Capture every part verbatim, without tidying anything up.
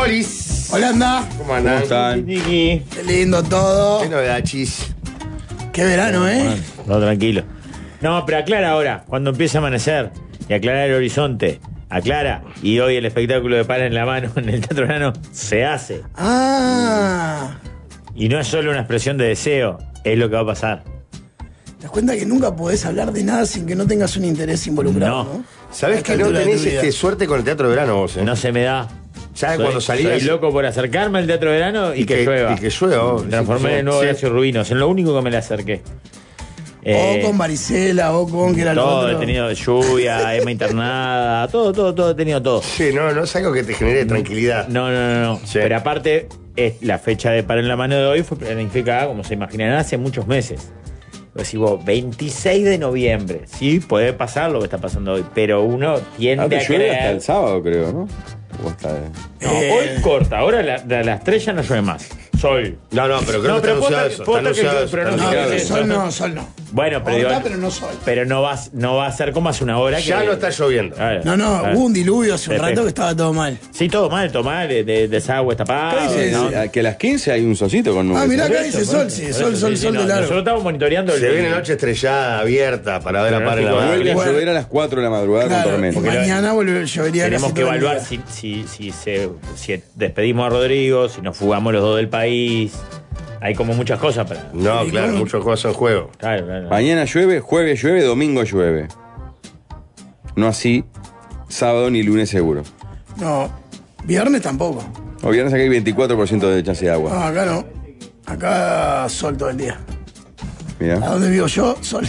Olis. Hola, anda. ¿Cómo andan? ¿Cómo están? Qué lindo todo. Qué novedad, chis. Qué verano, ¿eh? Bueno, no, tranquilo. No, pero aclara ahora, cuando empieza a amanecer, y aclara el horizonte. Aclara. Y hoy el espectáculo de Para en la Mano en el Teatro Verano se hace. Ah. Y no es solo una expresión de deseo, es lo que va a pasar. ¿Te das cuenta que nunca podés hablar de nada sin que no tengas un interés involucrado, No. no? ¿Sabés A que esta no altura de tenés tu vida. este, suerte con el Teatro de Verano vos, eh? No se me da. Ya Soy- cuando salías... Soy loco por acercarme al Teatro Verano y, Y que, que- llueva. y que llueva, oh, Me transformé sí, en el nuevo sí. Horacio Rubinos, en lo único que me le acerqué. Eh, O con varicela, o con que era lo todo, otro. he tenido lluvia, Emma internada, todo, todo, todo, he tenido todo. Sí, no, no es algo que te genere tranquilidad. No, no, no, no. Sí. Pero aparte, es, la fecha de Para en la Mano de hoy fue planificada, como se imaginarán, hace muchos meses. Decimos, veintiséis de noviembre. Sí, puede pasar lo que está pasando hoy, pero uno tiende Ah, te a llueve hasta creer. el sábado, creo, ¿no? O hasta... No, Eh. hoy corta, ahora la- de las tres ya no llueve más. Sol. No, no, pero creo No, que pero está posta- anunciado eso. posta Está que anunciado yo- eso, pero está no No, anunciado pero sí, eso. sol no, sol no. Bueno, pero, Corta, digo, pero no sol. pero no, va, no va a ser como hace una hora que. Ya no está lloviendo. Claro, No, no, claro. hubo un diluvio hace un Perfecto. rato que estaba todo mal. Sí, todo mal, todo mal, de, de desagüe tapado. ¿Qué dice? ¿no? Eh, Que a las quince hay un solcito con nubes. Ah, mirá, Por acá eso, dice por sol, eso, sí, por sol, eso, sol, sí, sol sí, de no, largo. Nosotros estamos monitoreando el. Se viene noche estrellada, abierta, para ver a Para en la Pronóstico. Mano. Hoy va a Bueno. llover a las cuatro de la madrugada Claro, con tormenta. porque mañana volve- llovería Tenemos casi que todo el evaluar día. si, si, si, se, si despedimos a Rodrigo, si nos fugamos los dos del país. Hay como muchas cosas para. No, Sí, claro, ¿cómo? muchas cosas en juego. Claro, claro. Mañana llueve, jueves llueve, domingo llueve. No así, sábado ni lunes seguro. No, viernes tampoco. O viernes aquí hay veinticuatro por ciento de chance de agua. No, acá no. Acá sol todo el día. ¿A Mira. dónde vivo yo? Sol.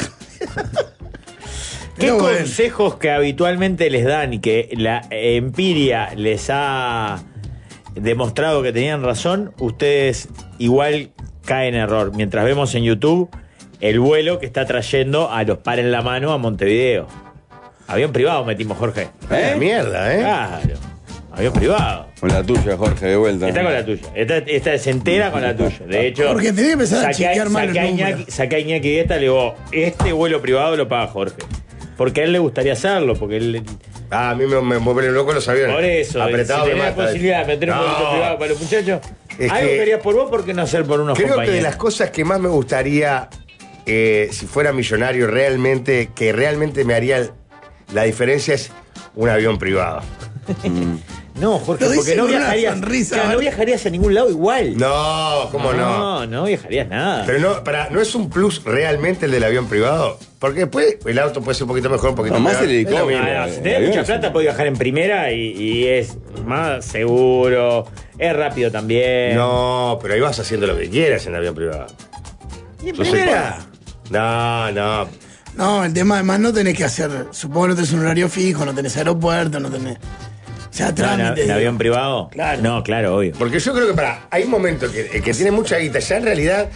¿Qué Pero bueno. consejos que habitualmente les dan y que la empiria les ha demostrado que tenían razón, ustedes igual caen en error? Mientras vemos en YouTube el vuelo que está trayendo a los Para en la Mano a Montevideo. Avión privado metimos, Jorge. ¿Eh? Mierda, ¿eh? Claro. Avión privado. Con la tuya, Jorge, de vuelta. Está con la tuya. Esta, esta se entera con la tuya. De hecho, Porque tenés que empezar a saqué, chequear mal saqué a los Iñaki, números. saqué a Iñaki de esta, le digo, este vuelo privado lo paga Jorge. Porque a él le gustaría hacerlo, porque él... Ah, a mí me, me vuelven loco los aviones. Por eso, Apretado si me tenés la mata. posibilidad de meter un No. vuelo privado para los muchachos, Es algo que- que harías por vos, ¿por qué no hacer por unos Creo que compañeros? de las cosas que más me gustaría, eh, si fuera millonario realmente, que realmente me haría la diferencia es un avión privado. No, Jorge, Lo dice porque no con una viajarías, sonrisa, claro, no ¿vale? viajarías a ningún lado igual. No, ¿cómo no? No, no viajarías nada. Pero no, para, ¿no es un plus realmente el del avión privado? Porque después el auto puede ser un poquito mejor, un poquito No, más peor. el helicóptero. Es lo mismo. Ah, no, si el tenés avión mucha es plata, un- podés viajar en primera y, y es más seguro, es rápido también. No, pero ahí vas haciendo lo que quieras en el avión privado. ¿Y en Yo soy primera? No, no. No, el tema además no tenés que hacer. Supongo que no tenés un horario fijo, no tenés aeropuerto, no tenés. O sea, No, en, trámite. en digo. avión privado? Claro. No, claro, obvio. Porque yo creo que para. Hay un momento que el que tiene mucha guita, ya en realidad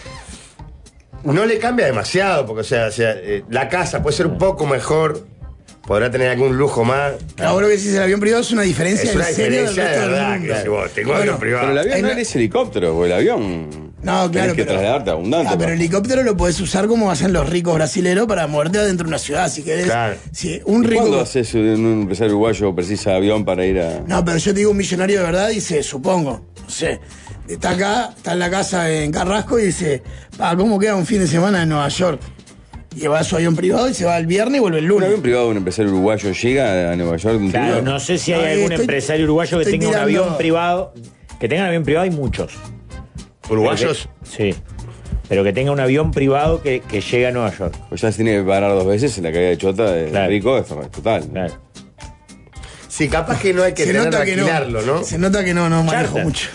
no le cambia demasiado, porque o sea, o sea, eh, la casa puede ser un poco mejor, podrá tener algún lujo más. Claro, vos lo que decís, el avión privado es una diferencia Es una en serio del diferencia de resto del verdad, que mundo. si vos tengo Bueno, avión privado. Pero el avión Ahí no no- eres helicóptero, o el avión. No, claro. Tenés que pero, trasladarte abundante. Ah, pero el helicóptero lo podés usar como hacen los ricos brasileros para moverte adentro de una ciudad. Si querés. Claro. Si un rico. ¿Cuándo haces un un empresario uruguayo precisa avión para ir a.? No, pero yo te digo un millonario de verdad, dice, supongo, no sé, está acá, está en la casa en Carrasco y dice, pa, ¿cómo queda un fin de semana en Nueva York? Y va a su avión privado y se va el viernes y vuelve el ¿Un lunes. avión privado de un empresario uruguayo llega a Nueva York? Un Claro, tiro? no sé si hay Ay, algún estoy- empresario uruguayo que estoy tenga un tirando- avión privado. Que tenga un avión privado hay muchos. ¿Uruguayos? Sí. Pero que tenga un avión privado que, que llegue a Nueva York. Pues ya se tiene que parar dos veces en la caída de Chota de Claro. Rico, es total. Claro. Sí, capaz que no hay que se tener nota que que alquilarlo, ¿no? Se nota que no, no manejo Charter. mucho.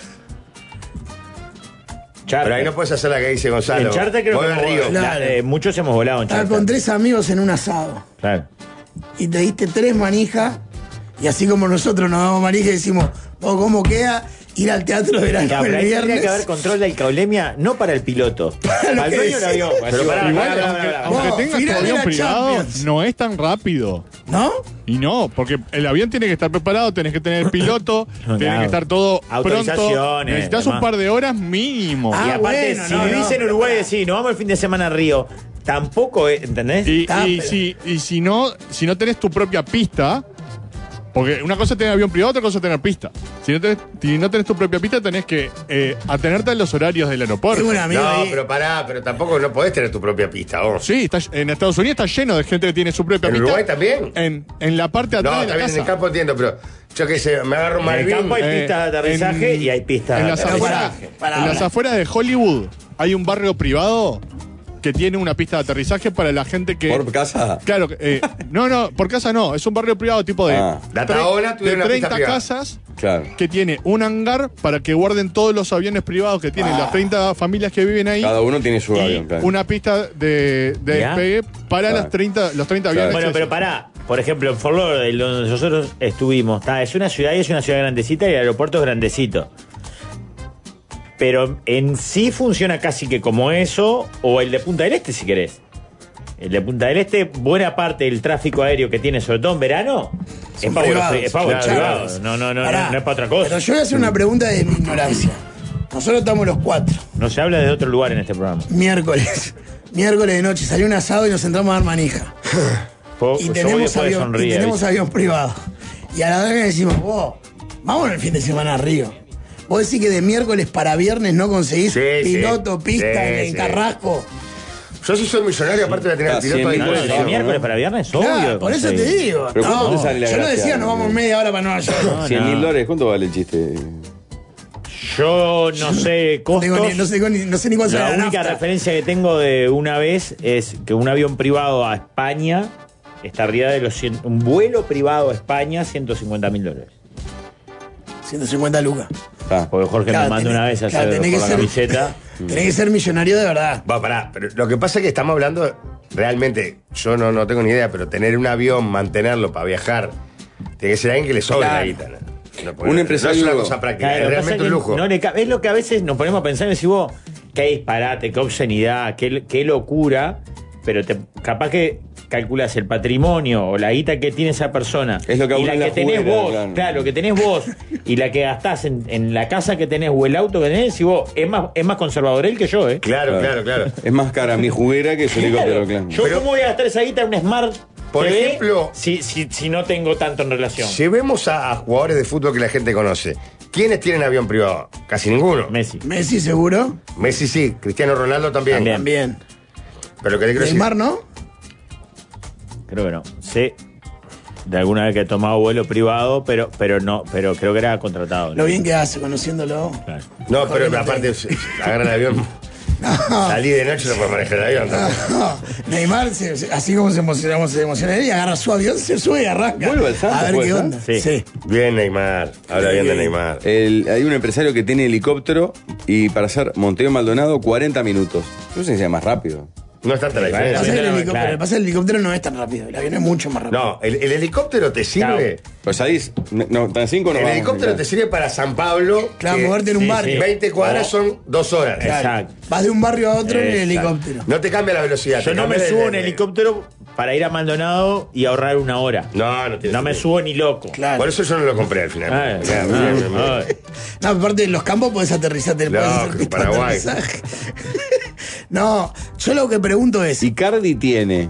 Charter. Pero ahí no puedes hacer la que dice Gonzalo. En Charter creo Voy que al hemos- río. Claro. eh, muchos hemos volado en Estaba Charter. con tres amigos en un asado Claro. y te diste tres manijas y así como nosotros nos damos manijas y decimos, oh, ¿cómo queda ir al teatro de verano Claro, el pero ahí tendría viernes? que haber control de alcoholemia, no para el piloto, para el que dueño del decís. avión. Pero Así, pará, pará, Igual, pará, pará, aunque, pará. aunque No, tengas tu final de avión la privado, Champions. no es tan rápido. ¿No? Y no, porque el avión tiene que estar preparado, tenés que tener piloto, No, tiene claro. que estar todo pronto. Autorizaciones, Necesitas demás. un par de horas mínimo. Ah, Y aparte, bueno, si no, vivís no, en pero Uruguay, pará. decís, nos vamos el fin de semana a Río, tampoco, es, ¿entendés? Y, Está, y pero- si, y si no, si no tenés tu propia pista, Porque una cosa es tener avión privado, otra cosa es tener pista. Si no tenés, si no tenés tu propia pista, tenés que eh, atenerte a los horarios del aeropuerto. Tengo un amigo No, ahí. pero pará, pero tampoco no podés tener tu propia pista, vos. Sí, está, en Estados Unidos está lleno de gente que tiene su propia ¿En pista. Uruguay también? En, en la parte de atrás No, de la también en el casa. campo entiendo, pero yo qué sé, me agarro un En el Malvin. campo hay Eh, pistas de aterrizaje en- y hay pistas en de las aterrizaje. afueras, Pará, en las pará. afueras de Hollywood hay un barrio privado que tiene una pista de aterrizaje para la gente que... ¿Por casa? Claro, eh, no, no, por casa no, es un barrio privado tipo de, Ah. La tre- Taona tuvieron de una pista treinta privada. casas Claro. que tiene un hangar para que guarden todos los aviones privados que tienen las treinta familias que viven ahí. Cada uno tiene su y avión, claro. una pista de, de ¿Ya? despegue para Claro. las treinta, los treinta Claro. aviones. Bueno, esos. pero pará. Por ejemplo, en Fort Lauderdale, donde nosotros estuvimos, está, es una ciudad y es una ciudad grandecita y el aeropuerto es grandecito. Pero en sí funciona casi que como eso, o el de Punta del Este, si querés. El de Punta del Este, buena parte del tráfico aéreo que tiene, sobre todo en verano, es Son para vuelos privados, es para vuelos claro. privados. No, no, no, Pará, no, no es para otra cosa. Pero yo voy a hacer una pregunta de mi ignorancia. Nosotros estamos los cuatro. No se habla de otro lugar en este programa. Miércoles. Miércoles de noche salió un asado y nos entramos a dar manija. Po- Y yo voy tenemos, después de avión, y sonríe, tenemos ¿viste? avión privado. Y a la vez le decimos, vos, vámonos el fin de semana a Río. Vos decís que de miércoles para viernes no conseguís Sí, sí. piloto, pista Sí, en, en sí. Carrasco. Yo si soy millonario, aparte voy a tener Ah, el piloto cien a mil No, no, dólares, de disposición. miércoles para viernes, Claro, obvio. por eso te conseguí. digo. Pero ¿cuánto te sale la yo no gracia? decía, nos vamos media hora para Nueva York. No, cien mil no. dólares, ¿cuánto vale el chiste? Yo no sé No, costos. tengo ni- no sé, ni- no sé ni cuánto La sale la única nafta. referencia que tengo de una vez es que un avión privado a España está arriba de los cien, un vuelo privado a España, ciento cincuenta mil dólares. ciento cincuenta lucas. Ah. Porque Jorge Claro, me mandó tenés- una vez a claro, hacer tenés por que la ser- camiseta. Tenés que ser millonario de verdad. Va, pará, pero lo que pasa es que estamos hablando, realmente, yo no, no tengo ni idea, pero tener un avión, mantenerlo para viajar, tiene que ser alguien que le sobre Claro. la guita. ¿no? No, porque Un no empresario- es una cosa práctica, Claro, es lo que realmente pasa un es que lujo. no le ca- es lo que a veces nos ponemos a pensar y decís vos, qué disparate, qué obscenidad, qué, qué locura, pero te, capaz que calculas el patrimonio o la guita que tiene esa persona Es lo que a y uno la le que tenés juega, vos, claro. claro, lo que tenés vos y la que gastás en, en la casa que tenés o el auto que tenés, y vos, es más, es más conservador él que yo, ¿eh? Claro, claro, claro. Es más cara mi juguera que su helicóptero, claro. Yo Pero- cómo voy a gastar esa guita en un Smart Por T V ejemplo- si, si, si no tengo tanto en relación. Llevemos a, a jugadores de fútbol que la gente conoce. ¿Quiénes tienen avión privado? Casi ninguno. Messi. Messi seguro. Messi sí, Cristiano Ronaldo también. También. También. Pero lo que te quiero decir. Neymar, ¿no? Creo que no. Sé de alguna vez que he tomado vuelo privado, pero, pero no, pero creo que era contratado. Lo bien que hace, conociéndolo. Claro. No, pero Jorge, aparte, no se- se agarra el avión. Salí de noche, no puedo manejar el avión. tampoco. No, Neymar, se- se- así como se emociona, se emociona él y agarra su avión, se sube y arranca. ¿Vuelve al Santos, A ver puede qué ser? onda. Sí. Sí. Bien, Neymar. Habla bien de Neymar. El- hay un empresario que tiene helicóptero y para hacer Montevideo Maldonado cuarenta minutos. Yo sé si sea más rápido. No es tanta la Pasa que diferencia. el Claro. helicóptero, el pasa el helicóptero no es tan rápido, el avión es mucho más rápido. No, el, el helicóptero te sirve. Pues salís, no, no, tan cinco no El vamos, helicóptero claro. te sirve para San Pablo. Claro, que moverte en un sí, barrio. sí. veinte cuadras son dos horas. Claro. Exacto. Vas de un barrio a otro en el Exacto. helicóptero. No te cambia la velocidad. Yo te no me cambia subo de- en de- helicóptero para ir a Maldonado y ahorrar una hora. No, no tiene No me sentido. subo ni loco. Claro. Por eso yo no lo compré al final. Ay, Me queda- ay, me- me- me- ay. No, aparte en los campos podés aterrizar, te No, podés hacer que pista de Paraguay. aterrizaje. No, yo lo que pregunto es. Icardi tiene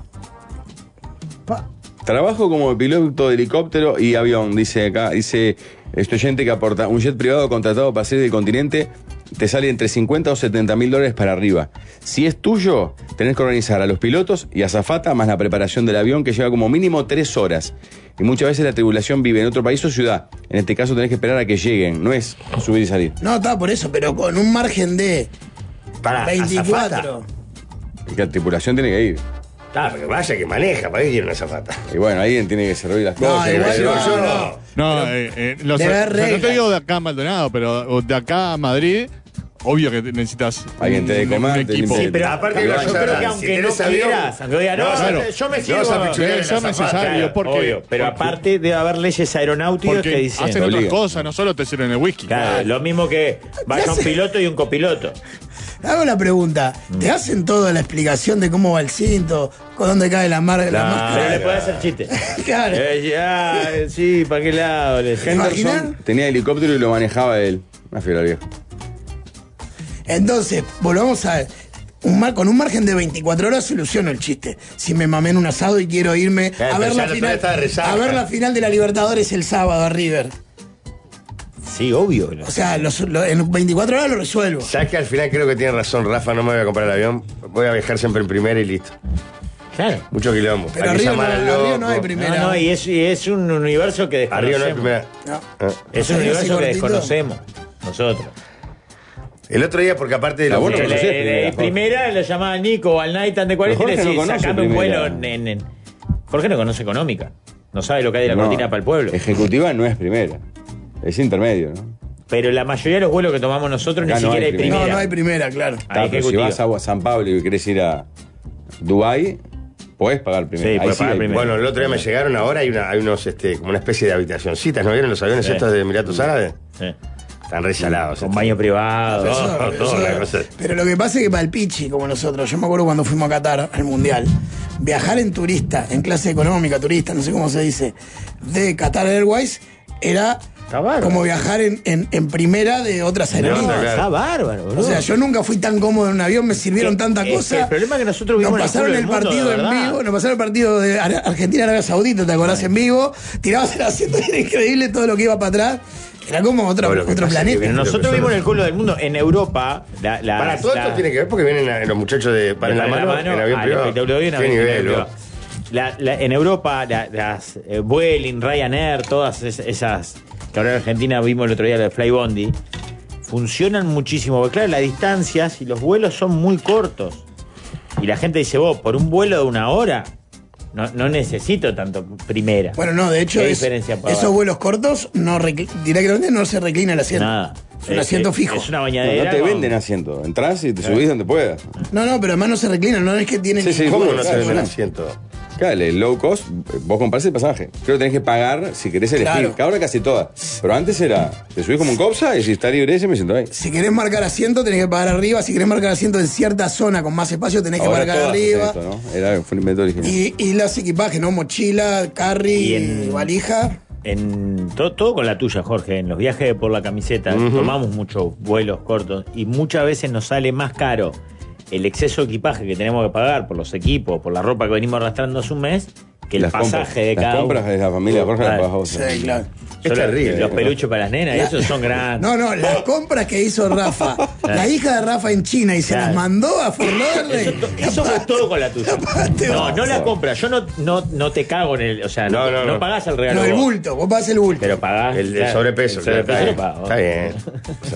pa- trabajo como piloto de helicóptero y avión, dice acá, dice este oyente que aporta un jet privado contratado para salir del continente, te sale entre cincuenta o setenta mil dólares para arriba. Si es tuyo, tenés que organizar a los pilotos y azafata más la preparación del avión que lleva como mínimo tres horas. Y muchas veces la tripulación vive en otro país o ciudad. En este caso tenés que esperar a que lleguen, no es subir y salir. No, está por eso, pero con un margen de Pará, veinticuatro. Y que la tripulación tiene que ir. Claro, que vaya que maneja, ¿para qué quiere una azafata? Y bueno, alguien tiene que servir las No, cosas. igual que- no, yo no. No, eh, eh, los- debe o sea, haber no te reglas. digo de acá a Maldonado, pero de acá a Madrid, obvio que necesitas Alguien te dé un- comando, un te equipo. limpie. Sí, pero Aparte, yo no, creo ya, que si aunque tenés no avión, quieras, aunque digas, no, no, claro. yo me No quiero. vas a pichulear Debe en ser la azafata. necesario porque, Obvio, pero porque- aparte debe haber leyes aeronáuticas que porque dicen. hacen otras Obliga. cosas, no solo te sirven el whisky. Claro, lo mismo que vaya un piloto y un copiloto. Hago la pregunta, ¿te hacen toda la explicación de cómo va el cinto, con dónde cae la, mar la Pero máscara? le puede hacer chiste. Claro. Eh, ya, eh, sí, ¿para qué lado? Le- ¿Te imaginas? Henderson tenía helicóptero y lo manejaba él. Una fiera vieja. Entonces, volvamos a ver. un mar, con un margen de veinticuatro horas soluciono el chiste. Si me mamé en un asado y quiero irme Claro, a, ver pero la ya el otro final, día estaba de resaca. a ver la final de la Libertadores el sábado a River. Sí, obvio. O sea, los- lo- en veinticuatro horas lo resuelvo. ¿Sabes que al final creo que tiene razón Rafa? No me voy a comprar el avión. Voy a viajar siempre en primera y listo. Claro. Mucho quilombo. Pero Hay que arriba llamar no- al arriba loco. no hay primera. No, no, y es, y es un universo que Arriba desconocemos. no hay primera. No. Ah. Es un Así universo que cortito. desconocemos nosotros. El otro día, porque aparte de La los buena Eh, conoces la- primera, la- Jorge. primera lo llamaba Nico o al Nightan de cuarenta y Jorge le no decía, conoce sacame un vuelo primera. en, en- Jorge no conoce económica. No sabe lo que hay de la No, cortina para el pueblo. Ejecutiva no es primera. Es intermedio, ¿no? Pero la mayoría de los vuelos que tomamos nosotros Acá ni no siquiera hay hay primera. primera. No, no hay primera, claro. Hay Ah, pero si ejecutiva. vas a San Pablo y querés ir a Dubái, podés pagar primero. Sí, Ahí podés pagar hay primero. Bueno, el otro día me llegaron ahora, hay, una, hay unos, este, como una especie de habitacioncitas, ¿no vieron los aviones Sí. estos de Emiratos Árabes? Sí. Están re salados. Con estos. baño privado. Eso- Eso- todo, eso- la cosa. pero lo que pasa es que para el pichi, como nosotros, yo me acuerdo cuando fuimos a Qatar, al Mundial, viajar en turista, en clase económica, turista, no sé cómo se dice, de Qatar Airways, era Está bárbaro. como viajar en, en- en primera de otras No, aerolíneas. claro. Está bárbaro, boludo. O sea, yo nunca fui tan cómodo en un avión, me sirvieron Es- tantas es que cosas. el problema es que nosotros vivimos nos en el pasaron culo el del mundo, partido de en verdad. vivo, nos pasaron el partido de Ar- Argentina-Arabia Saudita, ¿te acordás? En vivo, tirabas el asiento, era increíble todo lo que iba para atrás. Era como otro, Todo lo que otro pasa es que planeta. viene- Pero nosotros vivimos en el culo del mundo. En Europa, la, la, Para todo la- esto tiene que ver porque vienen a- los muchachos de Para en la mano, en avión ah, privado. el espectáculo de hoy en Qué avión- en nivel, avión ¿no? privado. La- la- en Europa, la- las eh, Vueling, Ryanair, todas es- esas que ahora en Argentina vimos el otro día, la de Flybondi, funcionan muchísimo. Porque claro, las distancias y los vuelos son muy cortos. Y la gente dice, vos, por un vuelo de una hora, no, no necesito tanto primera. Bueno, no, de hecho, ¿Qué es- diferencia puede esos haber? vuelos cortos no recli- directamente no se reclina el asiento. Nada. Es un asiento Es- fijo. Es una No, bañadera. no te con- venden asiento. Entrás y te subís donde puedas. No, no, pero además no se reclina, no es que tienen. Sí, sí, ¿Cómo bueno, no se claro, ve el claro. asiento? Claro, el low cost, vos comprás el pasaje. Creo que tenés que pagar si querés elegir. Claro. Que ahora casi todas. Pero antes era, te subís como un copsa y si está libre ese me siento ahí. Si querés marcar asiento, tenés que pagar arriba. Si querés marcar asiento en cierta zona con más espacio, tenés que Ahora marcar todas arriba. hacen esto, ¿no? Era, fue un invento original. Y, y los equipajes, ¿no? Mochila, carry, Y en- valija. En todo, todo con la tuya, Jorge. En los viajes por la camiseta tomamos muchos vuelos cortos y muchas veces nos sale más caro el exceso de equipaje que tenemos que pagar por los equipos, por la ropa que venimos arrastrando hace un mes, que el Las pasaje compras, de cada Las compras uno. de la familia Jorge las Claro. pagás vos. Sí, claro. Es Solo terrible. Los peluches para las nenas, La- esos son grandes. No, no, las compras que hizo Rafa, la hija de Rafa en China y se Claro. las mandó a Fort Lauderdale. Eso, to- eso fue todo con la tuya. Aparte No, vos. no la compra. Yo no, no, no te cago en el. O sea, no, No, no, no no. pagás el regalo. No, el vos, bulto, vos pagás el bulto. Pero pagás. El, el claro, sobrepeso. El sobrepeso claro, lo está, pago. bien, está bien. No pasa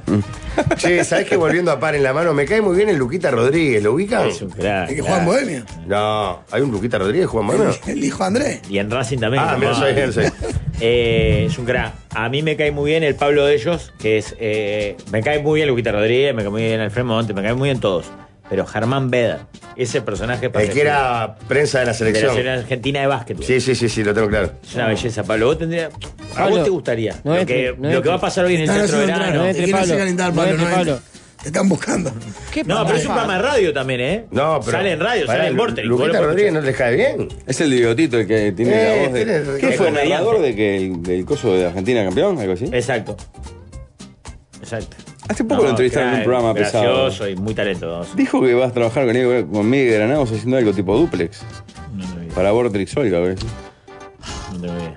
nada. Che, ¿sabés que volviendo a Par en la mano? Me cae muy bien el Luquita Rodríguez. ¿Lo ubican? Es un crack. El que juega en Bohemia. No, ¿hay un Luquita Rodríguez Juan Bohemia? El hijo de Andrés. Y en Racing también. Ah, que mira, jugaba. soy él, soy. Eh, es un crack. A mí me cae muy bien el Pablo de ellos, que es. eh, me cae muy bien Luquita Rodríguez, me cae muy bien Alfredo Monte, me cae muy bien todos. Pero Germán Beder, ese personaje El que era prensa de la de la selección. selección argentina de básquet. Sí, sí, sí, sí, lo tengo claro. Es una belleza, Pablo. Vos tendrías. ¿A Pablo, vos te gustaría? no lo entre, que, no lo que entre. va a pasar hoy en el Están centro de haciendo verano. entrar, entre, te quieren Pablo. hacer calentar, No Pablo. entre, no Pablo. entres. Te están buscando. ¿Qué No, pasa? pero es un programa de radio también, ¿eh? No, pero. Sale en radio, pará, sale en Vortex. vos lo ¿Luquita podés Rodríguez escuchar. no les cae bien? Es el de bigotito el que tiene Eh, la voz de. tiene- ¿Qué es fue el comediante. narrador de que el, del coso de Argentina campeón? Algo así. Exacto. Exacto. Hace poco lo entrevistaron en un crack, programa pesado. gracioso y muy talentoso. Dijo que vas a trabajar con, él, con Miguel Granados haciendo algo tipo duplex. No tengo idea, Para Vortrix Oiga, güey. no tengo idea.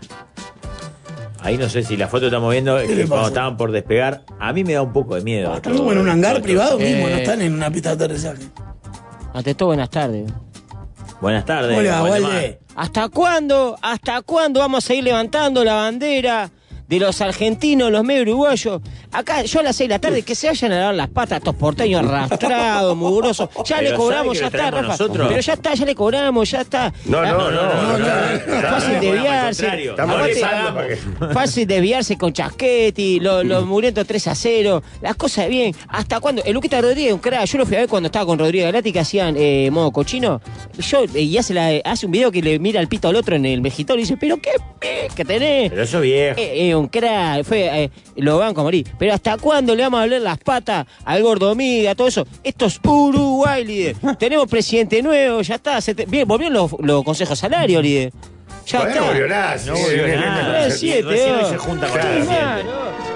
Ahí no sé si la foto estamos viendo es ¿Qué que le cuando pasa? estaban por despegar, a mí me da un poco de miedo. Están como en un hangar privado mismo, Eh. no están en una pista de aterrizaje. Ante todo, buenas tardes. Buenas tardes. ¿Cómo le va, Waldemar. Walde? ¿Hasta cuándo? ¿Hasta cuándo vamos a seguir levantando la bandera de los argentinos, los medio uruguayos? Acá, yo a las seis de la tarde, que se vayan a lavar las patas, estos porteños arrastrados, mugrosos. Ya Pero le cobramos, ¿sabe que ya lo está, traemos Rafa. nosotros? Pero ya está, ya le cobramos, ya está. No, Ah, no, no, no, no, no. Fácil no, desviarse. al contrario. Estamos Aguante- rezando para que- Fácil desviarse con Chasquetti, los, los mugrientos tres a cero, las cosas bien. ¿Hasta cuándo? El Luquita Rodríguez, un crack. Yo lo fui a ver cuando estaba con Rodríguez Galati que hacían eh, modo cochino. Yo, eh, y hace, la, hace un video que le mira el pito al otro en el mejitorio y dice, pero qué pe que tenés. Pero eso es viejo. Eh, eh, un crack, fue, eh, lo van a morir. Pero ¿hasta cuándo le vamos a hablar las patas al gordo Miga, todo eso? Esto es Uruguay, líder. Tenemos presidente nuevo, ya está. Se te- bien, volvieron los, los consejos salarios, líder. Ya Todavía está. no volvió nada. No sí, volvió sí, nada. Tres, Y siete, recién hoy oh. se junta con Claro. el presidente. Claro.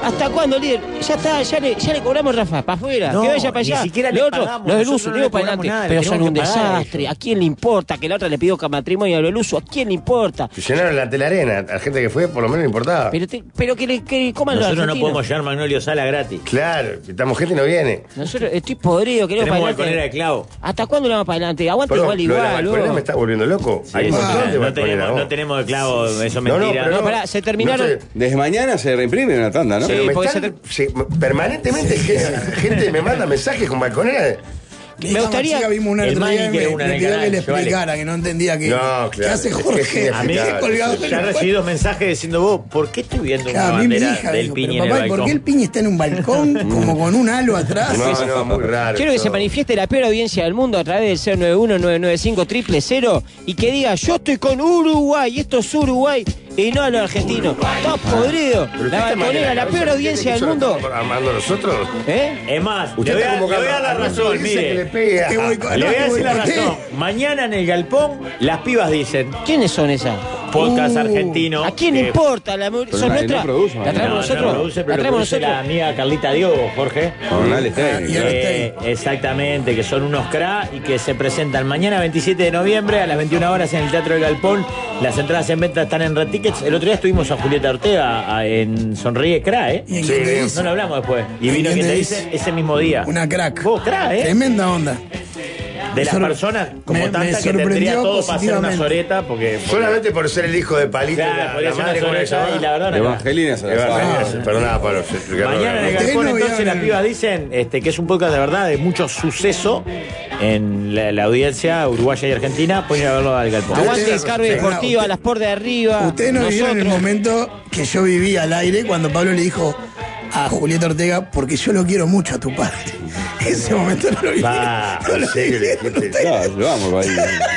¿Hasta cuándo, líder? Ya está, ya le, ya le cobramos Rafa, para afuera, No, que vaya para allá. ni siquiera Lo le otro, pagamos, los del nosotros uso, no digo le para cobramos adelante. nada, Pero le son tenemos un que pagar a desastre. ellos. ¿A quién le importa que la otra le pidió matrimonio a los uso? ¿A quién le importa? Llenaron la tela arena. A la gente que fue, por lo menos le importaba. Pero, te- pero que, le, que coman los Nosotros no argentinos. podemos llevar Magnolio Sala gratis. Claro, estamos gente y no viene. Nosotros estoy podrido, queremos Tenemos para balconera de adelante. clavo. ¿Hasta cuándo le vamos para adelante? Aguante Perdón, igual, lo de la igual. balconera luego. me está volviendo loco. Hay un Sí, montón de no, balconera, tenemos, vos. no tenemos de clavo, eso es No, no, mentira. pero No, pará, se terminaron- no sé, Desde mañana se reimprime una tanda, ¿no? Sí, pero me porque están- sí, permanentemente gente, gente me manda mensajes con balconera. Mi Me hija gustaría- más chica vimos una el otro día Mani y quiere me, una me en el pidió canal, que le yo, vale. explicara, que no entendía que. No, claro, ¿Qué hace es que Jorge? es A mí Claro, colgado sí, en ya el recibí dos mensajes diciendo vos, ¿por qué estoy viendo una Claro, a mí mi bandera hija del dijo, Piñi pero en el papá, ¿y ¿por qué el balcón? Piñi está en un balcón como con un halo atrás? No, no, muy raro. Quiero que se todo. manifieste la peor audiencia del mundo a través del cero nueve uno nueve nueve cinco cero cero cero y que diga, yo estoy con Uruguay, y esto es Uruguay, y no a los argentinos. Todo podrido. Pero La usted está balconera, mal, la ¿no? peor ¿Usted audiencia cree del que mundo. eso lo estamos armando nosotros? ¿Eh? Es más, Usted le voy, está a, le convocando voy a dar la a nuestro razón, dice que le mire. pega. Que voy con- Le voy a decir la ¿Por qué? razón. Mañana en el galpón, las pibas dicen, ¿Quiénes son esas? podcast Uh, argentino. ¿A quién que- importa? La, ¿Son nadie nuestras? no produce, ¿La ¿no? traemos No, no nosotros? produce, ¿La pero traemos produce la nosotros? amiga Carlita Diogo, Jorge. Jornal Stein, Y claro. ahora Eh, exactamente, que son unos cra y que se presentan mañana veintisiete de noviembre a las veintiuna horas en el Teatro del Galpón. Las entradas en venta están en Red Tickets. El otro día estuvimos a Julieta Ortega a- en Sonríe Cra, ¿eh? ¿Y en Sí, quién te bien. dice? No lo hablamos después. Y ¿En vino quién quien te te dice? dice ese mismo día. Una crack. Vos, cra, ¿eh? Tremenda onda. De las Sor- personas como me- me tanta que tendría sorprendió todo para hacer una positivamente. soreta porque... porque- Solamente por ser el hijo de Palito. Claro, la, podría la ser madre una con soreta ella. y la verdad... no, Evangelina se la Evangelina, sabe. perdona, Pablo. se- Ricardo, Mañana en el Ustedes Galpón no entonces vieron las el- pibas dicen este, que es un podcast de verdad de mucho suceso en la, la audiencia uruguaya y argentina. Pueden ir a verlo al Galpón. Aguante Ustedes- Carve Usted- Deportiva, las por de arriba. Ustedes no vieron el nosotros. momento que yo viví al aire cuando Pablo le dijo a Julieta Ortega, porque yo lo quiero mucho a tu padre. Ese momento no lo vi. Va, No lo en serio, vi. le dijiste. Claro, lo vamos, ahí.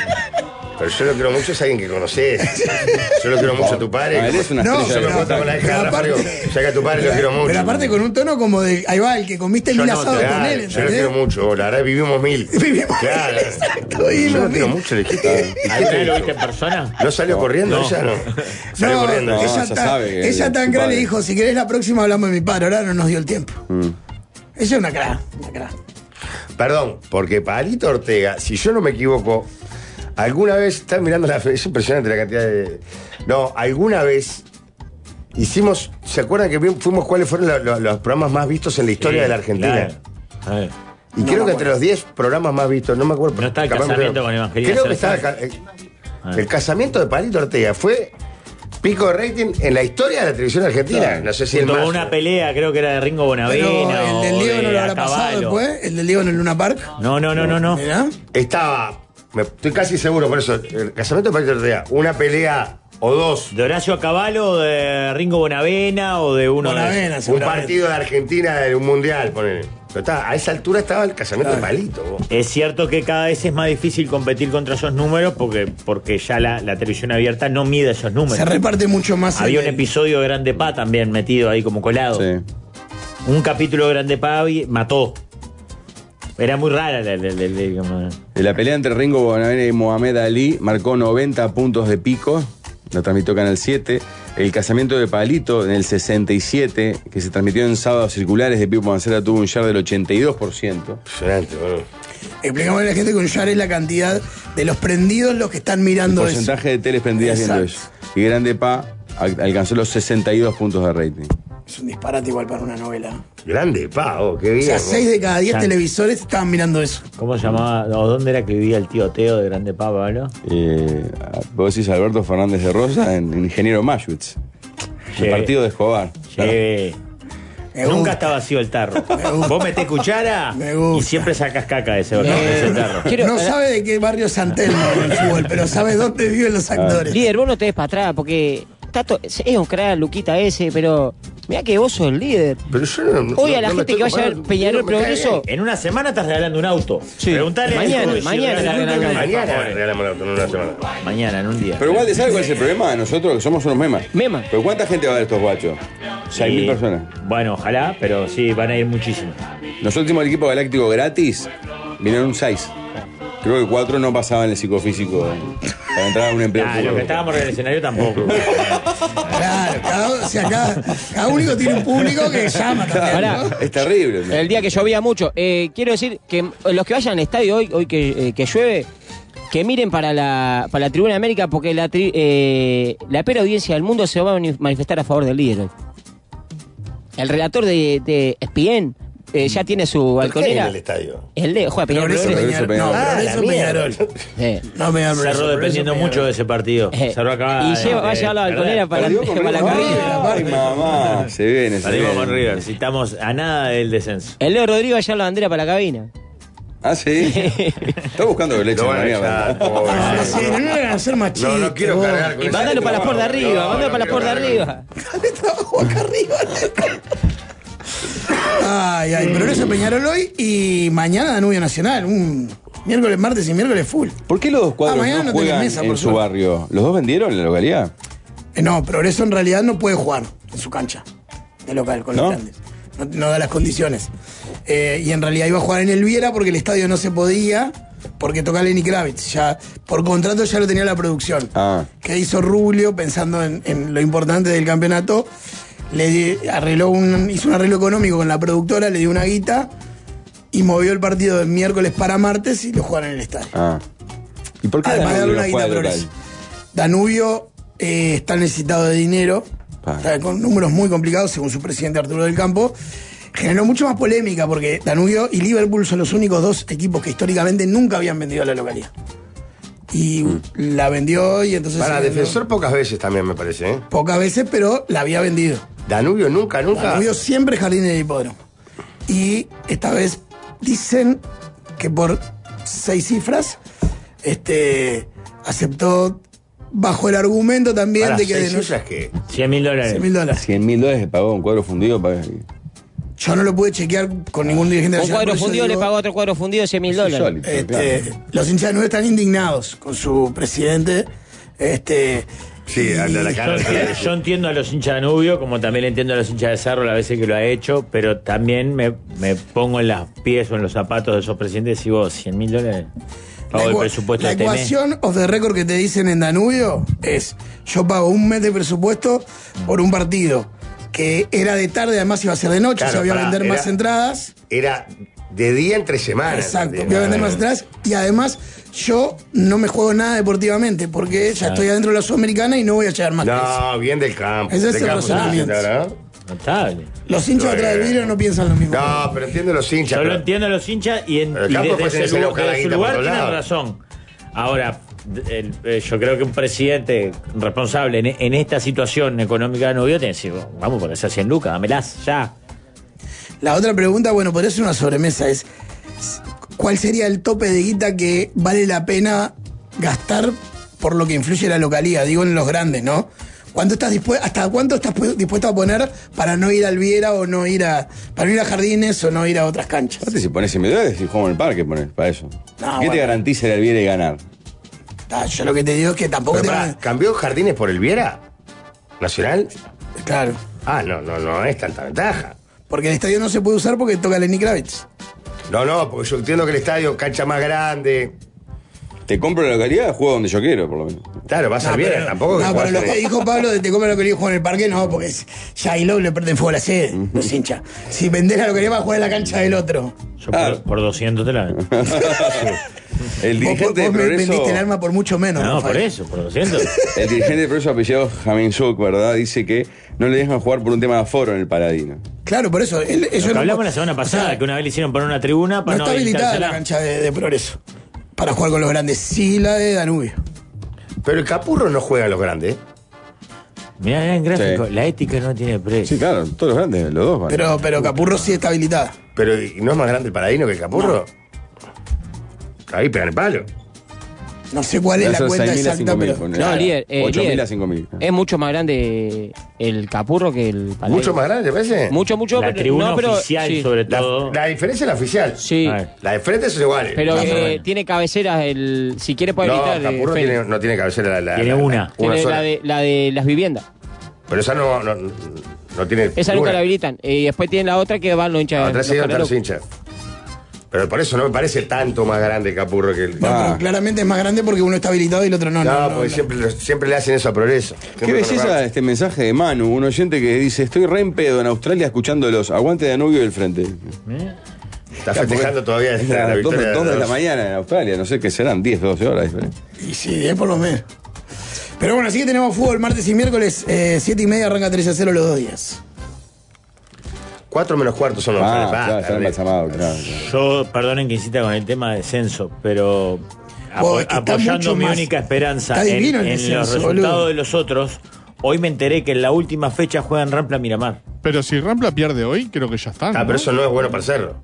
Pero yo lo quiero mucho, es alguien que conoces. Yo lo quiero mucho a tu padre. Ah, él es una No, estrella Yo de me cuento con la hija de pero Rafa, digo, aparte- ya que a tu padre lo quiero mucho. Pero aparte con un tono como de, ahí va, el que comiste Yo mil no, asados claro, con él, yo lo ¿entendés? quiero mucho, la verdad vivimos mil. Vivimos- Claro. Exacto, y Yo lo lo quiero mismo. mucho, le dijiste. ¿Alguna vez lo viste en persona? ¿No salió corriendo No. ella? No. Salió No, corriendo. no. ella, ya tan, sabe que ella es tan tu cra le padre. dijo, si querés la próxima hablamos de mi padre, ahora no nos dio el tiempo. Mm. Ella es una cra, una cra. Perdón, porque Palito Ortega, si yo no me equivoco, alguna vez, estás mirando la... Es impresionante la cantidad de... No, alguna vez hicimos... ¿Se acuerdan que fuimos cuáles fueron lo- lo- los programas más vistos en la historia Sí, de la Argentina? claro. A ver. Y creo que entre los diez programas más vistos, no me acuerdo. No está el capaz me casamiento equivoco. con Evangelina Creo que Salazar. estaba... el- Ah. El casamiento de Palito Ortega fue pico de rating en la historia de la televisión argentina. No sé si el Junto más... con una pelea, creo que era de Ringo Bonavena. Pero el del o Diego de no lo habrá pasado Caballo. después, el del Diego en el Luna Park. No, no, no, no, no. Mirá. Estaba... me- estoy casi seguro por eso. El casamiento de Palito Ortega, una pelea o dos... ¿De Horacio Caballo o de Ringo Bonavena o de uno Bonavena, de... sí. Un Seguramente. partido de Argentina de un mundial, ponele. Pero estaba- a esa altura estaba el casamiento de Palito. vos. Es cierto que cada vez es más difícil competir contra esos números porque, porque ya la, la televisión abierta no mide esos números. Se reparte mucho más. Había un el- episodio de Grande Pa también metido ahí como colado. Sí. Un capítulo de Grande Pa vi- mató. Era muy rara la, la- la- la- como- De la pelea entre Ringo Bonavena y Mohamed Ali marcó noventa puntos de pico, lo transmitió Canal siete. El casamiento de Palito en el sesenta y siete, que se transmitió en sábados circulares de Pipo Mancera, tuvo un share del ochenta y dos por ciento. Impresionante, boludo. Explicamos a la gente que un share es la cantidad de los prendidos los que están El mirando eso. porcentaje de teles prendidas viendo eso. Exacto. Y Grande Pa al- alcanzó los sesenta y dos puntos de rating. Es un disparate igual para una novela. Grande, pa, oh, qué bien. O sea, vos. seis de cada diez Ya. televisores estaban mirando eso. ¿Cómo se llamaba? ¿O dónde era que vivía el tío Teo de Grande Pa, Pablo? Eh, vos decís Alberto Fernández de Rosa en Ingeniero Maschwitz. El Sí. partido de Escobar. Sí. Me Nunca gusta. está vacío el tarro. gusta. Vos metés cuchara Me gusta. y siempre sacas caca de ese, de ese tarro. Quiero- no sabe de qué barrio es San Telmo en el fútbol, pero sabe dónde viven los actores. Líder, vos no te des para atrás porque Tato, es un crack, Luquita ese, pero mirá que vos sos el líder. Pero yo no, no- Hoy a no la me gente estoy que vaya a ver comparando. Peñarol No me cae Progreso, En una semana estás regalando un auto. Sí. Preguntale a Mañana, Nico si mañana regalan le un regalan auto. un Mañana Por favor. regalamos el auto, no en una semana. Mañana, en un día. Pero igual, ¿sabes cuál es el problema? Nosotros que somos unos memas. Mema. ¿Pero cuánta gente va a ver estos guachos? seis mil Sí. personas. Bueno, ojalá, pero sí, van a ir muchísimos. Nosotros hicimos el equipo galáctico gratis, vinieron seis. Creo que cuatro no pasaban el psicofísico para entrar a un empleo Ah, lo que público. estábamos en el escenario tampoco. Claro, cada, O sea, cada, cada único tiene un público que llama también, Pará. ¿no? Es terrible. ¿no? El día que llovía mucho. Eh, quiero decir que los que vayan al estadio hoy, hoy que, eh, que llueve, que miren para la, para la Tribuna de América, porque la, tri, eh, la peor audiencia del mundo se va a manifestar a favor del líder hoy. El relator de, de E S P N eh, ya tiene su ¿Por qué en balconera. el estadio? El de juega Peñarol. Progreso Progreso Peñarol. No, Peñarol. Ah, Progreso la mierda. Peñarol. Eh. No me da Progreso, Cerró Progreso dependiendo Peñarol. mucho de ese partido. Eh. Cerró acá. Y lleva, va a llevar la balconera para, Perdió la- con para la River. cabina. Ay, mamá. Se viene, se Salimos viene. con River. Si estamos a nada del descenso. El Leo Rodrigo va a llevar la bandera para la cabina. Ah, sí. Está buscando que le echen Lo la van a mierda. echar, pobre. Ah, sí, no me van a hacer machista. No, no quiero vos. cargar con Y ese mándalo para la trabajo. por de arriba, No, mándalo no para la por de quiero cargar arriba. Dale trabajo acá arriba. Ay, ay, Progreso Peñarol hoy y mañana Danubio Nacional. Un miércoles, martes y miércoles full. ¿Por qué los dos cuadros Ah, mañana no no tenés juegan mesa, en por su suerte. barrio? ¿Los dos vendieron en la localidad? Eh, no, Progreso en realidad no puede jugar en su cancha de local con ¿No? los grandes. No, no da las condiciones. Eh, y en realidad iba a jugar en el Viera porque el estadio no se podía, porque toca Lenny Kravitz. Ya, por contrato ya lo tenía la producción. Ah. ¿Qué hizo Rubio pensando en, en lo importante del campeonato? Le di- arregló un, hizo un arreglo económico con la productora, le dio una guita y movió el partido de miércoles para martes y lo jugaron en el estadio. Ah. ¿Y por qué Además de darle Danubio una no guita a juega de Progreso. local? Danubio eh, está necesitado de dinero, Pa. está con números muy complicados, según su presidente Arturo del Campo. Generó mucho más polémica porque Danubio y Liverpool son los únicos dos equipos que históricamente nunca habían vendido a la localidad. Y Mm. la vendió y entonces... Para se vendió defensor pocas veces también me parece, ¿eh? pocas veces, pero la había vendido. Danubio nunca, nunca. Danubio siempre jardín del hipódromo. Y esta vez dicen que por seis cifras este, aceptó bajo el argumento también Para de que seis de no- cifras que. cien mil dólares. cien mil dólares. cien mil dólares pagó un cuadro fundido. Para... Yo no lo pude chequear con ningún dirigente Un nacional, cuadro por eso fundido le digo, pagó a otro cuadro fundido cien mil dólares. Insólito, este, claro. los hinchas de Nube están indignados con su presidente. Este, Sí, y- anda la Yo cara. entiendo, yo entiendo a los hinchas de Danubio, como también le entiendo a los hinchas de Cerro las veces que lo ha hecho, pero también me, me pongo en las pies o en los zapatos de esos presidentes y digo, cien mil dólares pago La el ecua- presupuesto la de este mes. ecuación of the record que te dicen en Danubio es: yo pago un mes de presupuesto por un partido que era de tarde, además iba a ser de noche, Claro, o sea, voy a pará, vender era- más entradas. Era de día entre semanas. Exacto, ¿entendés? voy a vender más entradas y además yo no me juego nada deportivamente porque ya estoy adentro de la Sudamericana y no voy a llegar más. que eso. No, bien del campo. Ese es del el campo, razonamiento. ¿no? Notable. Los hinchas atrás del vidrio no piensan lo mismo. No, pero entiendo los hinchas. Yo lo pero- entiendo a los hinchas y, en, Pero el y campo desde puede ese tener lugar, local desde su guita por lugar todos tienen lados. razón. Ahora, el- eh, yo creo que un presidente responsable en, en esta situación económica de Danubio tiene que decir, vamos por esas cien lucas, dámelas ya. La otra pregunta, bueno, podría ser una sobremesa, es ¿cuál sería el tope de guita que vale la pena gastar por lo que influye la localidad? Digo en los grandes, ¿no? ¿Cuánto estás dispu- ¿Hasta cuánto estás pu- dispuesto a poner para no ir al Viera o no ir a para no ir a Jardines o no ir a otras canchas? Aparte, si pones cien mil dólares, si jugamos en el parque, pones para eso. No, ¿Qué te bueno. garantiza el Viera y ganar? Ah, yo lo que te digo es que tampoco Pero te pará, ¿cambió Jardines por el Viera? ¿Nacional? Claro. Ah, no, no, no es tanta ventaja. Porque el estadio no se puede usar porque toca Lenny Kravitz. No, no, porque yo entiendo que el estadio, cancha más grande. Te compro la localidad, juego donde yo quiero, por lo menos. Claro, va a ser No, Viera, pero- tampoco. No, que pero pueda lo ser- que dijo Pablo de te compra lo que jugar en el parque, no, porque es- ya ahí lo le prenden fuego a la sede, los hinchas. Si vendés la lotería va a jugar en la cancha del otro. Yo Ah. por, por doscientos te la vendo. El Vos, dirigente de vos me Progreso. vendiste el alma por mucho menos. No, Rafael. por eso, por doscientos. El dirigente de Progreso apellidado Jaminsuk, ¿verdad? Dice que no le dejan jugar por un tema de aforo en el Paladino. Claro, por eso. él- ellos Lo que no- hablamos la semana pasada, o sea, que una vez le hicieron poner una tribuna no para no, está habilitada la habilitársela. cancha de, de Progreso para jugar con los grandes. Sí, la de Danubio. Pero el Capurro no juega a los grandes. ¿eh? Mirá en gráfico, Sí. la ética no tiene precio. Sí, claro, todos los grandes, los dos van. Pero, pero Capurro sí está habilitada. Pero ¿y no es más grande el Paladino que el Capurro? Ahí pegan el palo. No sé cuál es la Son cuenta seis mil a exacta, cinco mil, pero. ponele. No, líder, eh, ocho mil líder. a cinco mil. Es mucho más grande el Capurro que el Paladino. ¿Mucho más grande, te parece? Mucho, mucho. La pero- tribuna no, pero, oficial, sí. sobre La, todo. la diferencia es la oficial. Sí. A ver. La de frente son iguales. Pero No, eh, tiene cabeceras, el, si quiere puede no, habilitar. eh, Capurro Félix. tiene, no tiene cabecera. La, la- Tiene la- una. Una Tiene sola. la, de, la de las viviendas. Pero esa no, no, no tiene. Esa nunca ninguna. la habilitan. Y después tiene la otra que van los hinchas. La otra los sí, otra los canaleros. hinchas. Pero por eso no me parece tanto más grande el Capurro que el. No, Ah. pero claramente es más grande porque uno está habilitado y el otro no. No, no, no, porque no. Siempre, siempre le hacen eso a Progreso. Qué Siempre belleza con- este mensaje de Manu, un oyente que dice, estoy re en pedo en Australia escuchándolos, aguante Danubio del frente. Está festejando todavía Es la, las dos victoria dos de la los- mañana en Australia, no sé qué serán, diez, doce horas diferentes. Y sí, diez por lo menos. Pero bueno, así que tenemos fútbol martes y miércoles, eh, siete y media, arranca tres a cero los dos días. Cuatro menos cuarto son los Ah, tres. claro, Basta, está Rick. embalsamado, claro. Yo, perdonen que insista con el tema de descenso, pero apo- Oh, es que está apoyando mucho mi más- única esperanza está en, divino el en los descenso, resultados boludo. de los otros, hoy me enteré que en la última fecha juegan Rampla Miramar. Pero si Rampla pierde hoy, creo que ya está. Ah, ¿no? pero eso no es bueno para el Cerro.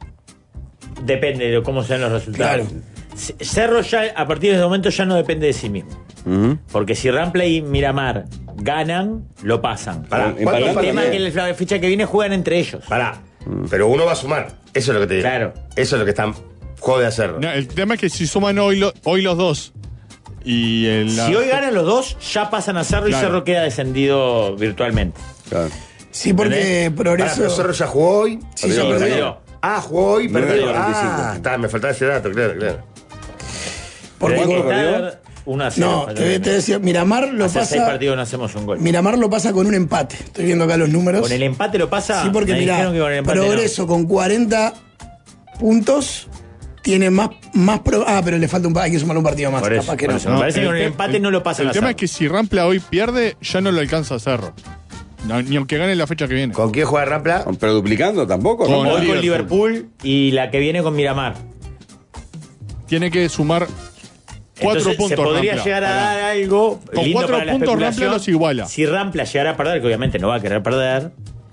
Depende de cómo sean los resultados. Claro. C- Cerro ya, a partir de ese momento, ya no depende de sí mismo. Ujú. Porque si Rampla y Miramar ganan, lo pasan. Pará, En- El ¿cuántos empatando tema es que partidos? la fecha que viene juegan entre ellos. Pará. Pero uno va a sumar. Eso es lo que te digo. Claro. Eso es lo que están jode hacerlo. No, el tema es que si suman hoy, lo- hoy los dos y el. Si hoy ganan los dos, ya pasan a Cerro y Claro. Cerro queda descendido virtualmente. Claro. Sí, porque Pará, pero Progreso. Cerro ya jugó hoy. Sí, Perdió, sí, perdió. perdió. Ah, jugó hoy, nueve perdió. de veinticinco. Ah, está, me faltaba ese dato, claro, claro. Porque Pero hay que perdió? estar uno a cero. no, te, te decía, Miramar lo Hace seis pasa. partidos no hacemos un gol. Miramar lo pasa con un empate. Estoy viendo acá los números. Con el empate lo pasa. Sí, porque me mira, dijeron que con el empate no. Progreso con cuarenta puntos tiene más, más pro- ah, pero le falta un pa- hay que sumar un partido más. Por eso, capaz que por no. eso. Me parece que con el te- empate no lo pasan El a tema Cerro. es que si Rampla hoy pierde, ya no lo alcanza a Cerro. No, ni aunque gane la fecha que viene. ¿Con quién juega Rampla? Pero duplicando tampoco, Con- ¿no? Hoy con Liverpool. Liverpool y la que viene con Miramar. Tiene que sumar cuatro Entonces, puntos. se podría Rampla, llegar a para- dar algo Con lindo cuatro para la puntos Rampla especulación. los iguala. Si Rampla llegara a perder, que obviamente no va a querer perder,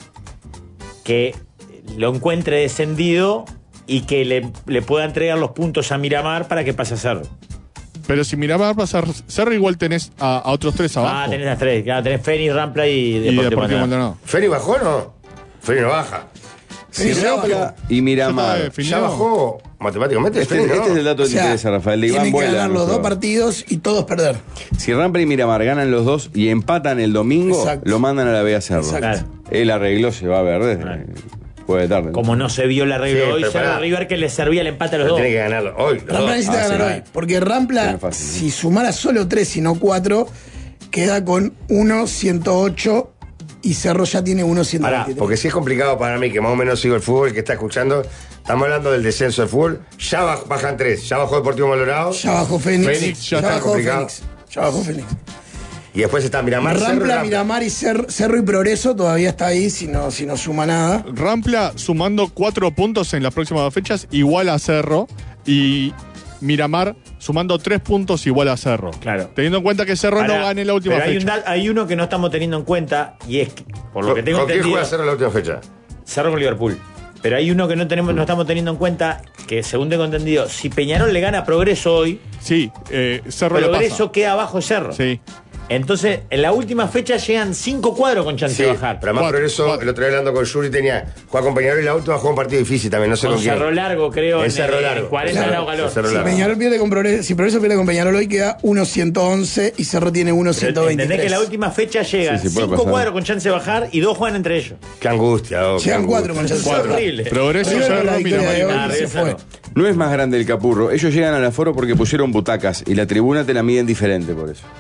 que lo encuentre descendido y que le, le pueda entregar los puntos a Miramar para que pase a Cerro. Pero si Miramar pasa a Cerro, igual tenés a, a otros tres abajo. Ah, tenés las tres. Claro, tenés Fénix, Rampla y y Deportivo, Deportivo Maldonado. Maldonado. ¿Feni bajó o no? Feni no baja. Si Sí, ya Rampla bajó. y Ya Miramar. está definido. ¿Ya bajó matemáticamente? Este, Feni, ¿no? este es el dato O que te sea, interesa, Rafael. De Iván tienen que Vuela, ganar los nuestro- dos partidos y todos perder. Si Rampla y Miramar ganan los dos y empatan el domingo, Exacto. lo mandan a la B a Cerro. Exacto. Claro. Él arregló, se va a ver desde Claro. jueves de tarde. Como no se vio el arreglo Sí, hoy, pero Cerro pará. River que le servía el empate a los Pero dos. tiene que ganarlo hoy. los Rampla dos. necesita Ah, sí, ganar va. hoy. Porque Rampla, Sí, no es fácil, ¿no? si sumara solo tres y no cuatro, queda con uno ciento ocho y Cerro ya tiene uno ciento Pará, veintitrés. porque si es complicado para mí, que más o menos sigo el fútbol, que está escuchando, estamos hablando del descenso del fútbol, ya baj- bajan tres, ya bajó Deportivo Maldonado, Ya bajó Fénix. Fénix, ya ya está bajó complicado. Fénix. Ya bajó Fénix. y después está Miramar, Cerro y Rampla, Rampla. Miramar y Cer- Cerro y Progreso todavía está ahí si no, si no suma nada. Rampla sumando cuatro puntos en las próximas dos fechas, igual a Cerro. Y Miramar sumando tres puntos, igual a Cerro. Claro. Teniendo en cuenta que Cerro Pará, no gane la última pero hay, un fecha. da- hay uno que no estamos teniendo en cuenta y es que, por lo que tengo ¿Con quién entendido, juega Cerro en la última fecha? Cerro con Liverpool. Pero hay uno que no tenemos, no estamos teniendo en cuenta, que según tengo entendido, si Peñarol le gana a Progreso hoy, Sí, eh, Cerro le Progreso pasa. queda abajo de Cerro. Sí. Entonces, en la última fecha llegan cinco cuadros con chance Sí, de bajar. pero además Cuatro, Progreso, cuatro. el otro día hablando con Yuri, tenía, juega con Peñarol y la última jugó un partido difícil también, no sé Con con, quién. Cerro Largo, creo, En en, Cerro en Largo. cuarenta Claro, grados calor. en Cerro Si Largo. Peñarol pierde con Progreso, si Progreso pierde con Peñarol hoy queda uno ciento once y Cerro tiene uno Pero ciento entendés veintitrés. que en la última fecha llegan Sí, sí, puede cinco pasar. cuadros con chance de bajar y dos juegan entre ellos. Qué angustia, oh, qué Llegan angustia. cuatro con chance de Cuatro. bajar. Horrible. Progreso, River con la Cerro, victoria Miramar de y hoy Ah, se River fue. Cerro. No es más grande el Capurro. Ellos llegan al aforo porque pusieron butacas y la tribuna te la miden diferente por eso.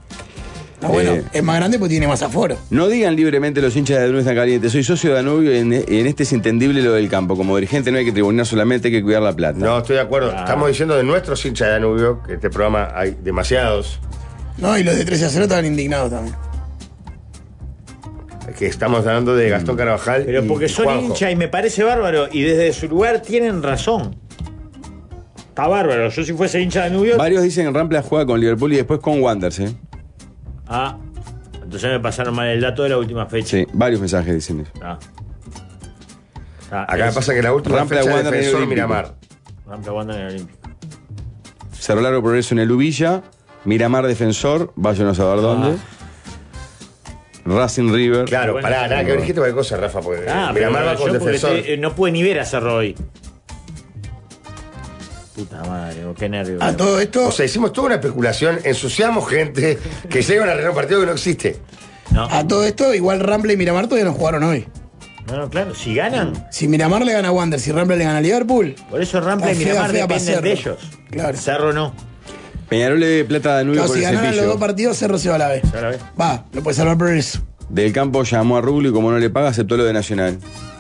Ah, bueno, Eh. es más grande porque tiene más aforo. No digan libremente los hinchas de Danubio están calientes. Soy socio de Danubio y en, y en este es entendible lo del campo. Como dirigente no hay que tribunar solamente, hay que cuidar la plata. No, estoy de acuerdo. Ah. Estamos diciendo de nuestros hinchas de Danubio, que este programa hay demasiados, No, y los de trece a cero estaban indignados también. que estamos hablando de Gastón Carvajal. Pero y porque son Juanjo. hinchas y me parece bárbaro y desde su lugar tienen razón. Está bárbaro. Yo si fuese hincha de Danubio... Varios dicen que Rampla juega con Liverpool y después con Wanderers, ¿eh? Ah, entonces me pasaron mal el dato de la última fecha. Sí, varios mensajes dicen eso. Ah. Ah, Acá me es- pasa que la última Rampla, fecha Wander y defensor Olímpico. Miramar. Rampla Wander en el Olímpico. Cerro Largo Progreso en el Ubilla, Miramar Defensor, vayan a saber dónde. Racing River. Claro, Bueno, pará, sí, nada que bueno. ver, dijiste cualquier cosa, Rafa, porque Ah, Miramar pero va con yo porque defensor. estoy- eh, no pude ni ver a Cerro hoy. Puta madre, oh, qué nervio. A todo esto, O sea, hicimos toda una especulación, ensuciamos gente que llega a arreglar un partido que no existe. No. a todo esto, igual Rampla y Miramar todavía no jugaron hoy. No, no, claro. Si ganan, Si Miramar le gana a Wander, si Rampla le gana a Liverpool. por eso Rampla y Ah, fea, Miramar fea pa' dependen de Cerro. ellos. Claro. Cerro no. Peñarol le debe plata a Danubio Claro, por si el ganaran los cepillo. dos partidos, Cerro se va a la B. Ya la ves. Va, lo puede salvar por eso. Del Campo llamó a Rubio y como no le paga, aceptó lo de Nacional.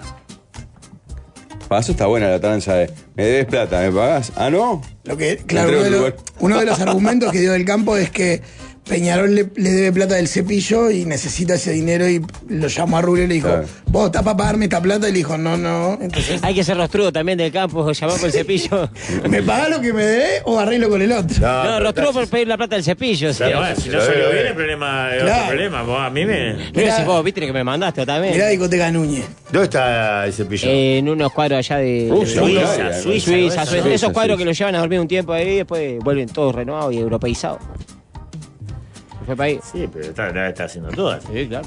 Para eso está buena la tranza de, me debes plata, ¿me pagás? Ah, ¿no? Lo que, claro, Entre uno de, otro los, lugar. uno de los argumentos que dio del campo es que Peñarol le, le debe plata del cepillo y necesita ese dinero y lo llamó a Rubio y le dijo, Claro. vos estás para pagarme esta plata y le dijo, no, no. Entonces, Hay que ser rostrudo también del campo, llamar por el cepillo. ¿me pagás lo que me debés o arreglo con el otro? No, pero rostrudo estás- por pedir la plata del cepillo. sí. Pero bueno, si no se se lo lo debe. viene, el problema es Claro. otro problema. Vos, a mí me. Mira Mirá. si vos viste que me mandaste también. Mirá Discoteca Núñez. ¿Dónde está el cepillo? Eh, en unos cuadros allá de, Uh, de Suiza, Suiza, Suiza, Suiza, Suiza, Suiza, Suiza, esos cuadros Suiza. que los llevan a dormir un tiempo ahí y después vuelven todos renovados y europeizados. Fue para ahí. Sí, pero está, está, está haciendo todas. Sí, claro.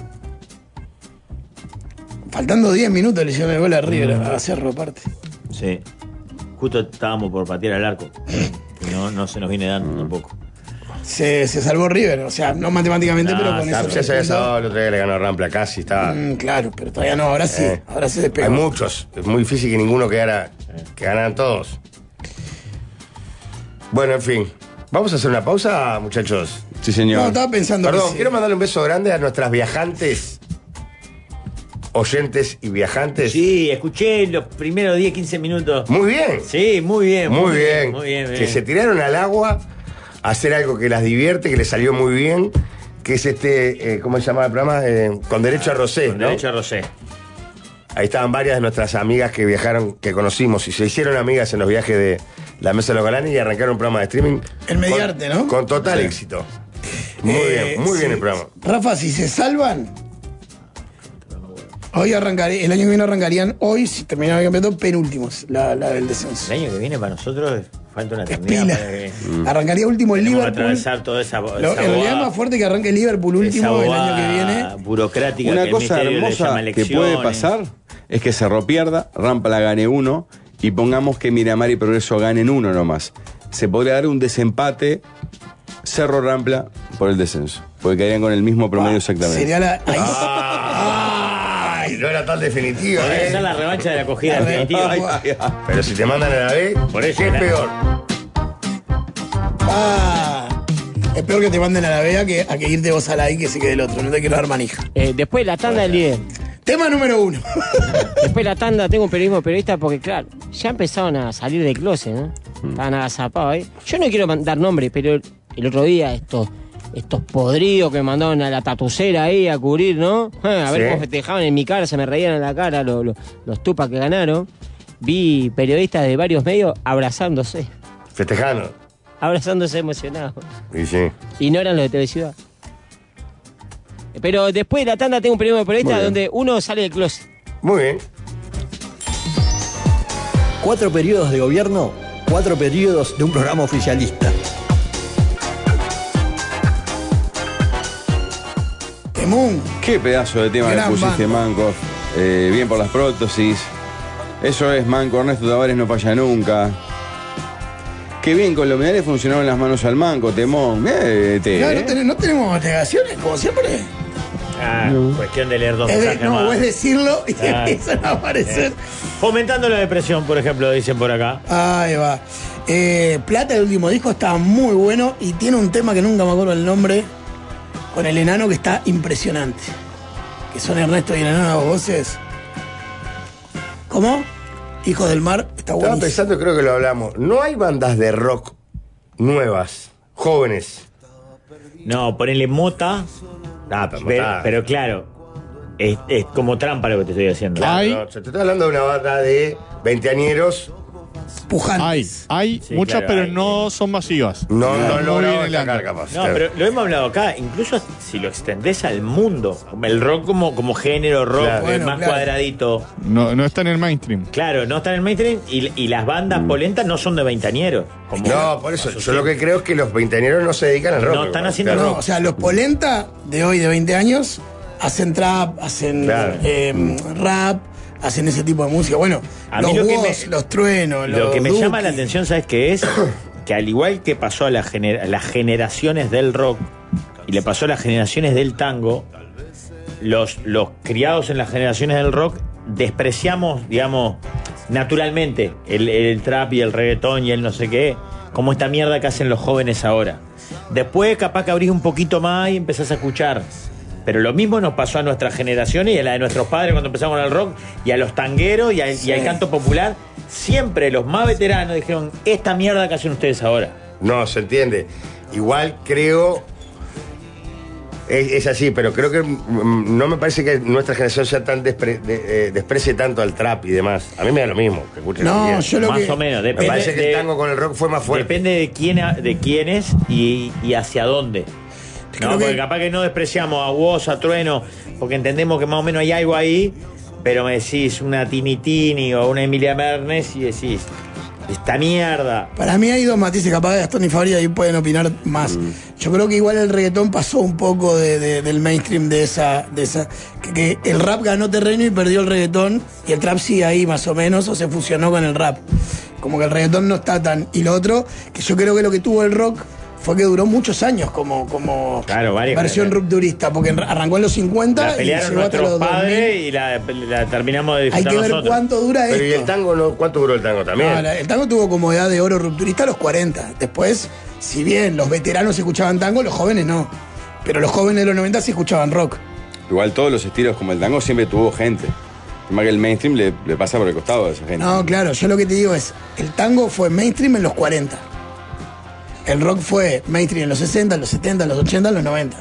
Faltando diez minutos le hicieron el gol a River, a Cerro aparte. Sí. Justo estábamos por patear al arco. Y no, no se nos viene dando tampoco. Se, se salvó River, o sea, no matemáticamente, No, pero con Ah, eso. ya se había salvado el otro día que le ganó a Rampla, casi estaba. Mm, claro, pero todavía no, ahora sí, Eh. ahora se despegó. Hay muchos, es muy difícil que ninguno quedara, que ganaran todos. Bueno, en fin. ¿Vamos a hacer una pausa, muchachos? Sí, señor. No, estaba pensando Perdón, que sí. quiero mandarle un beso grande a nuestras viajantes, oyentes y viajantes. Sí, escuché los primeros diez, quince minutos. Muy bien. Sí, muy bien. Muy bien. Muy bien. Que bien. se tiraron al agua a hacer algo que las divierte, que les salió muy bien, que es este, eh, ¿cómo se llama el programa? Eh, Con Derecho a Rosé, Con ¿no? derecho a Rosé. Ahí estaban varias de nuestras amigas que viajaron, que conocimos y se hicieron amigas en los viajes de la Mesa de los Galanes y arrancaron un programa de streaming. El Mediarte, con- ¿no? Con total Sí. éxito. Muy Eh, bien, muy bien sí. el programa. Rafa, si se salvan, hoy arrancaría, el año que viene arrancarían, hoy, si terminara el campeonato, penúltimos, la, la del descenso. El año que viene para nosotros falta una Es eternidad. pila. para que- Arrancaría último el Tenemos que Liverpool. atravesar toda esa, Lo- esa en realidad es bobada- más fuerte que arranque el Liverpool esa último el año que bobada viene. burocrática que Una el cosa ministerio le hermosa llama que elecciones. puede pasar es que Cerro pierda, Rampla gane uno y pongamos que Miramar y Progreso ganen uno nomás. Se podría dar un desempate Cerro Rampla por el descenso, porque quedarían con el mismo promedio exactamente. Sería la. ahí- Ay, no era tan definitiva, Podría ¿eh? ser la revancha de la acogida Ay, definitiva. Ay, ay, ay. Pero si te mandan a la B, Por eso ¿qué es era- peor? Ah, es peor que te manden a la vea que a que irte vos a la I que se quede el otro. No te quiero dar manija. Eh, después la tanda del líder. Tema número uno. Después la tanda, tengo un periodismo periodista porque, claro, ya empezaron a salir de closet, ¿no? Mm. Estaban agazapados ahí. Yo no quiero man- dar nombre, pero el, el otro día estos, estos podridos que me mandaron a la tatucera ahí a cubrir, ¿no? Eh, a ver Sí. cómo festejaban en mi cara, se me reían en la cara los, los, los tupas que ganaron. Vi periodistas de varios medios abrazándose, Festejando. abrazándose emocionados. Y sí. Y no eran los de T V Ciudad. Pero después de la tanda tengo un periodismo periodista Muy bien. donde uno sale del closet. Muy bien. Cuatro periodos de gobierno, cuatro periodos de un programa oficialista. Temún. Qué pedazo de tema Gran que pusiste, banda. Manco. Eh, bien por las prótesis. Eso es, Manco. Ernesto Tavares no falla nunca. Qué bien, con los medales funcionaron las manos al Manco, Temón. Eh, te, No, eh. no, ten- no tenemos negaciones, como siempre. Ah, cuestión de leer dos Es de- mensajes no, más. o es decirlo y Claro. empiezan a aparecer. Fomentando la depresión, por ejemplo, dicen por acá. Ahí va. Eh, Plata, el último disco, está muy bueno y tiene un tema que nunca me acuerdo el nombre, con el enano que está impresionante. Que son Ernesto y el enano a las voces. ¿Cómo? Hijos del Mar, está Estaba buenísimo. pensando, creo que lo hablamos. No hay bandas de rock nuevas, jóvenes. No, ponele mota. Ah, pero, Pero, Mota. pero claro, es, es como trampa lo que te estoy haciendo. Claro, Hay- no, te estoy hablando de una banda de veinteañeros. Pujantes. Hay, hay Sí, muchas, claro, pero hay. no son masivas. No, no, Muy no, bien no, hilando. sacar capaz. No, pero lo hemos hablado acá, incluso si lo extendés al mundo, el rock como, como género, rock Claro. eh, Bueno, más claro. cuadradito. No, no está en el mainstream. Claro, no está en el mainstream y, y las bandas polentas no son de veinteañeros. Como No, por eso, yo lo que creo es que los veinteañeros no se dedican al rock. No están haciendo Claro. No, o sea, los polenta de hoy, de veinte años, hacen trap, hacen Claro. eh, rap, hacen ese tipo de música. Bueno, A los mí lo que Woz, me- los truenos, los Lo que me Duki. llama la atención, ¿sabes qué es? Que al igual que pasó a las, gener- las generaciones del rock y le pasó a las generaciones del tango, los, los criados en las generaciones del rock despreciamos, digamos, naturalmente el, el trap y el reggaetón y el no sé qué, como esta mierda que hacen los jóvenes ahora. Después capaz que abrís un poquito más y empezás a escuchar. Pero lo mismo nos pasó a nuestra generación y a la de nuestros padres cuando empezamos con el rock, y a los tangueros y, a, sí. y al canto popular. Siempre los más veteranos dijeron, esta mierda que hacen ustedes ahora. No, se entiende. Igual creo... Es, es así, pero creo que mm, no me parece que nuestra generación sea tan despre, de, eh, desprecie tanto al trap y demás. A mí me da lo mismo. Que escuchen no, bien. yo lo más que... o menos. Me Depende parece que de, el tango con el rock fue más fuerte. Depende de quién, de quién es y, y hacia dónde. No, porque que... capaz que no despreciamos a Woz, a Trueno, porque entendemos que más o menos hay algo ahí, pero me decís una Tini Tini o una Emilia Mernes y decís, esta mierda. Para mí hay dos matices, capaz de Gastón y Fabri ahí pueden opinar más. Mm. Yo creo que igual el reggaetón pasó un poco de, de, del mainstream de esa... de esa que, que el rap ganó terreno y perdió el reggaetón, y el trap sigue ahí más o menos, o se fusionó con el rap. Como que el reggaetón no está tan... Y lo otro, que yo creo que lo que tuvo el rock fue que duró muchos años como, como claro, versión rupturista, porque arrancó en los cincuenta la pelearon y llegó hasta los padres y la, la terminamos de disfrutar. Hay que ver nosotros. Cuánto dura Pero esto. ¿y el tango no? ¿Cuánto duró el tango también? No, el tango tuvo como edad de oro rupturista a los cuarenta. Después, si bien los veteranos escuchaban tango, los jóvenes no. Pero los jóvenes de los noventa sí escuchaban rock. Igual todos los estilos como el tango siempre tuvo gente. Más que el mainstream le, le pasa por el costado a esa gente. No, claro, yo lo que te digo es, el tango fue mainstream en los cuarenta. El rock fue mainstream en los sesenta, en los setenta, en los ochenta, en los noventa.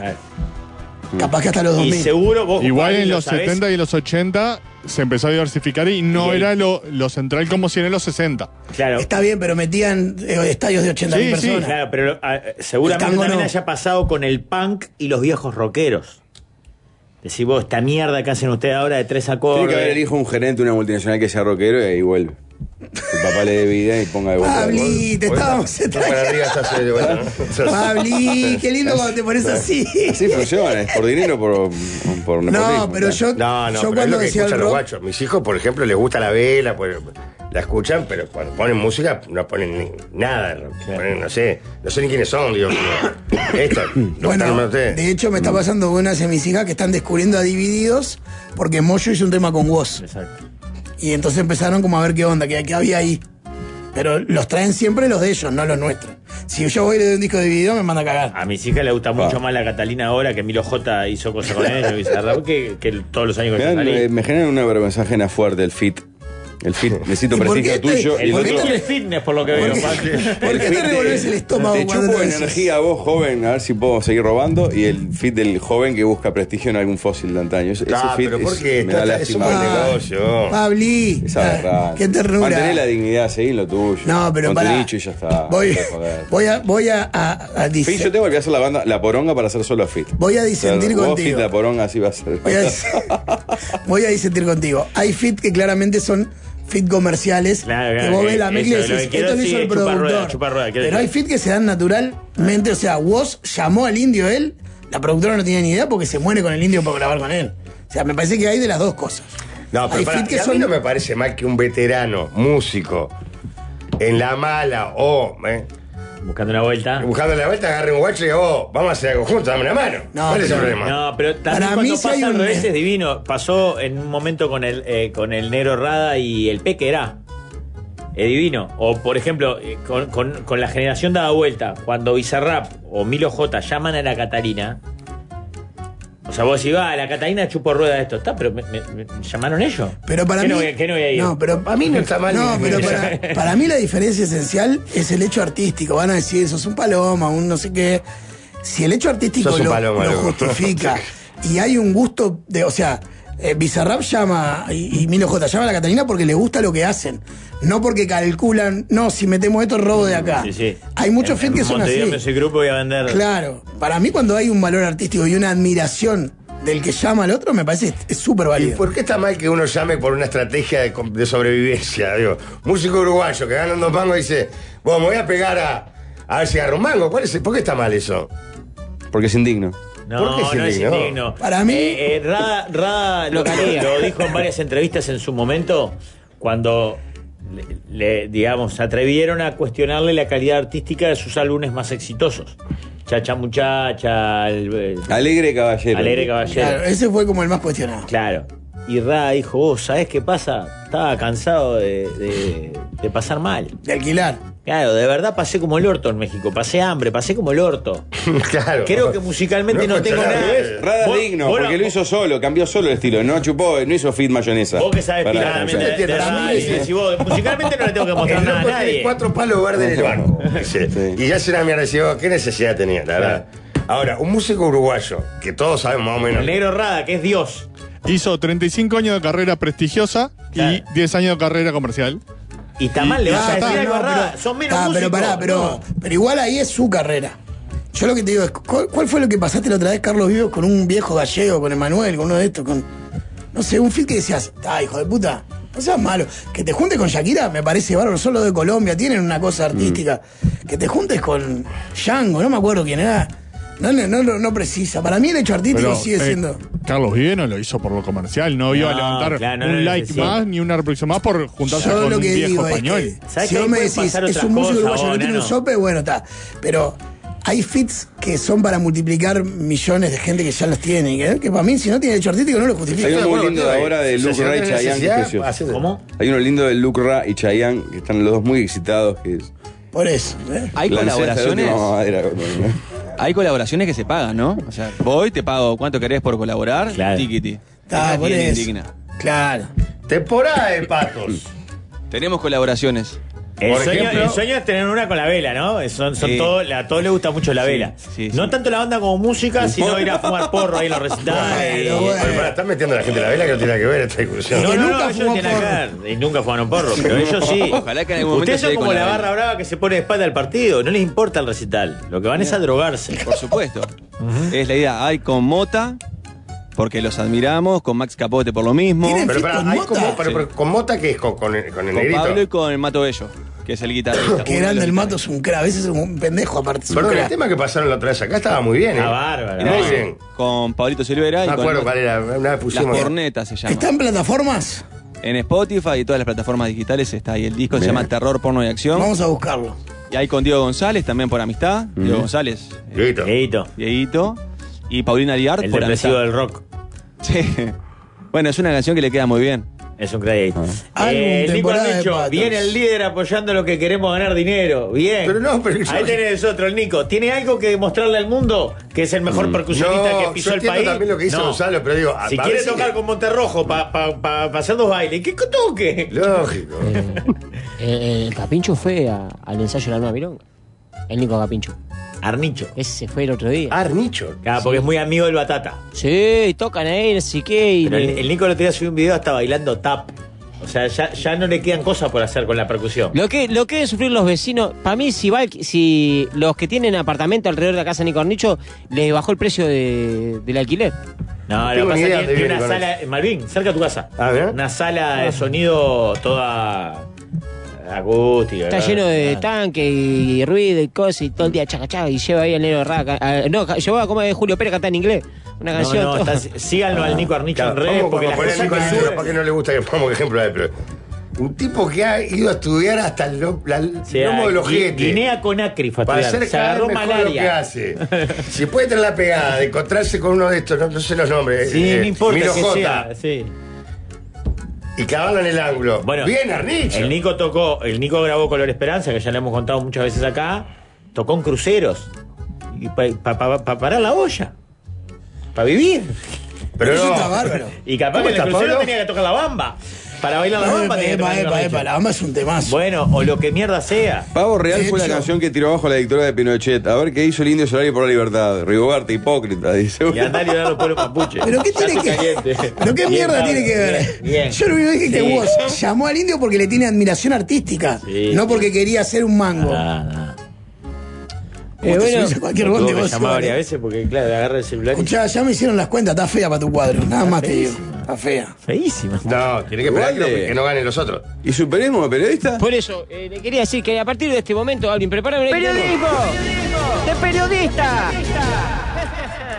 Capaz que hasta los dos mil. Y seguro vos, igual en lo los sabés. setenta y en los ochenta se empezó a diversificar y no y era lo, lo central como si era en los sesenta. Claro. Está bien, pero metían eh, estadios de ochenta mil Sí, sí. personas. Claro, pero uh, seguramente tango también no. haya pasado con el punk y los viejos rockeros. Decís vos, esta mierda que hacen ustedes ahora de tres acordes. Tiene que haber el hijo de un gerente de una multinacional que sea rockero y ahí vuelve. El papá le dé vida y ponga de vuelta. Pabli, te estábamos No, para arriba se hace de vuelta, ¿no? Pabli, qué lindo cuando te pones así. Así funciona, es por dinero o por, por No, nepotismo, pero yo, No, no, yo pero es cuando lo que decía el escuchan los rock, guachos. Mis hijos, por ejemplo, les gusta la vela, pues, la escuchan, pero cuando ponen música no ponen ni nada. Ponen, no sé, no sé ni quiénes son, digo. Esto, lo bueno, están- ustedes. de hecho me está pasando con unas de mis hijas que están descubriendo a Divididos porque Moyo hizo un tema con Woz. Exacto. Y entonces empezaron como a ver qué onda, qué, qué había ahí. Pero los traen siempre los de ellos, no los nuestros. Si yo voy y le doy un disco de video, me manda a cagar. A mis hijas les gusta mucho más la Catalina ahora, que Milo J hizo cosas con ellos y Bizarrap, que, que todos los años que Me, yo dan, salí. eh, me genera una vergüenza ajena fuerte el fit. El fit, necesito ¿Y por prestigio qué te- tuyo y El el ¿por qué otro. fit y el fitness, por lo que veo. ¿Por qué, Pati. ¿por El qué fit te revolves el estómago Te cuando chupo lo dices? energía a vos, joven, a ver si puedo seguir robando. Y el fit del joven que busca prestigio en algún fósil de antaño. Ese, Ah, ese fit pero ¿por es- qué? me da Está- es un lástima. buen Ah, negocio. Pabli, Es ah, aberrante. qué ternura. Mantener la dignidad, seguir lo tuyo. No, pero Con tu pará. nicho y ya está. Voy, Dejá de joder. voy a, voy a, a, a Fit, dise- yo tengo que hacer la banda La Poronga para hacer solo fit. Voy a disentir O sea, vos contigo. fit La Poronga así va a ser. Voy a, dis- voy a disentir contigo. Hay fit que claramente son fit comerciales. Claro, que claro, vos que ves la mezcla y eso, lo decís, que quiero esto lo sí hizo el es chupar productor. rueda, chupar rueda, quiero Pero hay decir. fit que se dan naturalmente. O sea, vos llamó al indio él, la productora no tenía ni idea porque se muere con el indio por grabar con él. O sea, me parece que hay de las dos cosas. No, pero hay pará, fit que y a mí son. no me parece mal que un veterano, músico, en la mala o eh, Buscando una vuelta. buscando la vuelta, agarre un guacho y diga, oh, vamos a hacer algo juntos, dame una mano. No, ¿Cuál es el pero- problema? No, pero también Para cuando mí sí hay pasa al un- revés es divino. Pasó en un momento con el eh, con el Negro Rada y el Peque era. Es divino. O por ejemplo, eh, con, con, con la generación dada vuelta, cuando Bizarrap o Milo J llaman a la Catalina. O sea, vos decís, va, la Catalina chupó rueda de esto. Está, pero me, me- me llamaron ellos. Pero para ¿Qué mí. no voy a- qué no voy a ir? No, pero A mí no está mal. No, pero para, para mí la diferencia esencial es el hecho artístico. Van a decir, sos un paloma, un no sé qué. Si el hecho artístico Sos un lo, paloma, lo loco. justifica y hay un gusto de, o sea, eh, Bizarrap llama y, y Milo J llama a la Catalina porque le gusta lo que hacen, no porque calculan, no, si metemos esto robo de acá. Sí, sí. Hay muchos En- fit que en son Montevideo así. Music Group voy a vender. Claro, para mí cuando hay un valor artístico y una admiración del que llama al otro, me parece es súper ¿Y válido. por qué está mal que uno llame por una estrategia de, com- de sobrevivencia? Digo, músico uruguayo que gana dos mangos y dice, bueno, me voy a pegar a, a ver si agarro un mango. ¿Cuál es el- ¿Por qué está mal eso? Porque es indigno. No, ¿Por qué es no es indigno? indigno. Para mí- Eh, eh, Rada, Rada lo, Localía. lo dijo en varias entrevistas en su momento, cuando le, le, digamos, atrevieron a cuestionarle la calidad artística de sus álbumes más exitosos. Chacha Muchacha, el- el- Alegre caballero. Alegre Caballero. Claro, ese fue como el más cuestionado. Claro. y Ra dijo, vos, ¿sabés qué pasa? Estaba cansado de, de, de pasar mal. De alquilar. Claro, de verdad pasé como el orto en México. Pasé hambre, pasé como el orto. Claro. Creo que musicalmente no, No tengo escucha nada. nada. Rada Vos- digno, vos porque no- lo hizo solo, cambió solo el estilo. No chupó, no hizo fit mayonesa. Vos que sabés Para- piladamente de, de, para Ra, mí y sí. decís, vos, musicalmente no le tengo que mostrar El nada a loco tiene nadie. cuatro palos verdes en el banco. dice. Sí. Y ya se la mierda decía, oh, ¿qué necesidad tenía? La verdad. Ahora, un músico uruguayo, que todos sabemos más o menos. El negro Rada, que es Dios. Hizo treinta y cinco años de carrera prestigiosa Claro. y diez años de carrera comercial. Y está mal, le vas Ah, a decir está, algo a no, Rada. pero- Son menos ah, músicos. pero pará, pero, No. pero igual ahí es su carrera. Yo lo que te digo es, ¿cuál, cuál fue lo que pasaste la otra vez, Carlos Vivos, con un viejo gallego, con Emanuel, con uno de estos, con. No sé, un fit que decías, ah, hijo de puta, no seas malo. Que te juntes con Shakira me parece bárbaro, solo de Colombia, tienen una cosa artística. Que te juntes con Django, no me acuerdo quién era. No, no, no, no precisa. Para mí el hecho artístico Pero, sigue eh, siendo. Carlos Viveno lo hizo por lo comercial, no iba a No, levantar claro, no un lo like necesita. más ni una reproducción más por juntarse Yo con lo un que viejo digo es español. que ¿Sabes si que vos ahí me puede decís, pasar es otra un músico cosa, uruguayo, no vos, tiene un nano? sope, bueno, está. Pero hay fits que son para multiplicar millones de gente que ya los tiene. Que, que para mí, si no tiene hecho artístico, no lo justifica. Hay uno muy Bueno, lindo tío, de ahora de o sea, Luke si no Ra y tenés Chayanne, que es necesidad, precioso. hacete. ¿Cómo? Hay uno lindo de Luke Ra y Chayanne, que están los dos muy excitados, que es... Por eso. ¿eh? Hay Lancé hasta la colaboraciones. última mamadera, ¿no? Hay colaboraciones que se pagan, ¿no? O sea, voy, te pago cuánto querés por colaborar, Claro. tiquiti. Está, por ¿Quién eso. indigna? Claro. Temporada de patos. Tenemos colaboraciones. El Por sueño, ejemplo- el sueño es tener una con la vela, ¿no? Son, son Sí. todo, a todos les gusta mucho la Sí, vela. sí, no sí. tanto la banda como música, sino ir a fumar porro ahí en los recitales. Bueno, bueno. Pero para, están metiendo a la gente en la vela que no tiene nada que ver esta discusión. No, que no, nunca no, ellos fumó tienen porro. que ver. Y nunca fumaron porro, pero ellos sí. Ojalá que en algún momento Ustedes se son dé como con la la barra vela. brava que se pone de espalda al partido. No les importa el recital. Lo que van es a drogarse. Por supuesto. Es la idea. Hay con Mota, porque los admiramos, con Max Capote por lo mismo, ¿Tienen Pero, fit para, con hay Mota? como, pero, pero con Mota, que es con, con el, con el con negrito. Pablo y con el Mato Bello, que es el guitarrista. Qué Uno de grande los el Mato, guitarristas. es un crack. A veces es un pendejo aparte. es un Perdón, el crack. tema que pasaron la otra vez acá estaba muy bien, ¿eh? Está bárbaro. Muy Era bien. Con Pablito Silvera y No me con acuerdo el cuál era. Una vez Las pusimos. Cornetas se llama. ¿Está en plataformas? En Spotify y todas las plataformas digitales está ahí el disco, se Bien. llama Terror, Porno y Acción. Vamos a buscarlo. Y hay con Diego González, también por amistad. Diego González, eh, Listo. Dieguito, Dieguito. Y Paulina Liar el por depresivo amistad. del rock. Sí. Bueno, es una canción que le queda muy bien. Es un crack. Álbum, Eh, Nico temporada de Arnicho, patos. viene el líder apoyando lo que queremos ganar dinero. Bien. Pero no, pero yo- Ahí tenés otro, el Nico. ¿Tiene algo que demostrarle al mundo que es el mejor percusionista No, que yo pisó el entiendo país? también lo que dice Gonzalo, pero digo, a- si a quiere veces tocar que- con Monterrojo para pa, pa, pa hacer dos bailes, ¿qué toque? Lógico. Eh, el Capincho fue a- al ensayo de la nueva milonga. El Nico Capincho. Arnicho. Ese fue el otro día. Arnicho. Claro, porque es muy amigo del Batata. Sí, tocan ahí, no sé qué. Y Pero el, le- el Nico el otro día subió un video hasta bailando tap. O sea, ya, ya no le quedan cosas por hacer con la percusión. Lo que, lo que deben sufrir los vecinos, para mí, si, va, el- si los que tienen apartamento alrededor de la casa de Nico Arnicho, les bajó el precio de- del alquiler. No, lo tengo que ni pasa idea es que dónde tiene viene una con sala, en Malvin, cerca de tu casa. Ah, ¿verdad? Una sala de sonido toda acústica. Está ¿verdad? lleno de Ah. tanque y ruido y cosas y todo el día chaca chaca y lleva ahí el negro Raca. Ah, no, llevaba como Julio Pérez cantar en inglés. Una No, canción. no, todo. está- síganlo al Nico Arnicho Claro, en redes vamos porque a las poner cosas Nico que Arnicho, sube. ¿para qué no le gusta que pongamos ejemplo de él? Pero un tipo que ha ido a estudiar hasta el lo- la- el Sí, lomo del Gui- ojete. Guinea Conakry fue a Para estudiar. ser Se cada agarró vez mejor lo que malaria. hace. Si puede tener la pegada de encontrarse con uno de estos, no, no sé los nombres. Sí, eh, no importa Milo que J, sea. Sí. y clavarlo en el ángulo. Bueno, Bien, Arnicho. El Nico tocó, el Nico grabó Color Esperanza, que ya le hemos contado muchas veces acá. Tocó en cruceros. Y para parar la olla. Para vivir. Pero Eso no. está bárbaro. Y capaz ¿Cómo que en el está, crucero Pablo? tenía que tocar la bamba. Para bailar la bamba tenía que Epa, tocar epa, Nico epa, Arnicho. la bamba es un temazo. Bueno, o lo que mierda sea. Pavo Real De fue la hecho- canción que tiró abajo la dictadura de Pinochet. A ver qué hizo el Indio Solari por la libertad. Rigoberta, hipócrita, dice. Y andar a liberar a los pueblos mapuches. ¿Pero qué Ya tiene estoy que caliente. ¿Pero qué Bien, mierda Pablo, tiene que ver? Bien, bien. Yo lo único que dije que Sí. vos llamó al indio porque le tiene admiración artística, Sí, no sí. porque quería hacer un mango. Ah, no. Como Eh, te bueno, subís a cualquier Lo bondi tuve que vos, llamar igual, varias eh. veces porque, claro, agarra el celular y... Escuchá, ya me hicieron las cuentas, está fea para tu cuadro. Nada más te digo. Está fea. Feísima. No, tiene que esperar que, Igual no- de- que no ganen los otros. ¿Y su periodismo de periodista? Por eso, eh, le quería decir que a partir de este momento, Alvin, prepárame. ¡Periodismo! ¡De periodista!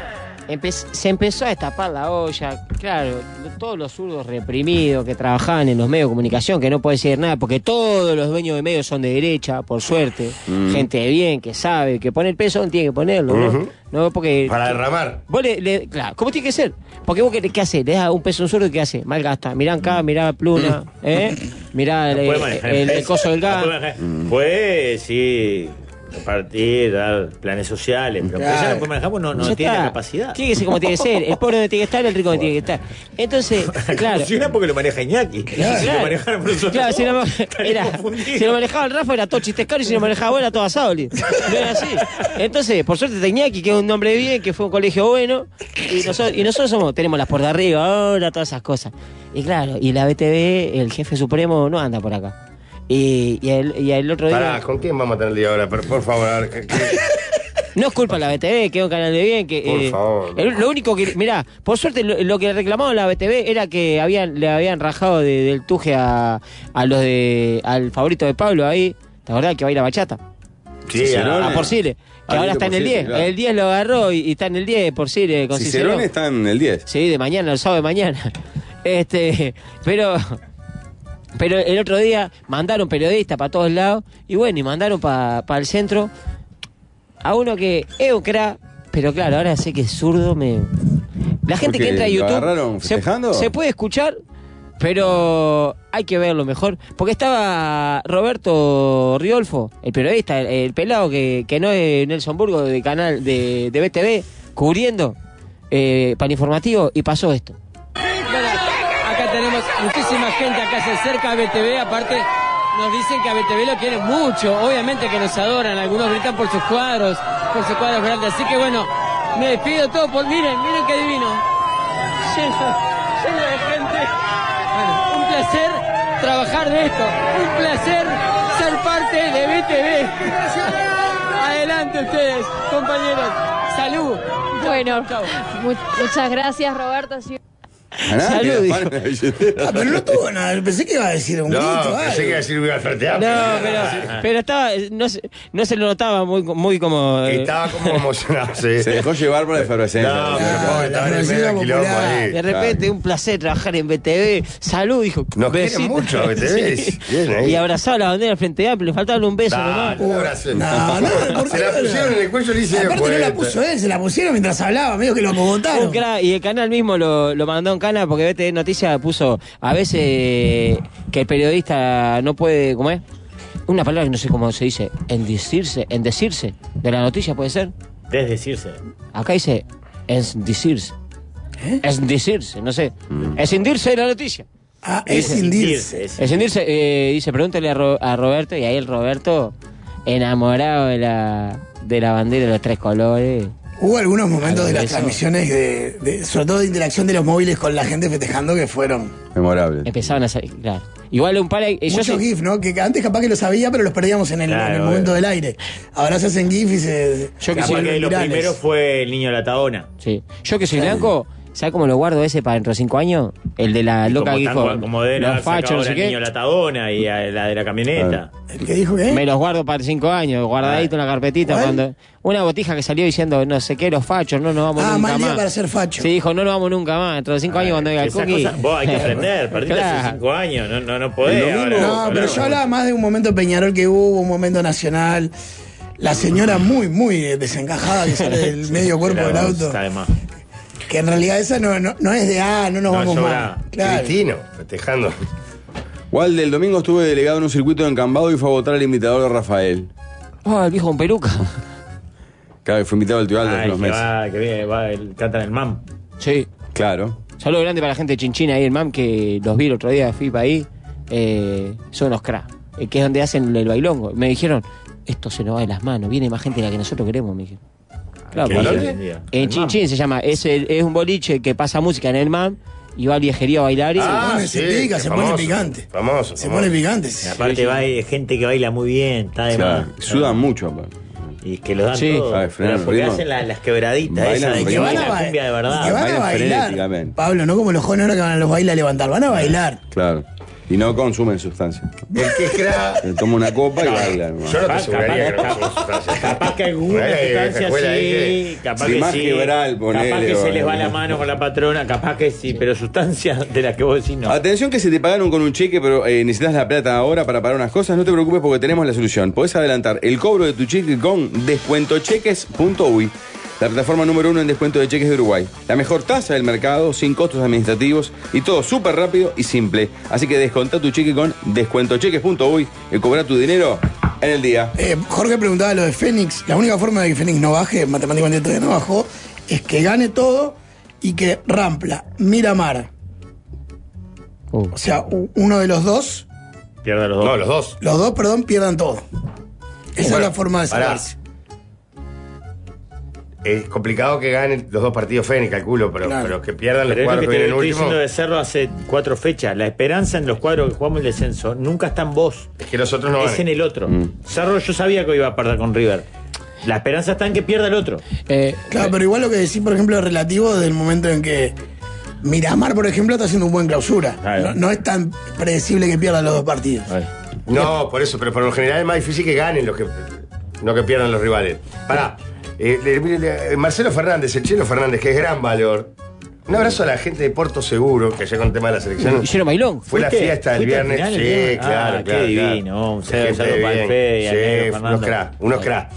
Empe- se empezó a destapar la olla. Claro, todos los zurdos reprimidos que trabajaban en los medios de comunicación, que no puede decir nada, porque todos los dueños de medios son de derecha, por suerte. Mm. Gente de bien, que sabe, que pone el peso donde tiene que ponerlo, ¿no? Uh-huh. No, porque. Para derramar. Vos le, le, claro, ¿cómo tiene que ser? Porque vos, ¿qué, qué hace? Le das un peso a un zurdo y ¿qué hace? Malgasta. Mirá acá, mirá Pluna, ¿eh? Mirá no el, el, el, el coso del gas. No puede, sí. Repartir, dar planes sociales, pero claro. Ella no puede manejar porque no, no tiene la capacidad. Tiene que ser como tiene que ser. El pobre donde tiene que estar, el rico donde tiene que estar. Entonces, claro. Funciona porque lo maneja Iñaki. Claro, si lo manejaron por nosotros. Claro, si, lo, era, si lo manejaba el Rafa era todo chistes caros y si lo manejaba vos era todo asado. No era así. Entonces, por suerte está Iñaki, que es un hombre bien, que fue a un colegio bueno. Y nosotros, y nosotros somos, tenemos las por de arriba, ahora, todas esas cosas. Y claro, y la B T V, el jefe supremo, no anda por acá. Y, y, el, y el otro día. Pará, ¿con quién vamos a tener el día ahora? Por, por favor, a ver, ¿qué? No es culpa de la B T V, que es un canal de bien. Que, por eh, favor. El, lo único que. Mirá, por suerte lo, lo que reclamaban la B T V era que habían, le habían rajado de, del tuje a, a los de. Al favorito de Pablo ahí. ¿Te acordás que va a ir a Bachata? Sí, a, a Porcile. Que ah, ahora está en el diez. Claro. El diez lo agarró y, y está en el diez Porcile con Cicerón. Cicerón está en el diez. Sí, de mañana, el sábado de mañana. Este. Pero. Pero el otro día mandaron periodistas para todos lados y bueno, y mandaron para pa el centro a uno que es un crack, pero claro, ahora sé que es zurdo. Me... La gente que entra a YouTube se, se puede escuchar, pero hay que verlo mejor. Porque estaba Roberto Riolfo, el periodista, el, el pelado que, que no es Nelson Burgo de canal de, de B T V, cubriendo eh, para informativo y pasó esto. Tenemos muchísima gente acá se acerca a B T V, aparte nos dicen que a B T V lo quieren mucho, obviamente que nos adoran, algunos gritan por sus cuadros, por sus cuadros grandes, así que bueno, me despido todo por, miren, miren qué divino, lleno, lleno de gente, bueno, un placer trabajar de esto, un placer ser parte de B T V, adelante ustedes, compañeros, salud. Bueno, mu muchas gracias Roberto. Salud, ah, pero no tuvo nada, pensé que iba a decir un no, grito. No, pensé que iba a decir un frente amplio. No, pero, pero estaba, no se, no se lo notaba muy, muy como... Eh, estaba como emocionado, sí. Se dejó llevar por la efervescencia. No, pero no, estaba en el medio del quilombo ahí. De repente, claro. Un placer trabajar en B T V. Salud, dijo. Nos quieren mucho a B T V. Sí. Bien, ahí. Y abrazaba la bandera al Frente Amplio, le faltaba un beso nah, nomás. Un abrazo. No, no, se la pusieron en el cuello y le aparte no la puso él, se la pusieron mientras hablaba, medio que lo acogotaron. Y el canal mismo lo, lo mandó en cana porque B T V Noticias puso a veces que el periodista no puede, ¿cómo es? Una palabra que no sé cómo se dice, endecirse, endecirse de la noticia, ¿puede ser? Desdecirse. Acá dice endecirse. ¿Eh? Endecirse, no sé. Mm. Escindirse de la noticia. Ah, escindirse. Escindirse, eh, dice, pregúntale a, Ro, a Roberto, y ahí el Roberto, enamorado de la, de la bandera de los tres colores. Hubo algunos momentos de las eso? transmisiones, de, de, sobre todo de interacción de los móviles con la gente festejando, que fueron memorables. Empezaban a salir, claro. Igual un par de... Muchos yo GIF, ¿no? Que antes capaz que lo sabía, pero los perdíamos en el, claro, en el momento del aire. Ahora se hacen GIF y se... Yo que soy que lo primero fue el niño Latadona. Sí. Yo que soy blanco... ¿Sabes cómo lo guardo ese para dentro de cinco años? El de la loca que dijo. Como de los fachos, no sé qué. El niño Latadona y la de la camioneta. ¿El que dijo qué? Me los guardo para cinco años, guardadito en la carpetita. ¿Cuál? Cuando una botija que salió diciendo no sé qué, los fachos, no nos vamos ah, nunca mal día más. para ser facho. Sí, dijo, no nos vamos nunca más. Dentro de cinco ah, años cuando venga el cookie. Cosa, vos hay que aprender, perdiste claro. hace cinco años, no, no, no podés. Ahora, no, pero yo hablaba más de un momento Peñarol que hubo, un momento nacional. La señora muy, muy desencajada que sale del medio cuerpo del auto. Además. Que en realidad esa no, no, no es de ah, no nos no, vamos más. Claro. Cristino, festejando. Walde, el domingo estuve delegado en un circuito de encambado y fue a votar al invitador de Rafael. Oh, el viejo con peluca. Claro, fue invitado al Tibal de unos meses. Va, que viene, va, el, canta en el M A M. Sí. Claro. Saludo grande para la gente de Chinchina ahí, el M A M, que los vi el otro día, fui para ahí. Eh, son unos cracks. Eh, que es donde hacen el bailongo. Me dijeron, esto se nos va de las manos, viene más gente de la que nosotros queremos, me dijeron. Claro, porque en Chinchín se llama, es, el, es un boliche que pasa música en el M A M y va al viejerío a bailar y ah, se, sí, se pica, se famoso, pone picante. Famoso. Se famoso. pone picante. Y aparte sí, sí. va hay gente que baila muy bien, está de claro, más. Sudan claro. mucho, aparte. Y que lo dan sí. todo. Ay, pero porque hacen la, las quebraditas, esas, que van a la cumbia de verdad. Que van a bailar. Pablo, no como los jóvenes ahora que van a los bailes a levantar, van a bailar. Claro. Y no consumen sustancias. El que es crack. Toma una copa y baila. ¿no? Yo no te aseguraría que no capaz, consumo sustancias. capaz que alguna Hay sustancia escuela ahí sí, que- capaz Si que más sí. quebral, ponele, capaz que se les va bueno. la mano con la patrona, capaz que sí, pero sustancias de las que vos decís no. Atención que se te pagaron con un cheque, pero eh, necesitas la plata ahora para pagar unas cosas. No te preocupes porque tenemos la solución. Podés adelantar el cobro de tu cheque con descuentocheques punto uy. La plataforma número uno en descuento de cheques de Uruguay. La mejor tasa del mercado, sin costos administrativos y todo súper rápido y simple. Así que descontá tu cheque con descuentocheques punto uy y cobra tu dinero en el día. Eh, Jorge preguntaba lo de Fénix. La única forma de que Fénix no baje, matemáticamente todavía no bajó, es que gane todo y que Rampla, Miramar, Uh. o sea, u- uno de los dos, Pierda los dos. No, los dos. los dos, perdón, pierdan todo. Esa Bueno, es la forma de pará. salvarse. Es complicado que ganen los dos partidos Fénix, calculo, pero, Claro. pero que pierdan los Pero es lo cuadros que que te vienen estoy último. diciendo de Cerro hace cuatro fechas. La esperanza en los cuadros que jugamos el descenso nunca está en vos. Es que los otros no es ganen. en el otro. Mm. Cerro yo sabía que iba a perder con River. La esperanza está en que pierda el otro. Eh, Claro, pero igual lo que decís, por ejemplo, es relativo desde el momento en que Miramar, por ejemplo, está haciendo un buen clausura. Claro. No, no es tan predecible que pierda los dos partidos. No, por eso, pero por lo general es más difícil que ganen los que. No que pierdan los rivales. Pará. eh, le- le- eh, Marcelo Fernández, el Chelo Fernández, que es gran valor. Un abrazo a la gente de Porto Seguro, que ya con el tema de la selección. Hicieron bailón. Fue la ¿Fuiste? fiesta del ¿Fuiste al viernes. final el Sí, viernes? claro, Ah, claro. qué claro. divino. Un saludo- Gente saludo de para el bien. Fede y al negro Sí, Fernando. unos cracks, unos cracks.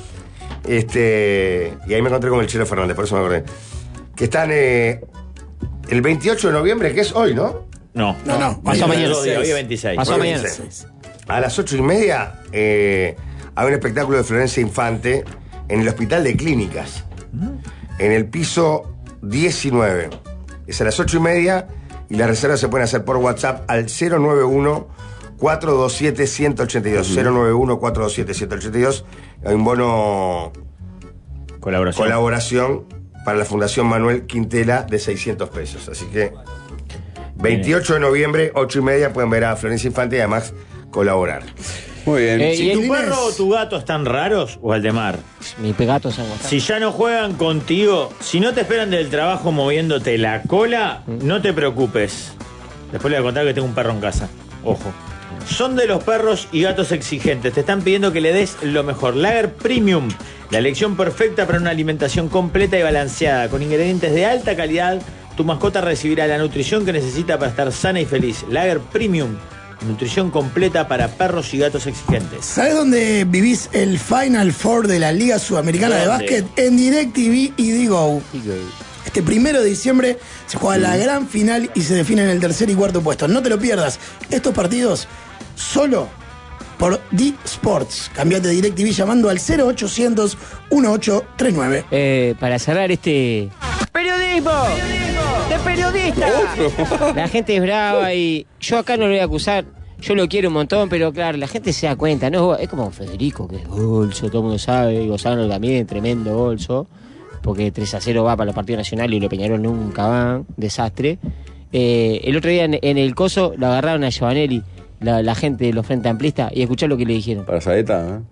Este, y ahí me encontré con el Chelo Fernández, por eso me acordé. Que están eh, el veintiocho de noviembre, que es hoy, ¿no? No. No, no, pasó hoy- mañana. Hoy, hoy veintiséis. Pasó Hoy mañana. veintiséis. A las ocho y media eh, hay un espectáculo de Florencia Infante en el Hospital de Clínicas, en el piso diecinueve. Es a las ocho y media y las reservas se pueden hacer por WhatsApp al cero nueve uno, cuatro dos siete, uno cero ocho dos. cero nueve uno, cuatro dos siete, uno cero ocho dos. Hay un bono Colaboración. colaboración para la Fundación Manuel Quintela de seiscientos pesos. Así que veintiocho de noviembre, ocho y media, pueden ver a Florencia Infante y además colaborar. Muy bien. Eh, Si y tu el- perro o tu gato están raros, o Aldemar, Mi pegato se aguanta. si ya no juegan contigo, si no te esperan del trabajo moviéndote la cola, no te preocupes. Después le voy a contar que tengo un perro en casa. Ojo. Son de los perros y gatos exigentes. Te están pidiendo que le des lo mejor. Lager Premium, la elección perfecta para una alimentación completa y balanceada, con ingredientes de alta calidad. Tu mascota recibirá la nutrición que necesita para estar sana y feliz. Lager Premium, nutrición completa para perros y gatos exigentes. ¿Sabes dónde vivís el Final Four de la Liga Sudamericana de ¿Dónde? Básquet? En DirecTV y Digo. Este primero de diciembre se juega la gran final y se define en el tercer y cuarto puesto. No te lo pierdas. Estos partidos solo por D-Sports. Cambiate de DirecTV llamando al cero ochocientos, dieciocho treinta y nueve. Eh, para cerrar este... ¡Periodismo! ¡De periodista! La gente es brava y yo acá no lo voy a acusar. Yo lo quiero un montón, pero claro, la gente se da cuenta. No es como Federico, que es bolso, todo el mundo sabe. Y Gonzalo también, tremendo bolso. Porque tres a cero va para el Partido Nacional y lo Peñarol nunca van. Desastre. Eh, el otro día en, en el coso lo agarraron a Giovanelli, la, la gente de los Frente Amplistas, y escuchá lo que le dijeron. Para Saeta, ¿eh?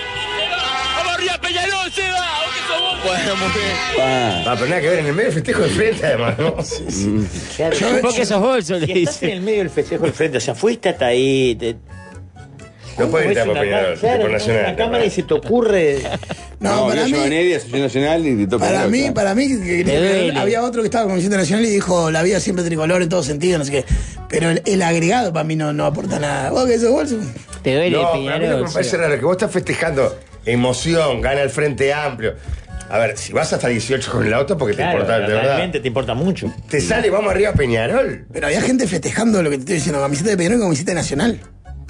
Ah, Ah, pero nada que ver, en el medio del festejo de frente, además, ¿no? Claro, Porque esos bolsos, le si estás en dice. el medio del festejo del frente, o sea, fuiste hasta ahí. Te... No pueden ves entrar por una Peñarol, ca- claro, por ves Nacional. una cámara y se te ocurre. No, no, para vio mí, Giovanelli, Asociación Nacional y gritó para Peñarol, mí, claro. para mí, que- Me duele. había otro que estaba con Comisión Nacional y dijo la vida siempre tricolor en todo sentido, no sé qué. Pero el, el agregado para mí no, no aporta nada. ¿Vos que esos bolsos? Te duele No, el pero a mí lo que Peñarol. me parece sí. raro es que vos estás festejando emoción, gana el Frente Amplio. A ver, si vas hasta dieciocho con el auto porque te Claro, importa, de verdad. realmente te importa mucho. Te sale, vamos arriba a Peñarol. Pero había gente festejando lo que te estoy diciendo, camiseta de Peñarol con camiseta nacional.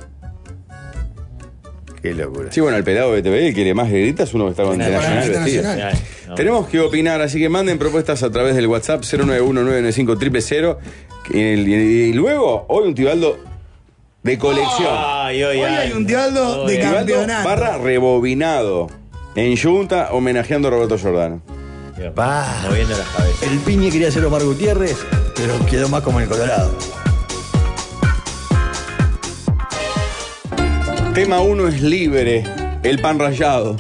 Qué locura. Sí, bueno, el pelado de T V, el que le más le grita es uno que está con Claro, Internacional con vestido. Internacional. Ay, no. Tenemos que opinar, así que manden propuestas a través del WhatsApp cero nueve uno, nueve nueve cinco, cero cero cero. Y, y- y luego, hoy un Tibaldo de colección. Ay, ay, Hoy ay. hay un Tibaldo de Ay, Tibaldo campeonato. barra rebobinado. En Junta, homenajeando a Roberto Giordano. Va. Moviendo las cabezas. El Piñe quería ser Omar Gutiérrez, pero quedó más como el Colorado. Tema uno es libre. El pan rallado.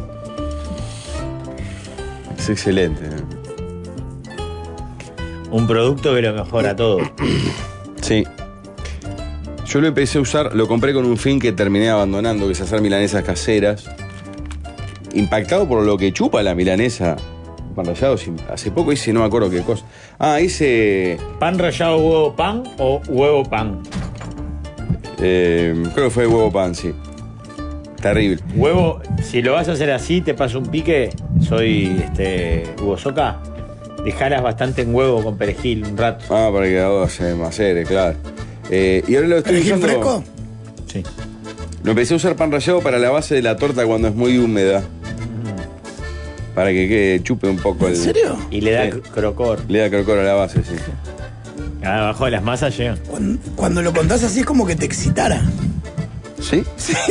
Es excelente. ¿eh? Un producto que lo mejora todo. Sí. Yo lo empecé a usar, lo compré con un fin que terminé abandonando, que es hacer milanesas caseras. Impactado por lo que chupa la milanesa. Pan rallado, hace poco hice, no me acuerdo qué cosa. Ah, hice... ¿Pan rallado huevo pan o huevo pan? Eh, creo que fue huevo pan, sí. Terrible. Huevo, si lo vas a hacer así, te paso un pique. Soy este Hugo Soca. Dejalas bastante en huevo con perejil un rato. Ah, para que la se macere, claro. Eh, y ahora lo estoy ¿Perejil usando. fresco? Sí. Lo empecé a usar pan rallado para la base de la torta cuando es muy húmeda. Para que quede, chupe un poco el. ¿En serio? Y le da Sí. crocor. Le da crocor a la base, sí. Abajo de las masas llegan. Cuando, cuando lo contás así es como que te excitara. ¿Sí?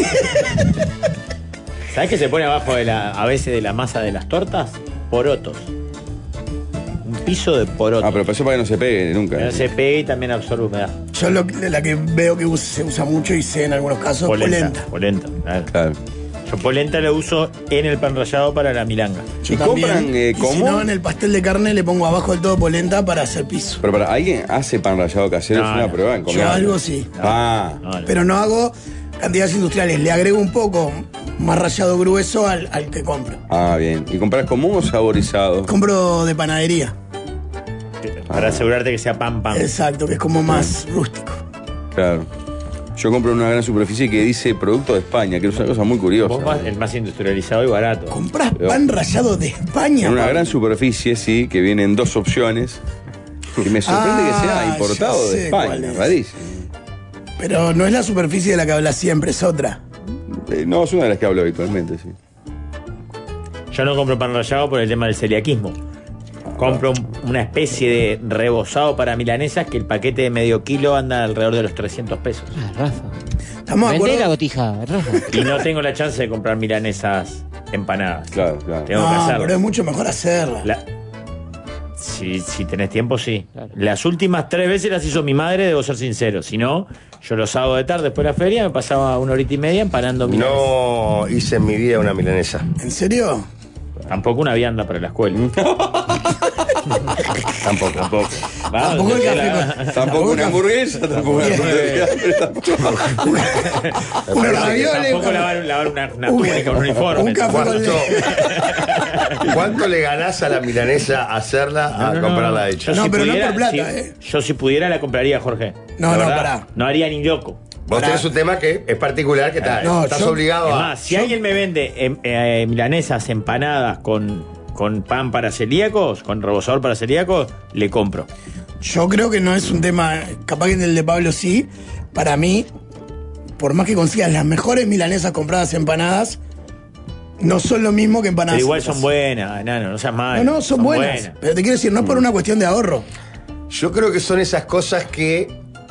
¿Sabés qué se pone abajo de la, a veces de la masa de las tortas? Porotos. Un piso de porotos. Ah, pero para eso para que no se pegue nunca. Que no se pegue y también absorbe humedad. Yo lo, la que veo que us- se usa mucho y sé en algunos casos, polenta. Polenta, claro. Claro. Yo polenta lo uso en el pan rallado para la milanga. Yo ¿Y también. compran eh, Y si común? no, en el pastel de carne le pongo abajo del todo polenta para hacer piso. Pero para, ¿alguien hace pan rallado casero? No, es una no. prueba en Yo comida. algo sí. Ah, No, no. Pero no hago cantidades industriales. Le agrego un poco más rallado grueso al, al que compro. ah, bien. ¿Y compras común o saborizado? Compro de panadería. Para asegurarte que sea pan pan. Exacto, que es como más rústico. Claro. Yo compro en una gran superficie que dice producto de España, que es una cosa muy curiosa. Vos más- el más industrializado y barato. ¿Comprás Pero- pan rallado de España? En una Pablo? gran superficie, sí, que vienen dos opciones. Y me sorprende Ah, que sea importado ya de sé España, cuál es. rarísimo. Pero no es la superficie de la que hablas siempre, es otra. Eh, no, es una de las que hablo habitualmente, sí. Yo no compro pan rallado por el tema del celiaquismo. Compro un- una especie de rebozado para milanesas que el paquete de medio kilo anda alrededor de los trescientos pesos. Ah, Rafa. Estamos de Vendé la acuerdo. botija, Rafa. Y no tengo la chance de comprar milanesas empanadas. Claro, claro. Tengo que No, hacerlo. pero es mucho mejor hacerla. La- Si, si tenés tiempo, sí. Las últimas tres veces las hizo mi madre, debo ser sincero. Si no, yo los sábados de tarde después de la feria me pasaba una horita y media empanando milanesas. No hice en mi vida una milanesa. ¿En serio? Tampoco una vianda para la escuela. Tampoco. Tampoco. Tampoco el café con- Tampoco una hamburguesa, tampoco una Bien. hamburguesa. Unos ravioles. Tampoco con- lavar, lavar una, una Un- túnica, un uniforme. un café con ¿Cuánto, leche. ¿Cuánto le ganás a la milanesa a hacerla a No, no, no. comprarla hecha? Yo No, si pero no pudiera, por plata, si- eh. Yo si pudiera la compraría, Jorge. No, La no, verdad, pará. No haría ni loco. Vos tenés un tema que es particular que está, No, estás yo- obligado Es a. más, si alguien me vende em- eh, milanesas empanadas con, con pan para celíacos, con rebozador para celíacos, le compro. Yo creo que no es un tema, capaz que en el de Pablo sí. Para mí, por más que consigas las mejores milanesas compradas empanadas, no son lo mismo que empanadas. Pero igual fritas. son buenas, nano, no seas malo. No, no, son, buenas, Pero te quiero decir, no es por una cuestión de ahorro. Yo creo que son esas cosas que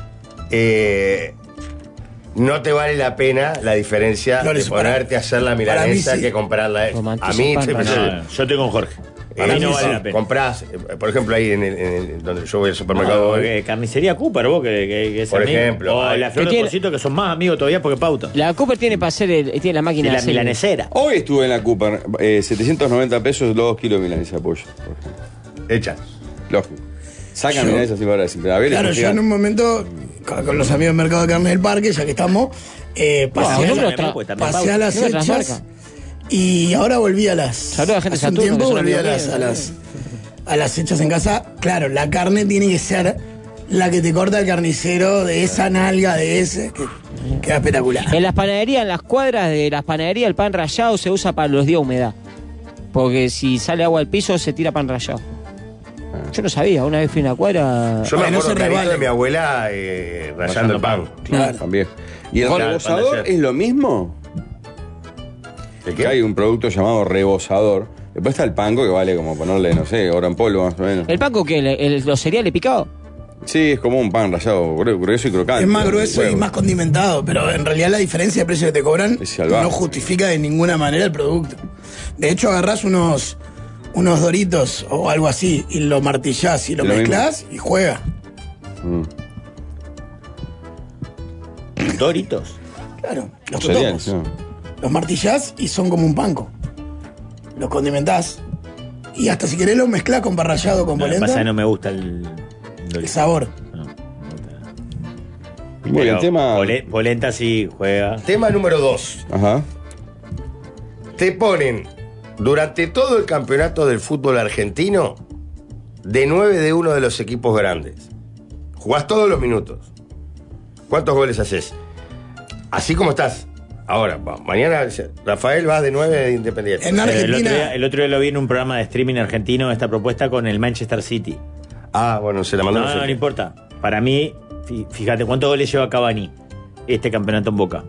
eh, no te vale la pena la diferencia Flores, de para- ponerte a hacer la para mí milanesa sí. que comprarla. Romantizo A mí, pan, te- pan, te- No, no, yo estoy con Jorge. Para eh, mí no vale sí, la pena. comprás, eh, por ejemplo, ahí en, el, en el- donde yo voy al supermercado No, hoy, que carnicería Cooper, vos, que, que- que es Por amigo. ejemplo, O hay- la flor que de tiene- Pocito, que son más amigos todavía porque pauta. La Cooper tiene para hacer el, tiene la máquina Y de la hacer- milanesera. Hoy estuve en la Cooper, eh, setecientos noventa pesos, los dos kilos de milanesa de pollo. hechas. Lógico. Sacan Yo- milanesa así para decir. A ver, Claro, yo en un momento, con, con los amigos del Mercado de Carne del Parque, ya que estamos, eh, No, pasé, no a, lo la- tra- Porque también pasé a pauta. las no lo hechas transmarca. y ahora volví a las... Saludos a la gente de hace un Saturno, tiempo que son volví a amigos las, míos. a, las, a las hechas en casa. Claro, la carne tiene que ser la que te corta el carnicero, de esa nalga, de ese, que queda espectacular. En las panaderías, en las cuadras de las panaderías, el pan rallado se usa para los días de humedad. Porque si sale agua al piso, se tira pan rallado. Yo no sabía, una vez fui a una cuadra. Yo me Bueno, acuerdo se clarito revale. de mi abuela eh, rayando el pan. Claro. También. ¿Y el Claro, rebozador pan de es lo mismo? ¿De Que hay un producto llamado rebozador. Después está el panco que vale como ponerle, no sé, oro en polvo más o menos. ¿El panco qué? ¿El- el- ¿Los cereales picados? Sí, es como un pan rallado, gru- grueso y crocante. Es más grueso y Huevo. más condimentado, pero en realidad la diferencia de precio que te cobran Es salvaje. no justifica de ninguna manera el producto. De hecho, agarrás unos, unos doritos o algo así y lo martillás y lo Es lo mezclás y juega. Mm. Doritos. Claro, los Cereales, totopos. ¿no? Los martillás y son como un panco. Los condimentás y hasta si querés los mezclás con parrallado con No, lo que pasa es polenta, que no me gusta el. el sabor. No, no me gusta. Muy bien, tema. Pole- Polenta sí juega. Tema número dos. Ajá. Te ponen durante todo el campeonato del fútbol argentino de nueve de uno de los equipos grandes. Jugás todos los minutos. ¿Cuántos goles haces? Así como estás. Ahora, va, mañana Rafael va de nueve de Independiente. En Eh, El otro, Argentina. día, el otro día lo vi en un programa de streaming argentino, esta propuesta con el Manchester City. Ah, bueno, se la mandó No, no, nosotros. no importa. Para mí, fí- fíjate, ¿cuántos goles lleva Cavani este campeonato en Boca?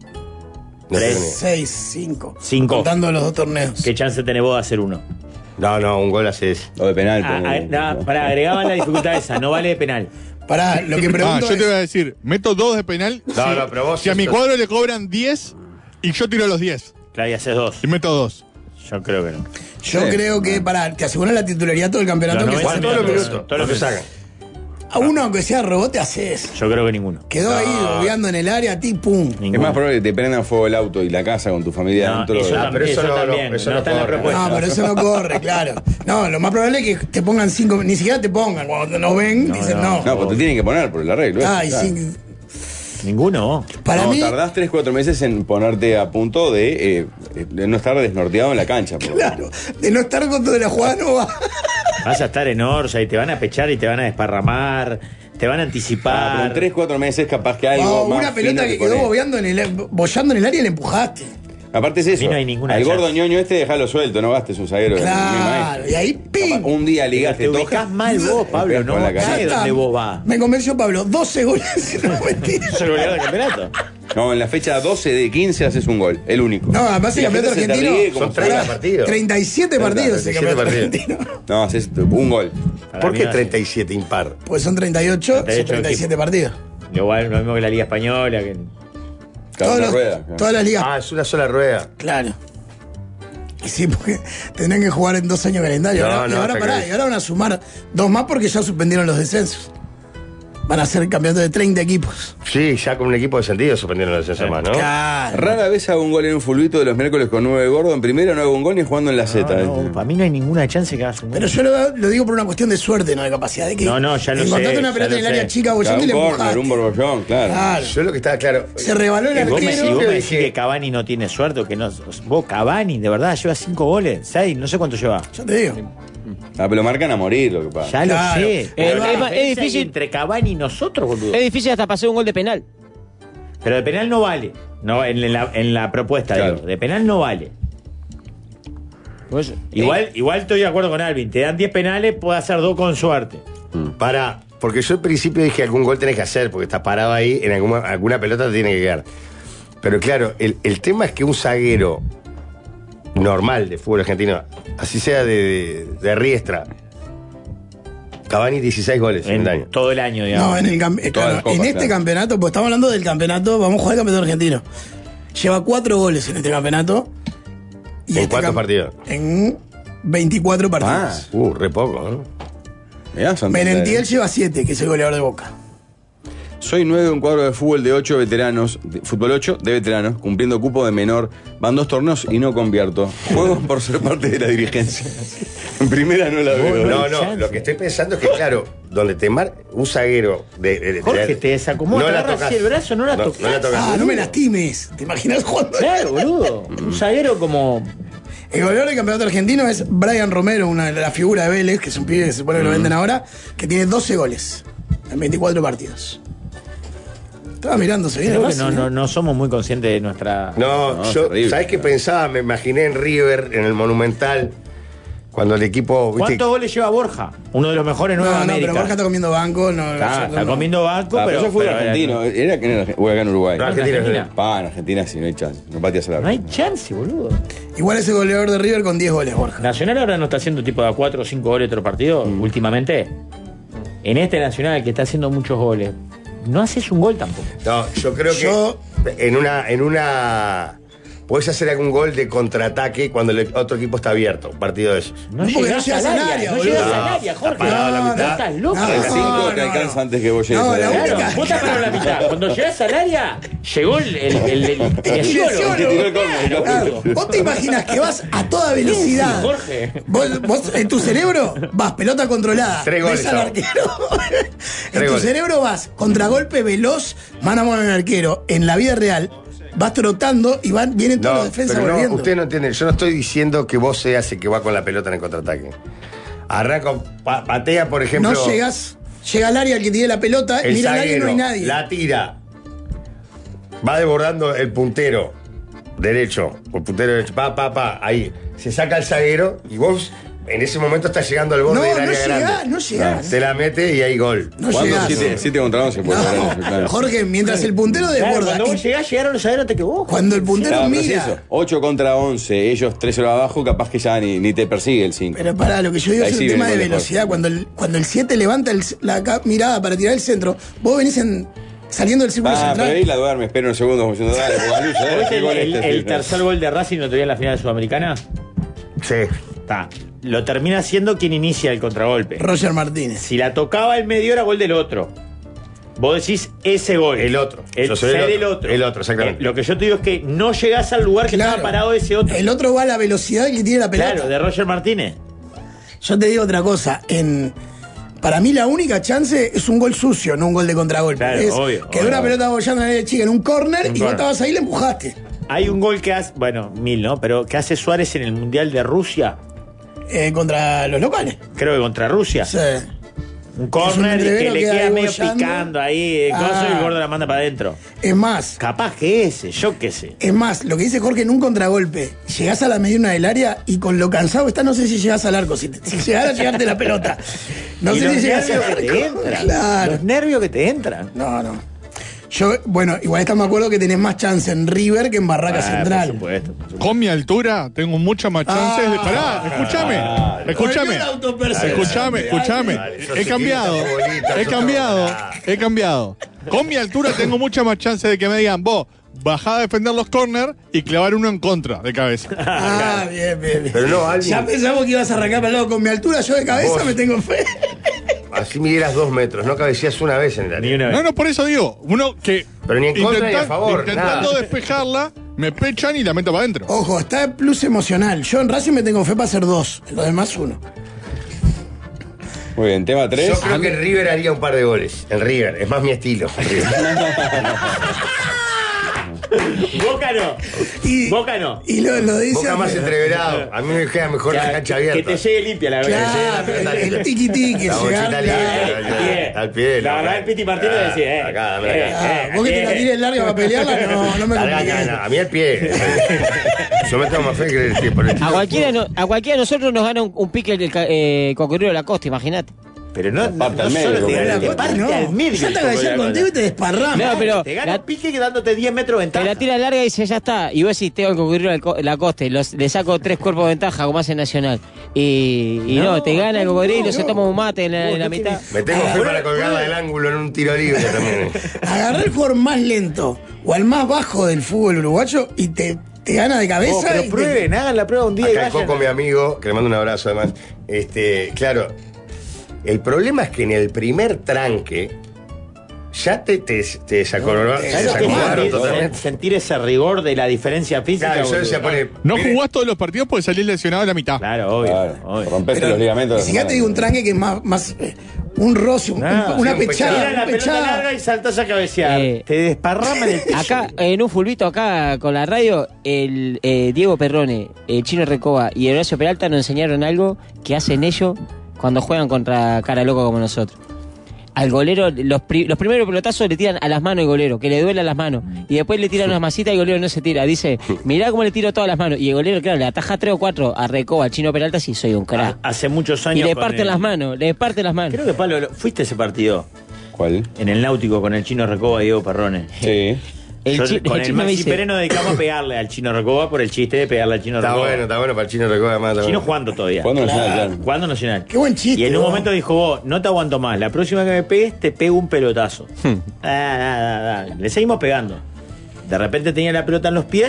No Tres. tengo ni idea. seis, cinco. Cinco. Contando los dos torneos. ¿Qué chance tenés vos de hacer uno? No, no, un gol haces. O de penal. Ah, ponele. ah, no, pará, agregaban la dificultad esa, no vale de penal. Pará, lo que Ah, pregunto yo te voy a es. decir, meto dos de penal. No, si, no, pero vos si a mi sos- cuadro le cobran diez y yo tiro los diez. Claro, y haces dos. Y meto dos. Yo creo que no. Yo Sí. creo que, pará, te aseguran la titularidad todo el campeonato. Los Que noventa sea- Todos los minutos, minutos. todos los Lo que minutos. sacan. a uno, aunque sea rebote, haces. Yo creo que ninguno. Quedó ahí bobeando en el área, a ti, pum. Ninguno. Es más probable que te prendan fuego el auto y la casa con tu familia No, adentro. eso de- Ah, pero eso eso no, no, también, eso no no está en la corre. propuesta. No, pero eso no corre, claro. No, lo más probable es que te pongan cinco, ni siquiera te pongan. Cuando nos ven, No, dicen no. no. No, pues te tienen que poner por el arreglo. Ay, claro. sí. Ninguno. Para no, mí, tardás tres, cuatro meses en ponerte a punto de, eh, de no estar desnorteado en la cancha. por lo menos. claro, de no estar con toda la jugada no va. Vas a estar en Orsa y te van a pechar y te van a desparramar, te van a Ah, pero anticipar. en tres, cuatro meses capaz que algo No, más una pelota fino que te quedó pone. bobeando en el, bollando en el área y le empujaste. Aparte es eso. Y no hay ninguna Al chance. gordo ñoño este déjalo suelto, no gastes un zaguero. de mi Claro, maestro. y ahí, ¡pim! Capaz Un día ligaste te toja. ubicás mal vos, Pablo, no Con la vos cara. sabés Ya dónde está. vos vas. Me convenció Pablo, doce goles. No, mentira. ¿Sos el goleador del campeonato? No, en la fecha doce de quince haces un gol, el único. No, además el Y la campeonato gente se te argentino. ríe como Son treinta si- partidos. treinta y siete partidos el treinta y siete campeonato partidos. argentino. No, haces un gol. Para ¿Por mí qué no, treinta y siete impar? Pues son treinta y ocho, son treinta y ocho treinta y siete partidos. Igual, lo mismo que la Liga Española. Que... Cada Todos una los- rueda. claro. Todas las ligas. Ah, es una sola rueda. Claro. Y sí, porque tendrán que jugar en dos años calendario. No, ahora, no, y, ahora está pará, claro. y ahora van a sumar dos más porque ya suspendieron los descensos. Van a ser campeonato de treinta equipos. Sí, ya con un equipo descendido suspendieron el descenso más, ¿no? Claro. Rara vez hago un gol en un fulbito de los miércoles con nueve gordo. En primera no hago un gol ni jugando en la Z. No, no, para mí no hay ninguna chance que hagas un gol. Pero yo lo, lo digo por una cuestión de suerte, no de capacidad. De que No, no, ya lo encontraste sé, una ya pelota lo en el área sé. chica Claro, bollando y un le corner, empujaste. un borbollón, claro. Claro. Yo lo que estaba claro. Se rebaló el Eh, Vos me, arquero. si vos yo me decís dije- que Cavani no tiene suerte o que no. Vos, Cavani, de verdad, lleva cinco goles, seis, no sé cuánto lleva. Yo te digo. Ah, pero lo marcan a morir lo que pasa. Ya Claro. lo sé. Eh, Pero la es más, es diferencia difícil- entre Cavani y nosotros, boludo. Es difícil hasta pasar un gol de penal. Pero de penal no vale. No, en la, en la propuesta, Claro. digo. De penal no vale. Pues, Igual, igual estoy de acuerdo con Alvin. Te dan diez penales, puede hacer dos con suerte. Para, porque yo al principio dije algún gol tenés que hacer, porque estás parado ahí, en alguna, alguna pelota te tiene que quedar. Pero claro, el, el tema es que un zaguero normal de fútbol argentino, así sea de, de, de Riestra, Cavani dieciséis goles en, En el año. todo el año, digamos. No, en, el cam- eh, Todas claro, las copas, en este claro. campeonato, pues estamos hablando del campeonato, vamos a jugar el campeonato argentino. Lleva cuatro goles en este campeonato. Y ¿En este cuántos cam- partidos? En veinticuatro partidos. Uh, re poco, ¿no? Mirá, Santander. Merentiel lleva siete, que es el goleador de Boca. Soy nueve de un cuadro de fútbol de ocho veteranos, de- fútbol ocho de veteranos, cumpliendo cupo de menor. Van dos torneos y no convierto. Juego por ser parte de la dirigencia. En primera no la veo. No, hay no, chance. lo que estoy pensando es que, claro, donde te mar un zaguero de. de- de- Jorge, de- te desacomoda, te agarra así el brazo, no la tocás. No la tocás. Ah, no me lastimes. ¿Te imaginas jugando? Claro, boludo. Un zaguero como. El goleador del campeonato argentino es Brian Romero, una de la figura de Vélez, que es un pibe que se supone que lo venden ahora, que tiene doce goles en veinticuatro partidos. Estaba mirando, se viene Creo que fácil, no, ¿eh? no, no somos muy conscientes de nuestra. No, No, yo, terrible. ¿sabés qué pensaba? Me imaginé en River, en el Monumental, cuando el equipo. ¿viste? ¿Cuántos goles lleva Borja? Uno de los mejores en No, Nueva no, América. pero Borja está comiendo banco. No, Está, no, está no. comiendo banco, Ah, pero. pero yo fui pero- argentino. Era que era o acá en Uruguay. No, en Argentina, Argentina. Pa, en Argentina sí, no hay chance. No pateas a la No hay chance, boludo. Igual es el goleador de River con diez goles, Borja. Nacional ahora no está haciendo tipo de a cuatro o cinco goles otro partido, últimamente. En este Nacional que está haciendo muchos goles, no haces un gol tampoco. No, yo creo que Yo- en una, en una podés hacer algún gol de contraataque cuando el otro equipo está abierto. Un partido de esos. No, No, porque llegás no llegas al al área, área, no boludo. llegas No, al área, Jorge. está parado a la No, mitad. no estás loco. No, El cinco no, te no, alcanza no. antes que vos llegues. No, a la área. única- Claro, vos estás para la mitad. Cuando llegás al área, llegó el, el, el, el, el kinesiólogo. Te tiró el córner. Claro, vos te imaginas que vas a toda velocidad. Jorge. Vos, vos en tu cerebro vas pelota controlada. Tres goles, ves al chavo. arquero. en Tres tu goles. cerebro vas contragolpe veloz, mano a mano en el arquero. En la vida real vas trotando y van, vienen todos No, los defensas pero no, volviendo. usted no entiende. Yo no estoy diciendo que vos seas el que va con la pelota en el contraataque. Arranca, pa- patea, por ejemplo. No llegas, llega al área el que tiene la pelota, El mira al área y zaguero no hay nadie. la tira. Va desbordando el puntero derecho. El puntero derecho. Pa, pa, pa. Ahí. Se saca el zaguero y vos en ese momento estás llegando al borde No, del no área llegás, grande. no llegás. Se la mete y hay gol. No ¿Cuándo llegás. siete contra once puede jugar eso? No, Claro. Jorge, mientras el puntero Claro, desborda. cuando y vos llegás, llegaron los zagueros, te quedó. cuando el puntero Claro, pero es mira. eso. ocho contra once, ellos tres horas abajo, capaz que ya ni, ni te persigue el cinco. Pero pará, lo que yo digo Ahí es sí el tema de viene el gol de velocidad. Cuando el, cuando el siete levanta el- la ca- mirada para tirar el centro, vos venís en, saliendo del círculo Ah, central. pero ahí la duerme, espera unos segundos como diciendo, dale, Bogalusa, dale, ¿Viste qué el, gol el- este, el sí. tercer gol de Racing el otro día en la final sudamericana? Sí. Está. Lo termina siendo quien inicia el contragolpe. Roger Martínez. Si la tocaba el medio era gol del otro. Vos decís ese gol. El otro. El, Yo soy el ser otro. el otro. El otro, exactamente. Eh, lo que yo te digo es que no llegás al lugar que Claro. estaba parado ese otro. El otro va a la velocidad que tiene la pelota. Claro, de Roger Martínez. Yo te digo otra cosa. En, para mí la única chance es un gol sucio, no un gol de contragolpe. Claro, es obvio, que obvio. una pelota bollando en la área chica en un córner Un y vos córner. estabas ahí y le empujaste. Hay un gol que hace, bueno, mil, ¿no? Pero que hace Suárez en el Mundial de Rusia. Eh, contra los locales. Creo que contra Rusia. Sí. Un córner Es un que entrevero le que queda hay medio bollando. picando ahí, el coso, Ah. y el gordo la manda para adentro. Es más, Capaz que ese, yo qué sé. es más, lo que dice Jorge en un contragolpe, llegás a la mediana del área y con lo cansado que está, no sé si llegás al arco. Si, te- si llegara a llegarte la pelota. No Y sé los si llegás al nervios arco. que te entran. Claro. Los nervios que te entran. No, no. Yo, bueno, igual estamos de acuerdo que tenés más chance en River que en Barraca Ah, Central. Por supuesto, por supuesto. Con mi altura tengo muchas más chances de. Ah. Pará, escúchame. Escúchame. Cualquier autopercepción. Escúchame, escúchame. Dale, sos He cambiado. chiquita, bolita, He sos cambiado. todo. He cambiado. Con mi altura tengo muchas más chances de que me digan, vos, bajá a defender los corners y clavar uno en contra de cabeza. Ah, bien, bien, bien. Pero no, Alvin. Ya pensamos que ibas a arrancar para el lado con mi altura, yo de cabeza Vos. me tengo fe. Así midieras dos metros, no cabecías una vez en el Ni área. una vez. No, no, por eso digo, uno que. Pero ni en contra ni a favor, Intentando nada. despejarla, me pechan y la meto para adentro. Ojo, está el plus emocional. Yo en Racing me tengo fe para hacer dos, en lo demás uno. Muy bien, tema tres. Yo creo que en River haría un par de goles. En River, es más mi estilo. River. Boca no. Y, Boca no. y lo, lo dice. Boca más entreverado. A mí me queda mejor la cancha Que abierta. te llegue limpia la Claro, el, el tiki tiki, La llegar. bochita libre, al pie. La verdad, el Piti Martínez Ah, decía, eh. acá, dame eh, acá. Ah, vos que te la tires larga para pelearla, no, no me Larga, compliques. no, no, a mí el pie. Yo me tengo más fe que el por el A estilo. cualquiera, no- a cualquiera de nosotros nos gana un, un pique el ca- eh, cocodrilo de la costa, imagínate. Pero no, no, Parte no al medio, solo te como gana, el te otro. parte No, al medio. ya te agachás contigo y te desparrama. No, pero Te gana la- un pique dándote diez metros de Te ventaja. la tira larga y dice, ya está. Y vos decís, tengo el cocodrilo de co- la costa. y los- le saco tres cuerpos de ventaja, como hace Nacional. Y, y no, No, te gana el cocodrilo, no, se no. toma un mate en la, Vos en la no mitad. Me tengo fe para colgarla del ángulo en un tiro libre también. Agarrar el jugador más lento o al más bajo del fútbol uruguayo y te, te gana de cabeza. Oh, pero y te- prueben, hagan la prueba un día y Acá el vayan. Coco, mi amigo, que le mando un abrazo además. Este, claro, el problema es que en el primer tranque ya te, te, te desacoloró- te ¿Sabes lo que es desacomodaron sentir, totalmente. sentir ese rigor de la diferencia física? Claro, yo boludo? decía, pone, No mire, jugás todos los partidos porque salís lesionado a la mitad. Claro, obvio. Claro, obvio. rompete pero los ligamentos. Ni siquiera te digo un tranque que es más, más eh, un roce, un- No, una sí, un pechada. Tira la una pelota pechada. larga y saltás a cabecear. Eh, te desparraman el piso. Acá, en un fulbito, acá con la radio, el eh, Diego Perrone, el Chino Recoba y Horacio Peralta nos enseñaron algo que hacen ellos cuando juegan contra cara loco como nosotros. Al golero, los, pri- los primeros pelotazos le tiran a las manos al golero, que le duele a las manos. Y después le tiran unas masitas y el golero no se tira. Dice, mirá cómo le tiro todas las manos. Y el golero, claro, le ataja tres o cuatro a Recoba, al Chino Peralta, sí, soy un crack. Ah, Hace muchos años. Y le con parten el- las manos, le parten las manos. Creo que Pablo, lo- fuiste a ese partido ¿Cuál? en el Náutico con el Chino Recoba y Diego Perrone. Sí. El Yo, chi- con el el, Chino me Maxi dice- Pérez nos dedicamos a pegarle al Chino Recoba por el chiste de pegarle al Chino está Recoba. bueno, está bueno para el chino recuerda más. está Chino bueno. jugando todavía. ¿Cuándo Nacional? Claro. Jugando Nacional. Qué buen chiste, Y en un vos. momento dijo, vos, no te aguanto más. La próxima que me pegues, te pego un pelotazo. Hmm. Ah, ah, ah, ah. Le seguimos pegando. De repente tenía la pelota en los pies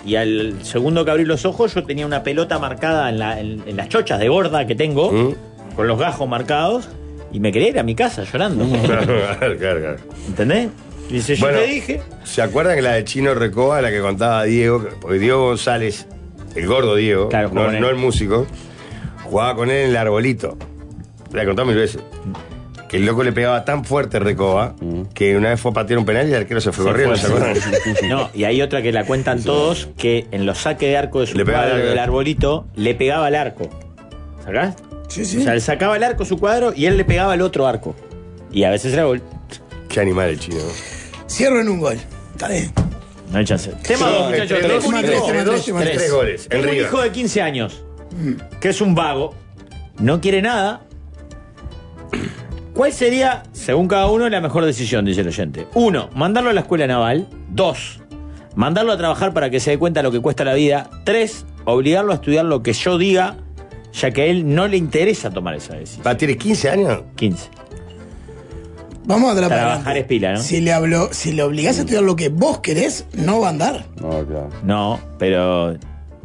y al segundo que abrí los ojos yo tenía una pelota marcada en, la, en, en las chochas de gorda que tengo, ¿Mm? con los gajos marcados, y me quería ir a mi casa llorando. Claro, claro, claro. ¿Entendés? Y dice, yo bueno, te dije. ¿Se acuerdan que la de Chino Recoba, la que contaba Diego? Porque Diego González, el gordo Diego, claro, no, no el músico, jugaba con él en el arbolito. La he contado mil veces. Que el loco le pegaba tan fuerte Recoba mm. que una vez fue a patear un penal y el arquero se fue se corriendo. Fue, ¿se acuerdan? No, y hay otra que la cuentan sí. todos, que en los saques de arco de su cuadro del arbolito le pegaba al arco. ¿Sacás? Sí, sí. O sea, él sacaba el arco su cuadro y él le pegaba al otro arco. Y a veces era gol. Qué animal el Chino. Cierro en un gol. Está bien. No hay chance. Tema dos, muchachos. Tres, un hijo, tres, dos, tres, tres, tres goles. Tengo un hijo de quince años, que es un vago, no quiere nada. ¿Cuál sería, según cada uno, la mejor decisión, dice el oyente? Uno, mandarlo a la escuela naval. Dos, mandarlo a trabajar para que se dé cuenta de lo que cuesta la vida. Tres, obligarlo a estudiar lo que yo diga, ya que a él no le interesa tomar esa decisión. ¿Va, tiene quince años? quince. Vamos a trabajar. Trabajar es pila, ¿no? Si le, habló, si le obligás a estudiar lo que vos querés, no va a andar. No, claro. No, pero...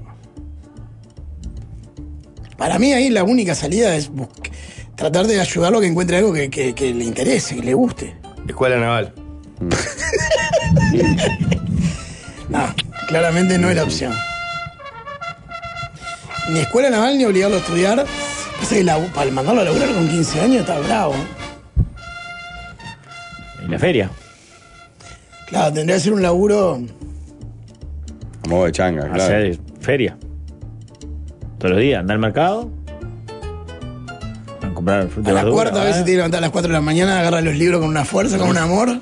Para mí ahí la única salida es buscar, tratar de ayudarlo a que encuentre algo que, que, que le interese, que le guste. Escuela naval. No, claramente no es la opción. Ni escuela naval ni obligarlo a estudiar. Pasa que la, para mandarlo a laburar con quince años está bravo. ¿En la feria? Claro, tendría que ser un laburo... A modo de changa, claro. Hacer feria. Todos los días, andar al mercado. A comprar fruta. A la cuarta vez se tiene que levantar a las cuatro de la mañana, agarra los libros con una fuerza, con un amor.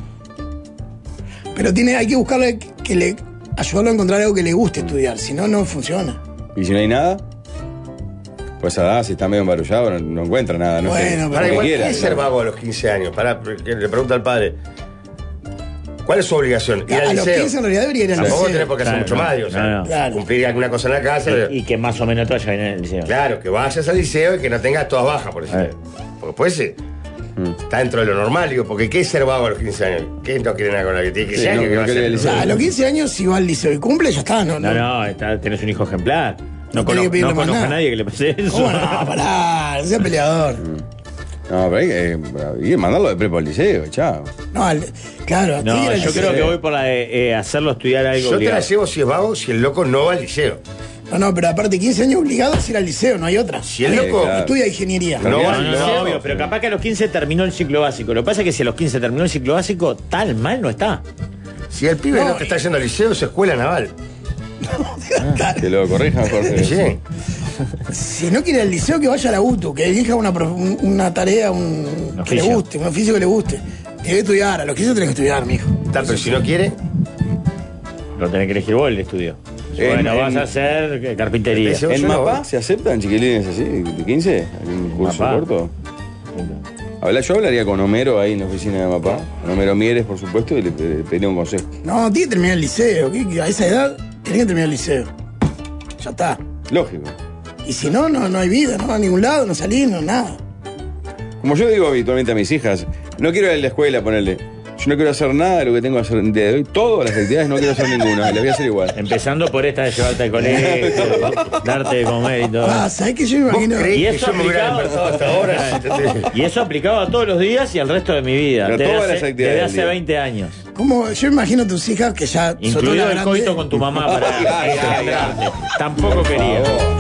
Pero tiene, hay que buscarle que le... ayudarlo a encontrar algo que le guste estudiar, si no, no funciona. ¿Y si no hay nada? Pues a si está medio embarullado, no, no encuentra nada. No bueno, sé, pero igual, quiera, ¿qué es ser vago a los quince años? Pará, le pregunta al padre. ¿Cuál es su obligación? Ir a al los liceo. quince en realidad debería ir al Tampoco liceo. tenés por qué hacer Claro, mucho no, más, o sea, no, no. Claro. cumplir alguna cosa en la casa. Y, y que más o menos te vaya bien en el liceo. Claro, que vayas al liceo y que no tengas todas bajas, por ejemplo. Porque puede ser. Mm. Está dentro de lo normal, digo, porque ¿qué es ser vago a los quince años? ¿Qué no quiere nada con la que tiene quince Sí, años? no, que no va a quiere ser? el liceo. O sea, a los quince años, si va al liceo y cumple, ya está. No, No, no, está, tenés un hijo ejemplar. No, No tiene cono- que pedirle no más conozco a nada. nadie que le pase eso. ¿Cómo no? Pará, no sea peleador. No, pero hay que eh, ir mandarlo de prepo al liceo, chao. No, al- claro, No, tiene que ir al yo liceo. creo que voy por la de eh, hacerlo estudiar algo Yo te la obligado. llevo si es vago, si el loco no va al liceo. No, no, pero aparte quince años obligado a ir al liceo, no hay otra. Si el Ahí loco claro. estudia ingeniería. No, No, va no, al no, liceo. obvio, pero capaz que a los quince terminó el ciclo básico. Lo que pasa es que si a los quince terminó el ciclo básico, tal mal no está. Si el pibe No, no, te está yendo al liceo, es escuela naval. Que lo corrijan, Jorge. Sí. Si no quiere ir al liceo, que vaya a la U T U, que elija una, prof- un- una tarea un, Un que le oficio. guste, un oficio que le guste. Tiene que estudiar, a los quince tenés que estudiar, mijo. Está, pero si no quiere, Lo tenés que elegir vos el estudio. En- Bueno, en- vas a hacer eh, carpintería. Ese- ¿En Yo no MAPA voy. se aceptan chiquilines así, de quince? ¿Un curso MAPA. corto? Habla, yo hablaría con Homero ahí en la oficina de MAPA. Con Homero Mieres, por supuesto, y le, le pediría un consejo. No, tiene que terminar el liceo. ¿qué- qué? A esa edad, tiene que terminar el liceo. Ya está. Lógico. Y si no, no, no hay vida, no va a ningún lado, no salís, no nada. Como yo digo habitualmente a mis hijas, no quiero ir a la escuela, ponerle. Yo no quiero hacer nada de lo que tengo que hacer el día de hoy. Todas las actividades no quiero hacer ninguna, las voy a hacer igual. Empezando por esta de llevarte al colegio, darte de comer y todo. Ah, ¿sabés que yo me ¿vos imagino? creés Y que eso yo me hubiera aplicado- despertado hasta ahora? Si te- Y eso aplicado a todos los días y al resto de mi vida. Pero Desde todas hace, las actividades desde del hace día. veinte años. ¿Cómo? Yo me imagino a tus hijas que ya son Incluido todas el grandes. coito con tu mamá para Ay, ay, ay. engendrarte. Tampoco quería.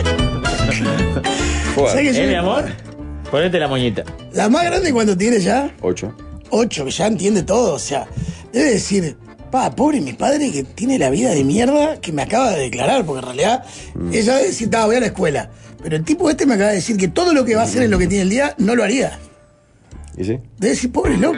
Joder. ¿Sabés que yo- ¿Eh, mi amor? Ponete la moñita. La más grande cuando tiene ya Ocho. ocho, que ya entiende todo, o sea, debe decir, pa, pobre mi padre que tiene la vida de mierda que me acaba de declarar, porque en realidad ella debe decir, "Ta, voy a la escuela. Pero el tipo este me acaba de decir que todo lo que va a hacer en lo que tiene el día no lo haría. ¿Y sí? Debe decir, pobre loco.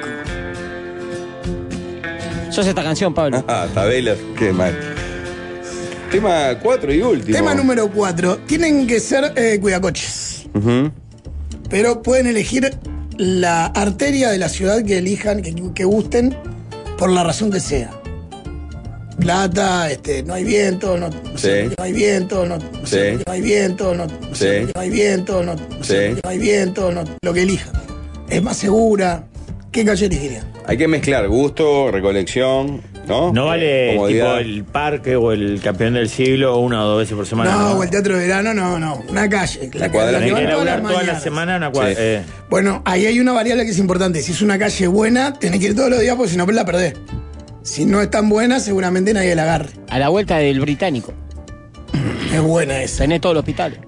Sos esta canción, Pablo. Ah, tabelas, qué mal. Tema cuatro y último. Tema número cuatro. Tienen que ser eh, cuidacoches. Ujú. Pero pueden elegir la arteria de la ciudad que elijan, que, que gusten, por la razón que sea. Plata, este, no hay viento, no, no sé Sí. por qué no hay viento, no, no sé Sí. por qué no hay viento, no, no sé Sí. por qué no hay viento, no, no sé Sí. por qué no hay viento, no, lo que elijan. Es más segura. ¿Qué calle elegirían? Hay que mezclar gusto, recolección ¿No? No vale Comodidad. tipo el parque o el campeón del siglo una o dos veces por semana. No, o el teatro de verano, no, no. Una calle. La, cuadra. la Hay que que va todas las laburar toda la mañanas. semana una cuadra. Sí. eh. Bueno, ahí hay una variable que es importante. Si es una calle buena, tenés que ir todos los días porque si no la perdés. Si no es tan buena, seguramente nadie la agarre. A la vuelta del Británico. Es buena esa. Tenés todos los hospitales.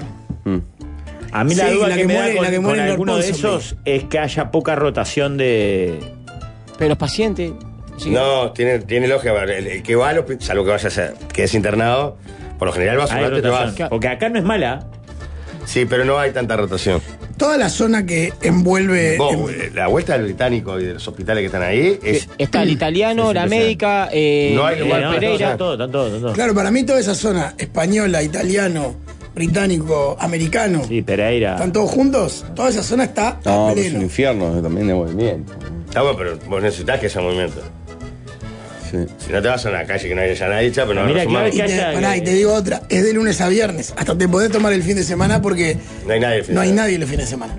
A mí la Sí, duda la que, que me muere- da con, la que con muere en Lord alguno de Ponsonby. esos es que haya poca rotación de... Pero los pacientes. sí. No, tiene, tiene lógica. El, el que va al hospital, salvo que vayas a quedes internado, por lo general vas a Hay un rato y te vas. rotación. Porque acá no es mala. Sí, pero no hay tanta rotación. Toda la zona que envuelve. Vos, en- eh, la vuelta del británico y de los hospitales que están ahí es. Está el italiano, Es la impresionante. médica, eh, No hay eh, lugar no, para Pereira. están todos, están todos, están todos. Claro, para mí toda esa zona, española, italiano, británico, americano, Sí, Pereira. están todos juntos. Toda esa zona está No, a pero es un pleno. infierno también de movimiento. Está bueno, pero vos necesitas que haya movimiento. Sí. Si no te vas a una calle que no haya nadie hecha, pero no Mira, no, claro Y que te, haya- pará, y te digo otra, es de lunes a viernes. Hasta te podés tomar el fin de semana porque no hay nadie. el fin no de hay semana. nadie el fin de semana.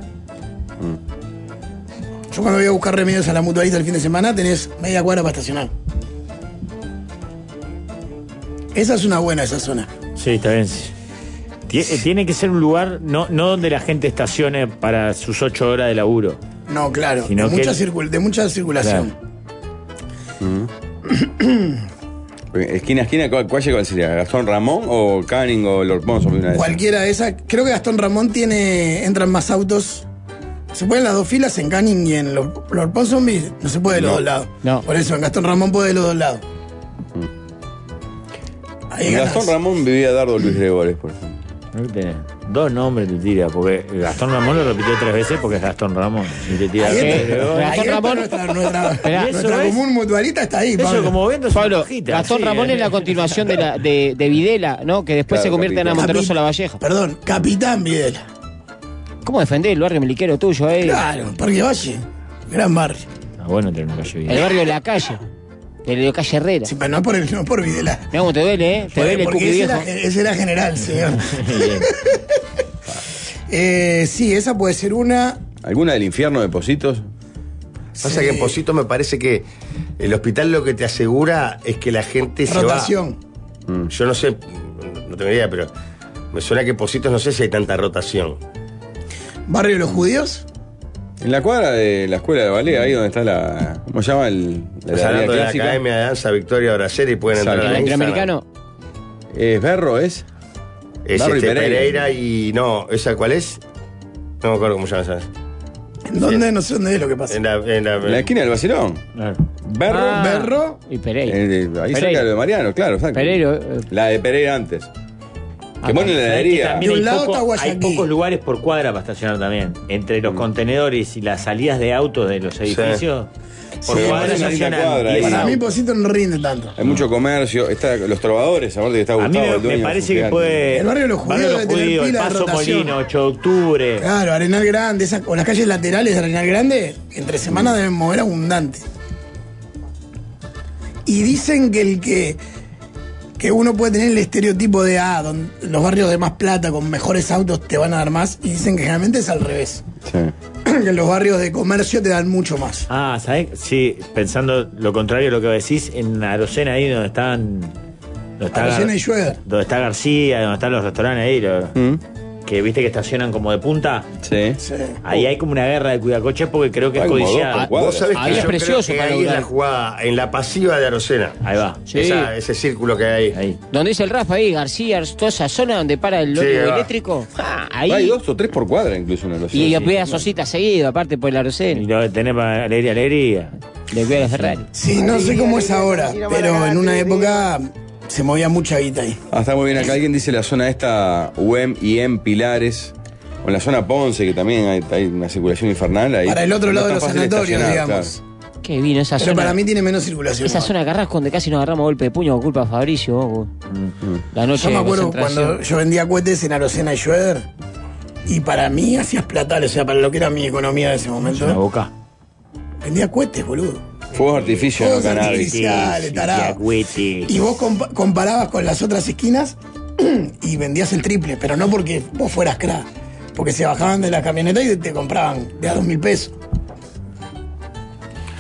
Yo cuando voy a buscar remedios a la mutualista el fin de semana tenés media cuadra para estacionar. Esa es una buena, esa zona. Sí, está bien. sí. Tie- eh, Tiene que ser un lugar no, no donde la gente estacione para sus ocho horas de laburo. No, claro, de Sino que mucha, el- circul- de mucha circulación. Esquina a esquina, ¿cuál, cuál cuál sería? ¿Gastón Ramón o Canning o Lord Ponsonby? Una de esas? Cualquiera de esas. Creo que Gastón Ramón tiene. Entran más autos. Se pueden las dos filas en Canning y en Lord, Lord Ponsonby. No se puede de los No. dos lados. No. Por eso en Gastón Ramón puede de los dos lados. Ahí En ganás. Gastón Ramón vivía Dardo Luis Gregores, por ejemplo. Ahí tenés. Dos nombres te tira, porque Gastón Ramón lo repitió tres veces porque es Gastón Ramón. Y te tira Ahí dos, está, tres, dos. Gastón ahí está Ramón- nuestra, nuestra, Esperá, nuestra eso es- común mutualista está ahí, Eso Pablo. como viendo su Pablo, hojita, Gastón sí, Ramón eh. es la continuación de, la, de, de Videla, ¿no? Que después Claro, se convierte en capitán. Monterroso Capi- La Valleja. Perdón, Capitán Videla. ¿Cómo defender el barrio miliquero tuyo, eh? Claro, Parque Valle. Gran barrio. Ah, bueno, tener una calle bien. El barrio de La Calle. De la calle Herrera. Sí, pero no por, el, no por Videla. Mirá cómo te duele, ¿eh? Te duele el Porque cuqui ese viejo. era, ese era general, señor. Bien. eh, sí, esa puede ser una. ¿Alguna del infierno de Positos? Pasa que en Posito me parece que el hospital lo que te asegura es que la gente Rotación. se va. Yo no sé, no tengo idea, pero me suena que Positos no sé si hay tanta rotación. Barrio de los Judíos. En la cuadra de la escuela de ballet, ahí donde está la. ¿Cómo se llama? El, la Estás hablando de la clásica. Academia de Danza Victoria Bracera y pueden Exacto. entrar ¿El a Instagram. latinoamericano? ¿Es Berro? ¿Es? Es Barro y este, Pereira. Pereira. y. No, ¿esa cuál es? No me acuerdo cómo se llama esa. ¿En dónde? No sé dónde es lo que pasa. En la, en la- En la esquina del Basilón. Claro. Berro. Ah, Berro. Y Pereira. eh, eh, ahí cerca Pereira. de lo de Mariano, claro, exacto. Pereira, eh. La de Pereira antes. Que pone la ¿Sabés que heladería. también De un hay, lado poco- está Guayaquil. hay pocos lugares por cuadra para estacionar también. Entre los contenedores y las salidas de autos de los edificios. Por Sí, cuadra hay una linda estacionan cuadra ahí. diez Para mí, autos. Posito no rinde tanto. Hay mucho comercio. Está los trovadores, aparte que está A mí Gustavo, me, el dueño me parece que gigante. puede. El barrio de los Barrio de Judíos debe tener Judíos, el pila de Paso rotación. Molino, ocho de octubre. Claro, Arenal Grande, esa- o las calles laterales de Arenal Grande, entre semanas deben mover abundante. Y dicen que el que. Que uno puede tener el estereotipo de ah, donde los barrios de más plata con mejores autos te van a dar más. Y dicen que generalmente es al revés. Sí. Que los barrios de comercio te dan mucho más. Ah, ¿sabes? Sí, pensando lo contrario a lo que decís, en Arocena, ahí donde están. Donde está, Arocena Gar- y Schroeder. donde está García, donde están los restaurantes ahí, lo- Mm, que viste que estacionan como de punta. sí. Sí. Ahí hay como una guerra de cuidacoches porque creo que es Hay como codiciada. dos por cuadra. Vos sabés Ahí que es yo precioso creo que para ahí en lograr. la jugada, en la pasiva de Arocena. Ahí va. Sí. Esa- ese círculo que hay ahí. Ahí. Donde dice el Rafa ahí, García, toda esa zona donde para el Sí, ómnibus ahí va. eléctrico. Ah, ahí. Hay dos o tres por cuadra incluso en la Y cuida a Sosita seguido, aparte por la Y Arocena. lo de tener para alegría, alegría. Le cuida a la Ferrari. Sí, no sé cómo es ahora, pero en una época se movía mucha guita ahí. Ah, está muy bien. Acá alguien dice la zona esta, U E M y E M Pilares. O en la zona Ponce, que también hay, hay una circulación infernal. Ahí Para el otro no lado es de tan los fácil sanatorios, estacionar, digamos. claro. Qué vino esa Pero zona. para mí tiene menos circulación. Esa zona de Carrasco donde casi nos agarramos golpe de puño por culpa de Fabricio. vos, vos. La noche Yo me de acuerdo concentración. cuando yo vendía cohetes en Arocena y Schroeder. Y para mí hacías platal, o sea, para lo que era mi economía de ese Una momento. boca. Vendía cohetes, boludo. Fuegos artificios, no Fuegos cannabis. artificiales, tarado. Jacuzzi. Y vos compa- comparabas con las otras esquinas y vendías el triple, pero no porque vos fueras crack. Porque se bajaban de la camioneta y te compraban de a dos mil pesos.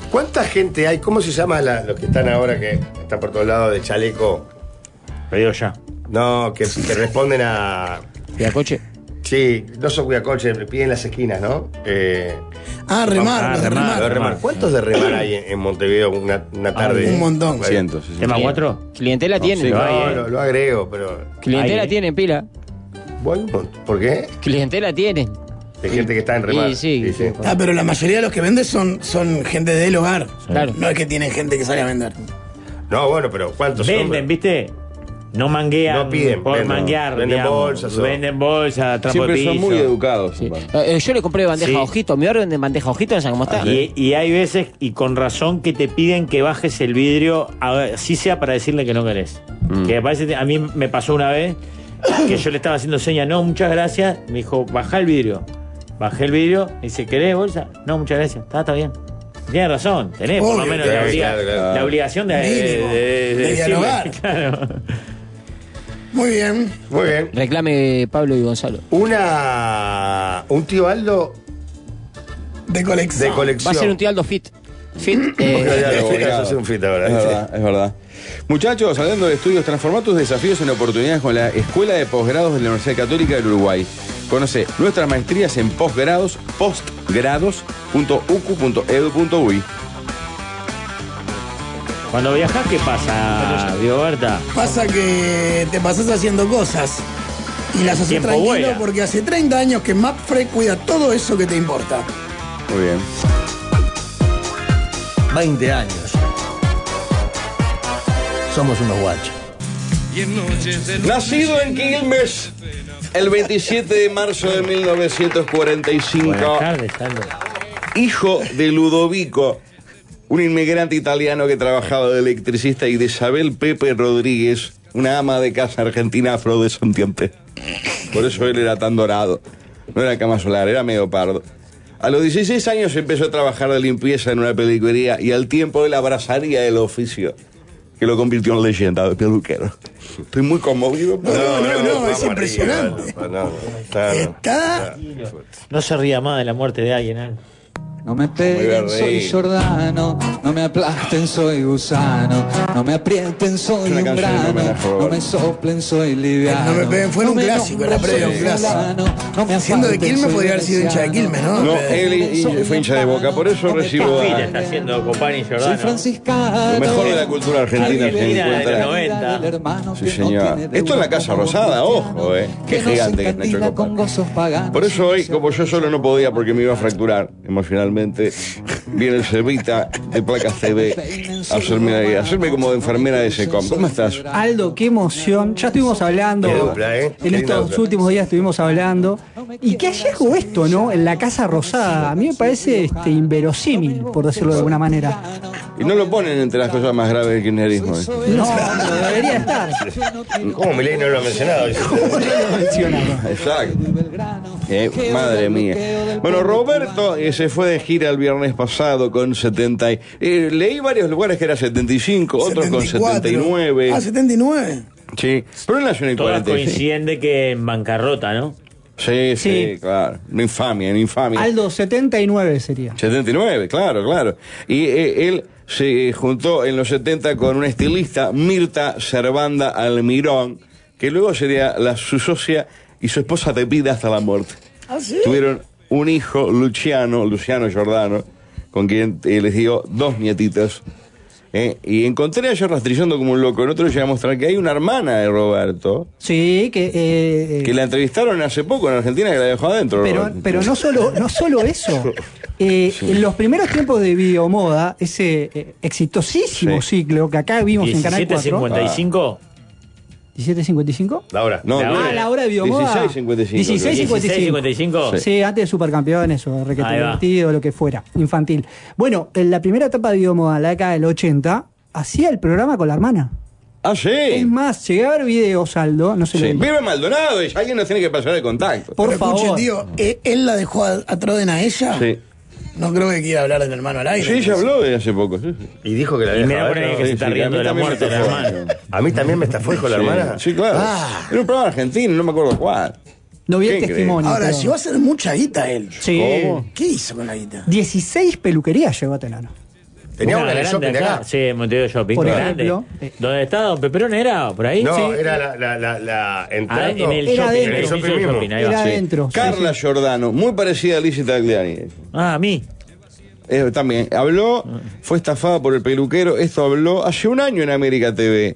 ¿Cuánta gente hay? ¿Cómo se llama la- los que están ahora que están por todos lados de chaleco? Pedido ya. No, que, que responden a. ¿Cuidacoche? Sí, no son cuidacoche, me piden las esquinas, ¿no? Eh, Ah, remar, ah, los de remar. los de remar. ¿Cuántos de remar hay en, en Montevideo una, una tarde? un montón. Bueno, Cientos. sí, sí. ¿Tema cuatro? Clientela No, tienen. sí, No, Lo hay, ¿eh? lo, lo agrego, pero. Clientela Hay, ¿eh? tienen, pila. Bueno, ¿por qué? Clientela tienen. De gente que está en remar. Sí, sí. Ah, pero la mayoría de los que venden son, son gente del hogar. Claro. No es que tienen gente que sale a vender. No, bueno, pero ¿cuántos son? Venden, ¿viste? No manguean No piden, por venden. manguear. Venden digamos. bolsas o- Venden bolsas, trapo Siempre de piso. son muy educados. Sí. bueno. Eh, yo le compré bandeja Sí. ojito. Mi orden de bandeja ojito, no sé cómo está. Y, y hay veces, y con razón, que te piden que bajes el vidrio, así sea para decirle que no querés. Mm. Que me parece, a mí me pasó una vez que yo le estaba haciendo señas, no, muchas gracias. Me dijo, baja el vidrio. Bajé el vidrio, me dice, ¿querés bolsa? No, muchas gracias. Está, está bien. Tienes razón, tenés por lo Obvio, menos claro, la, obliga- claro, claro. la obligación de, de, Mínimo, de- de de decirle, dialogar. claro. Muy bien. Muy bien. Reclame Pablo y Gonzalo. Una. Un tío Aldo De colección. de colección. Va a ser un tío Aldo Fit. Fit. Ya, Eh, ya, Claro, ya, claro. hacer un fit ahora. Es verdad, es verdad. Muchachos, hablando de estudios, transforma tus desafíos en oportunidades con la Escuela de Posgrados de la Universidad Católica del Uruguay. Conoce nuestras maestrías en posgrados, postgrados punto u c u punto e d u punto u y. Cuando viajás, ¿qué pasa, Dioberta? Pasa que te pasás haciendo cosas y las haces Tiempo tranquilo vuela. porque hace treinta años que Mapfre cuida todo eso que te importa. Muy bien. veinte años. Somos unos guachos. Nacido en Quilmes el veintisiete de marzo de mil novecientos cuarenta y cinco, Buenas tardes, Aldo. hijo de Ludovico, un inmigrante italiano que trabajaba de electricista, y de Isabel Pepe Rodríguez, una ama de casa argentina afrodescendiente. Por eso él era tan dorado. No era cama solar, era medio pardo. A los dieciséis años empezó a trabajar de limpieza en una peluquería y al tiempo él abrazaría el oficio, que lo convirtió en leyenda de peluquero. Estoy muy conmovido. No, no, no, vamos es arriba, impresionante. no, no, claro. Está. No se ría más de la muerte de alguien, Aldo. No me Muy peguen, bien, soy Rey. Jordano. No me aplasten, soy gusano. No me aprieten, soy Es una un canción en grano. homenaje a Roberto. No me soplen, soy liviano. No me peguen, fue en un me clásico, en la nombren, previa de un soy clásico. fulano. No me Siendo de aparten, Quilmes, soy podría haber sido hincha de veneciano. Quilmes, ¿no? No, Pero- él y- y fue hincha de Boca, por eso recibo Mira, a- está haciendo Copani y Soy Jordano. franciscano. lo mejor de la cultura argentina se Argentina de los encuentra. noventa. Del hermano Sí, que no señor. tiene Esto en la Casa deuda Rosada, como ojo, eh. Qué que no se gigante que es encandila Nacho con Copani. gozos paganos. Por eso hoy, como yo solo no podía porque me iba a fracturar emocionalmente, viene el Cevita de Placas T V a hacerme, a hacerme como de enfermera de SECOM. ¿Cómo estás? Aldo, qué emoción. Ya estuvimos hablando. Qué dupla, ¿eh? Qué En linda estos dupla. últimos días estuvimos hablando. Y qué hallazgo esto, ¿no? En la Casa Rosada. A mí me parece este, inverosímil, por decirlo de alguna manera. Y no lo ponen entre las cosas más graves del kirchnerismo. ¿eh? No, pero debería estar. ¿Cómo Milei no lo ha mencionado? Exacto. Eh, madre mía. Bueno, Roberto eh, se fue de gira el viernes pasado con setenta. Y, eh, leí varios lugares que era setenta y cinco, otros con setenta y cuatro. setenta y nueve. Ah, setenta y nueve. Sí, pero él nació en el Todas cuarenta y cinco. coinciden de que en bancarrota, ¿no? Sí, sí, Sí. claro. Una infamia, una infamia. Aldo, setenta y nueve sería. setenta y nueve, claro, claro. Y eh, él se juntó en los setenta con una estilista, Mirta Servanda Almirón, que luego sería la, su socia y su esposa de vida hasta la muerte. ¿Ah, sí? Tuvieron un hijo, Luciano, Luciano Giordano, con quien eh, les dio dos nietitos. Eh, y encontré ayer rastrillando como un loco. En otro llegué a mostrar que hay una hermana de Roberto, Sí, que. eh, que la entrevistaron hace poco en Argentina, que la dejó adentro. Pero, Roberto. pero no solo, no solo eso. Eh, En los primeros tiempos de Videomoda, ese eh, exitosísimo Sí. ciclo que acá vimos en Canal diecisiete cuatro. cincuenta y cinco. ¿diecisiete cincuenta y cinco? La hora. No, La no, hora. Ah, la hora de Videomoda. dieciséis cincuenta y cinco. dieciséis cincuenta y cinco. dieciséis cincuenta y cinco. Sí, antes de Supercampeones o Requete Ahí va. Divertido, lo que fuera, infantil. Bueno, en la primera etapa de Videomoda, en la década del ochenta, hacía el programa con la hermana. Ah, sí. Es más, llegué a ver videos, Aldo, no se Sí. lo digo. Vive Maldonado y alguien nos tiene que pasar el contacto. Por Pero escuche, favor. tío, ¿eh, ¿él la dejó a, a Troden a ella? Sí. No creo que quiera hablar del hermano al aire. Sí, ella habló de hace poco. Sí, sí. Y dijo que la Y había me da dejado, por ahí ¿no? que se Sí, está sí, riendo a mí de la también muerte me de la estafó. hermana. A mí también me estafó, dijo la Sí, hermana. Sí, claro. Ah. Era un programa argentino, no me acuerdo cuál. No vi ¿Qué el crees? testimonio. Ahora, pero- llegó a hacer mucha guita él. Sí. ¿Cómo? ¿Qué hizo con la guita? dieciséis peluquerías llegó a tener. Teníamos Una una en el grande shopping de acá. acá. Sí, en Montevideo Shopping. Por grande. ejemplo, eh. ¿Dónde está Don Peperón? ¿Era por ahí? No, Sí. era la, la, la, la Ah, entrando. en el Era shopping, dentro. en el shopping edificio mismo. shopping, ahí va. Era Sí. adentro. Carla Giordano, muy parecida a Lizzie Tagliani. Ah, a mí. Eh, también habló, fue estafada por el peluquero. Esto habló hace un año en América T V.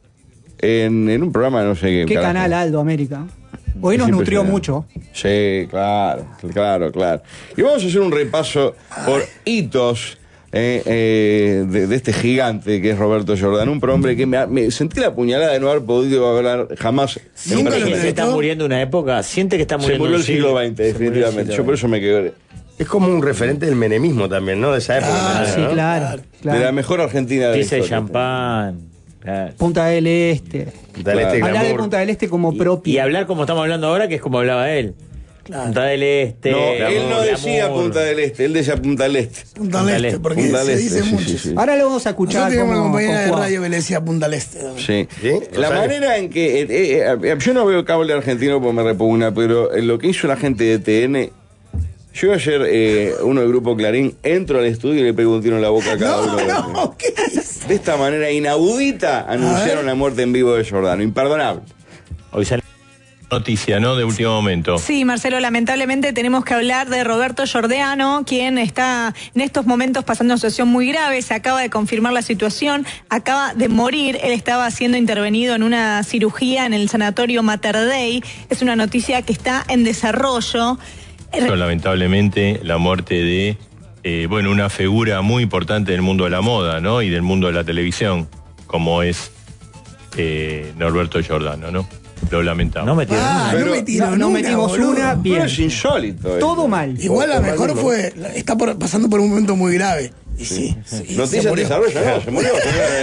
En, en un programa, no sé qué. ¿Qué carajo. canal Aldo América? Hoy nos Es nutrió impresionante. mucho. Sí, claro, claro, claro. Y vamos a hacer un repaso por hitos eh, eh, de, de este gigante que es Roberto Giordano, un hombre que me, me sentí la puñalada de no haber podido hablar jamás. en ¿Siente persona. que está muriendo una época? ¿Siente que está Se muriendo murió un el siglo veinte, Se murió el definitivamente. siglo Yo por eso me quedé Es como un referente del menemismo también, ¿no? De esa época. Ah, también, sí, ¿no? claro. claro. de la mejor Argentina de la Dice historia. champán. Claro. Punta del Este. Dale este Hablar de glamour. Punta del Este como Y, propio. y hablar como estamos hablando ahora, que es como hablaba él. Punta del Este. No, él no glamour, decía glamour. Punta del Este, él decía Punta del Este. Punta del Este, porque Punta del se Este, dice sí, mucho. sí, sí. Ahora lo vamos a escuchar. Nosotros teníamos una como- compañera de con Juan. radio que le decía Punta del Este. también. Sí. ¿Sí? La O sea, manera en que. eh, eh, eh, yo no veo cable argentino porque me repugna, pero en lo que hizo la gente de T N. Yo ayer, eh, uno del grupo Clarín, entro al estudio y le pego un tiro en la boca a cada uno de ellos. No, ¿qué dices? De esta manera inaudita anunciaron la muerte en vivo de Giordano. Imperdonable. Hoy sale noticia, ¿no? De último momento. Sí, Marcelo, lamentablemente tenemos que hablar de Roberto Giordano, quien está en estos momentos pasando una situación muy grave. Se acaba de confirmar la situación, acaba de morir. Él estaba siendo intervenido en una cirugía en el sanatorio Mater Dei. Es una noticia que está en desarrollo. Lamentablemente, la muerte de, eh, bueno, una figura muy importante del mundo de la moda, ¿no? Y del mundo de la televisión, como es eh, Norberto Giordano, ¿no? Lo lamentamos. No me tiró Ah, Pero- no me tiro No, no una, metimos boludo. una, bien. Pero es insólito. Todo esto. mal. Igual la Ojalá mejor no. fue, está por- pasando por un momento muy grave. Y sí, sí, se Noticias de murió. desarrollo, no, se murió.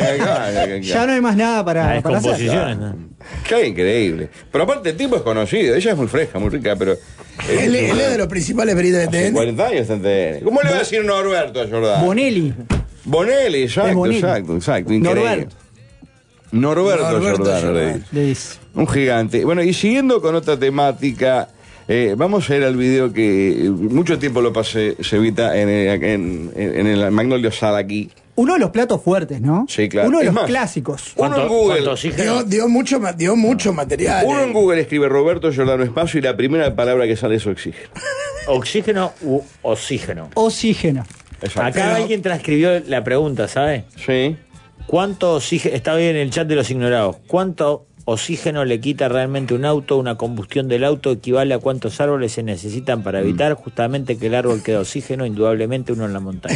Ya no hay más nada Las para, para hacer. descomposiciones, ¿no? Qué increíble. Pero aparte el tipo es conocido, ella es muy fresca, muy rica, pero... Él, él es de los principales periodistas de Hace T N. cuarenta años está en T N. ¿Cómo le va a decir Norberto a Giordano? Bonelli. Bonelli, exacto, Es Bonelli. exacto, exacto. Increíble. Norberto. Norberto, Norberto Giordano, le Giordano. dice. Le dice. Un gigante. Bueno, y siguiendo con otra temática, eh, vamos a ir al video que eh, mucho tiempo lo pasé, Cevita, en, el- en, en el Magnolio Sala aquí. Uno de los platos fuertes, ¿no? Sí, claro. Uno de Es los más, clásicos. Uno en ¿Cuánto, Google. cuánto oxígeno? Dio, dio mucho, ma- dio mucho material. Uno eh. en Google escribe Roberto Giordano Espacio y la primera palabra que sale es oxígeno. ¿Oxígeno u oxígeno? Oxígeno. Exacto. Acá Pero- alguien transcribió la pregunta, ¿sabe? Sí. ¿Cuánto oxígeno, está bien en el chat de los ignorados, cuánto oxígeno le quita realmente un auto? Una combustión del auto equivale a cuántos árboles se necesitan para evitar justamente que el árbol quede oxígeno, indudablemente uno en la montaña.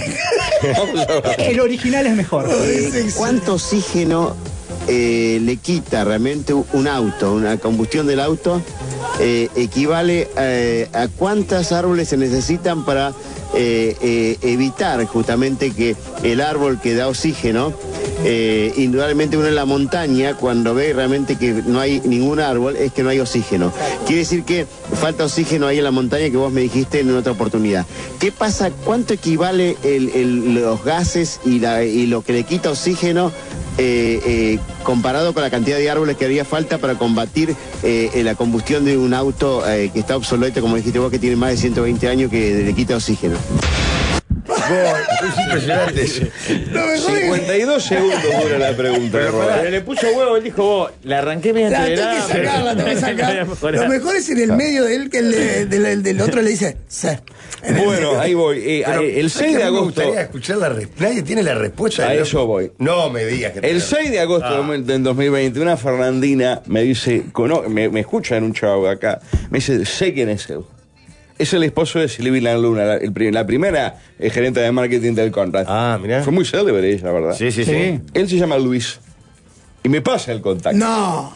El original es mejor. Eh, ¿Cuánto oxígeno eh, le quita realmente un auto, una combustión del auto? Eh, equivale eh, a cuántos árboles se necesitan para eh, eh, evitar justamente que el árbol que da oxígeno, eh, indudablemente uno en la montaña, cuando ve realmente que no hay ningún árbol, es que no hay oxígeno. Quiere decir que falta oxígeno ahí en la montaña que vos me dijiste en otra oportunidad. ¿Qué pasa? ¿Cuánto equivale el- el- los gases y, la- y lo que le quita oxígeno eh, eh, comparado con la cantidad de árboles que haría falta para combatir eh, eh, la combustión de un auto eh, que está obsoleto, como dijiste vos, que tiene más de ciento veinte años, que le quita oxígeno? Es impresionante eso. cincuenta y dos segundos dura la pregunta. Pero, Roberto. pará, le puso huevo, él dijo vos, la arranqué medio La tengo que acelerada, sacarla, pero- tengo que sacar. mejorar. Lo mejor es en el medio de él que el de- del, del- del otro le dice, sí. En el Bueno, medio. ahí voy. Eh, Pero, eh, el ¿sabes seis que de a mí me agosto. gustaría escuchar la respuesta. Nadie tiene la respuesta. A ¿no? eso voy. No me digas que El seis de agosto Ah. del dos mil veinte, una Fernandina me dice, cono- me, me escucha en un chavo acá, me dice, sé quién es él. Es el esposo de Silvina Luna, la, el pri- la primera eh, gerente de marketing del Conrad. Ah, mirá. Fue muy célebre ella, ¿verdad? Sí, sí, sí. Sí. Él se llama Luis. Y me pasa el contacto. No.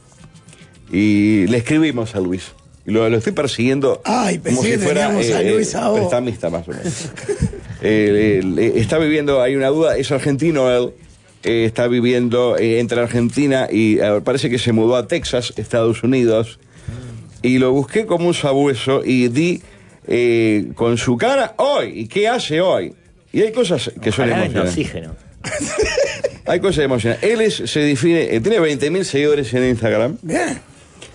Y le escribimos a Luis. Y lo, lo estoy persiguiendo Ay, pensé como si que fuera teníamos a Luis a vos. prestamista, más o menos. Eh, eh, eh, está viviendo, hay una duda, es argentino él. eh, está viviendo eh, entre Argentina y eh, parece que se mudó a Texas, Estados Unidos. Y lo busqué como un sabueso y di eh, con su cara hoy. ¿Y qué hace hoy? Y hay cosas que son Ojalá en emocionantes. oxígeno. Hay cosas emocionantes. Él es, se define, eh, tiene veinte mil seguidores en Instagram. Bien.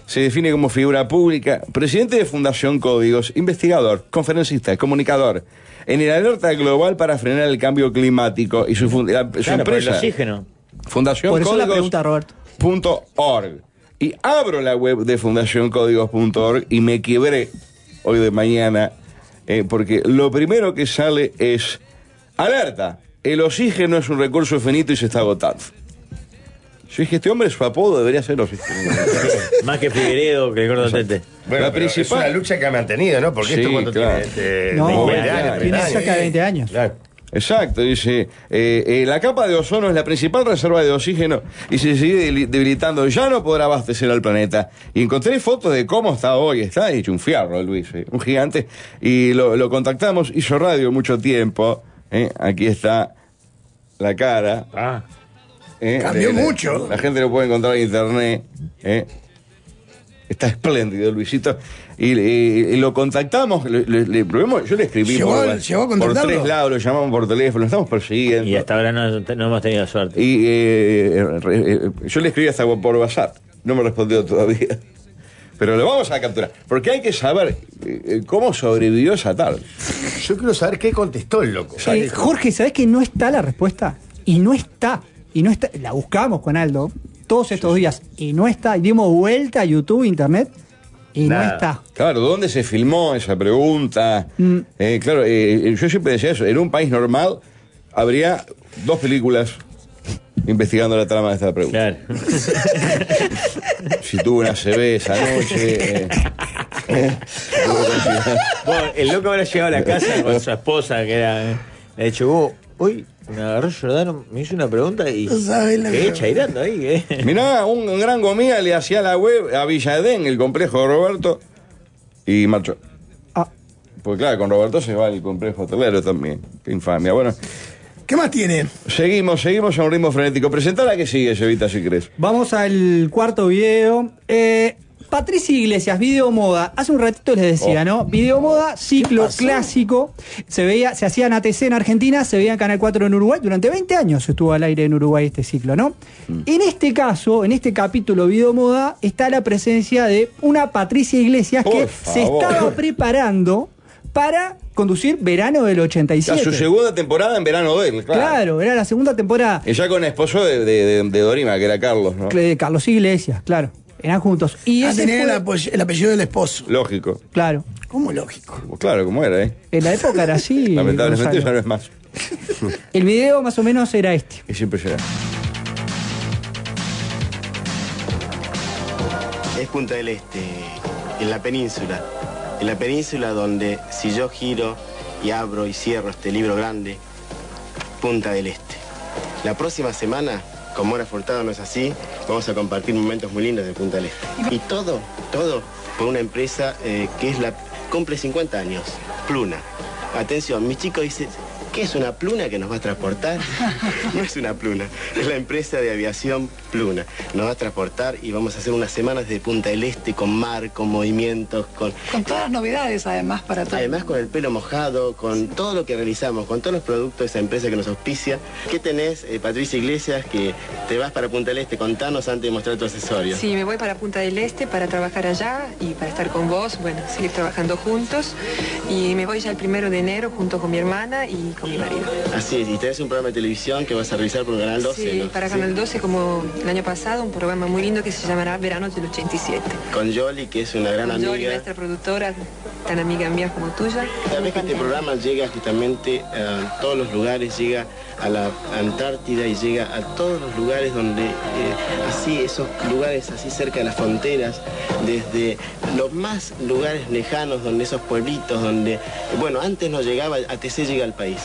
Se define como figura pública, presidente de Fundación Códigos, investigador, conferencista, comunicador, en el alerta global para frenar el cambio climático y su, fund- la- su Claro, por el empresa. oxígeno. Fundación Por eso la Códigos pregunta, Roberto. punto org. Y abro la web de fundación códigos punto org y me quebré hoy de mañana, eh, porque lo primero que sale es: alerta, el oxígeno es un recurso finito y se está agotando. Yo dije, este hombre, su apodo debería ser oxígeno. Más que Figueredo, que el gordo Tete. Bueno, La pero principal- es una lucha que ha mantenido, ¿no? Porque Sí, esto cuánto claro. tiene, este, No, veinte años, tiene treinta cerca de años. veinte años. Claro. Exacto, dice, eh, eh, la capa de ozono es la principal reserva de oxígeno y si se sigue deli- debilitando ya no podrá abastecer al planeta. Y encontré fotos de cómo está hoy, está hecho un fierro Luis, eh, un gigante, y lo, lo contactamos, hizo radio mucho tiempo, eh, aquí está la cara. Ah. eh, Cambió de- de- mucho. La gente lo puede encontrar en internet. eh. Está espléndido Luisito. Y, y- y lo contactamos, le- le- le- lo vemos, yo le escribí ¿Llegó por, a- llegó a por contactarlo? tres lados, lo llamamos por teléfono, lo estamos persiguiendo. Y hasta ahora no, no hemos tenido suerte. Y eh, re- eh, yo le escribí hasta por WhatsApp, no me respondió todavía. Pero lo vamos a capturar, porque hay que saber eh, cómo sobrevivió esa tarde. Yo quiero saber qué contestó el loco. Eh, Jorge, ¿sabés que no está la respuesta? Y no está. Y no está. La buscamos con Aldo todos estos días. Y no está. Y dimos vuelta a YouTube, Internet. Y no está. Claro, ¿dónde se filmó esa pregunta? Mm. Eh, claro, eh, yo siempre decía eso, en un país normal habría dos películas investigando la trama de esta pregunta. Claro. Si tuvo una C B esa noche. eh, eh, Bueno, el loco habrá llegado a la casa con su esposa, que era. Le ha dicho, vos, hoy me agarró Giordano, me hizo una pregunta y. No sabés la Quedé que- chairando ahí, ¿eh? Mirá, un, un gran gomía le hacía la web a Villadén, el complejo de Roberto, y marchó. Ah. Pues claro, con Roberto se va el complejo hotelero también. Qué infamia. Bueno, ¿Qué más tiene? seguimos, seguimos a un ritmo frenético. Presentala que sigue, Evita, si crees. Vamos al cuarto video. Eh, Patricia Iglesias, video moda. Hace un ratito les decía, Oh. ¿no? Video moda, ciclo clásico. Se veía, se hacía en A T C en Argentina, se veía en Canal cuatro en Uruguay. Durante veinte años estuvo al aire en Uruguay este ciclo, ¿no? En este caso, en este capítulo video moda, está la presencia de una Patricia Iglesias Por que favor. se estaba preparando para conducir verano del ochenta y A siete. su segunda temporada en verano de él, claro. Claro, era la segunda temporada. Ella con esposo de, de, de- de Dorima, que era Carlos, ¿no? de Carlos Iglesias, claro. Eran juntos. Y Ah, ese tenía fue- el, apoy- el apellido del esposo. Lógico. Claro. ¿Cómo lógico? Claro, como era, ¿eh? En la época era así. Lamentablemente Gonzalo. ya no es más. El video más o menos era este. Y siempre será. Es Punta del Este, en la península. En la península donde si yo giro y abro y cierro este libro grande, Punta del Este. La próxima semana, con Mora Furtado no es así, vamos a compartir momentos muy lindos de Punta del Este. Y todo, todo por una empresa eh, que es la cumple cincuenta años, Pluna. Atención, mi chico dice, ¿qué es una pluna que nos va a transportar? No es una pluna, es la empresa de aviación Pluna. Nos va a transportar y vamos a hacer unas semanas de Punta del Este con mar, con movimientos, con... Con todas las novedades, además, para todos. Además con el pelo mojado, con todo lo que realizamos, con todos los productos de esa empresa que nos auspicia. ¿Qué tenés, eh, Patricia Iglesias, que te vas para Punta del Este? Contanos antes de mostrar tu accesorio. Sí, me voy para Punta del Este para trabajar allá y para estar con vos, bueno, seguir trabajando juntos. Y me voy ya el primero de enero junto con mi hermana y con mi marido. Así es, y tenés un programa de televisión que vas a realizar por Canal doce, Sí, ¿no? para Canal doce como el año pasado, un programa muy lindo que se llamará Verano del ochenta y siete. Con Yoli, que es una gran Con Yoli, amiga. nuestra productora, tan amiga mía como tuya. Sabes que este programa llega justamente a todos los lugares, llega a la Antártida y llega a todos los lugares donde, eh, así, esos lugares así cerca de las fronteras, desde los más lugares lejanos, donde esos pueblitos, donde, eh, bueno, antes no llegaba, A T C llega al país.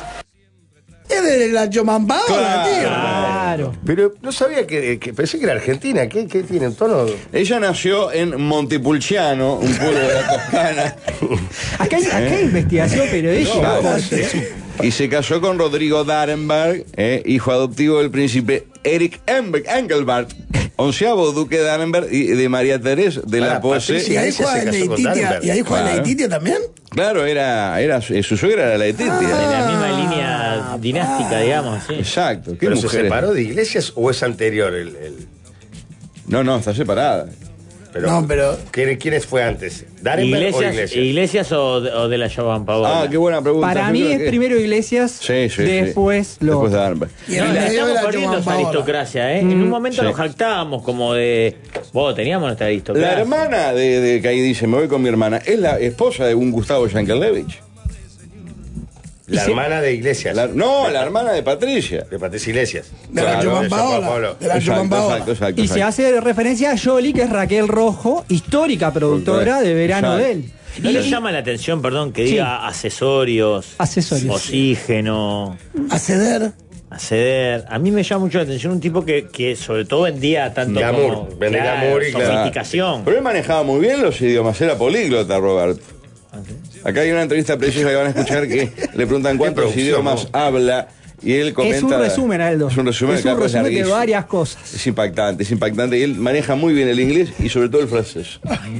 Es de la Chomampaola, tío. Claro. Pero no sabía que, que pensé que era Argentina. ¿Qué, qué tiene un tono? Ella nació en Montepulciano, un pueblo de la Toscana. Acá hay, acá hay investigación periodística. No, Jorge. Y se casó con Rodrigo Darenberg, eh, hijo adoptivo del príncipe Eric Enberg- Engelbart, onceavo duque de Darenberg y de María Teresa de la Ah, Pose. Patricia. Y ahí Iglesias juega se el casó con Leititia. Darenberg. ¿Y ahí juega Claro. el Leititia también? Claro, era, era su, su suegra era la Letitia. De la Ah, misma línea dinástica, digamos, sí. Exacto. ¿Qué ¿Pero se mujeres? separó de Iglesias o es anterior el...? el- No, no, está separada. Pero, No, pero- ¿quién- ¿Quiénes fue antes? ¿Darenberg Iglesias, o Iglesias? Iglesias o, de- o de la Jovan Paola. Ah, qué buena pregunta. Para Yo mí creo es que- primero Iglesias, Sí, sí, después sí. lo Después de Darenberg. Y en No, el la medio estamos de la perdiendo Jovan esa Paola. aristocracia, ¿eh? En un momento sí. nos jactábamos como de. Vos teníamos nuestra aristocracia. La hermana de, de que ahí dice, me voy con mi hermana, es la esposa de un Gustavo Yankelevich. La hermana de Iglesias. La- no, la hermana de Patricia. De Patricia Iglesias. De la Claro, Jovan de Paola. Pablo. De la Exacto, Jovan Paola. exacto, exacto, Y se exacto. hace referencia a Yoli, que es Raquel Rojo, histórica productora de Verano Exacto. de él. ¿No Y- les llama la atención, perdón, que Sí. diga accesorios, Accesorios. oxígeno, Acceder. acceder? A mí me llama mucho la atención un tipo que, que sobre todo vendía tanto Glamour, como vende glamour y claro. sofisticación. Pero él manejaba muy bien los idiomas, era políglota, Roberto. Acá hay una entrevista preciosa que van a escuchar que le preguntan cuántos producción, idiomas ¿no? habla y él comenta... Es un resumen, Aldo. Es un resumen, Es un capaz resumen de larguísimo. varias cosas. Es impactante, es impactante. Y él maneja muy bien el inglés y sobre todo el francés.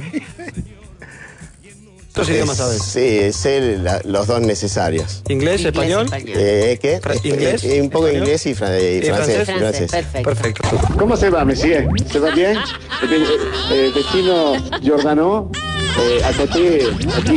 ¿Cuántos idiomas sabes? Sí, sé la- los dos necesarios. ¿Inglés, español? Eh, ¿Qué? Fra- Eh, ¿Inglés? eh, un poco de ¿Español? inglés y, fra- y ¿Y francés. francés? francés. Perfecto. ¿Cómo se va, monsieur? ¿Se va bien? Eh, vecino Giordano, eh, a côté, aquí.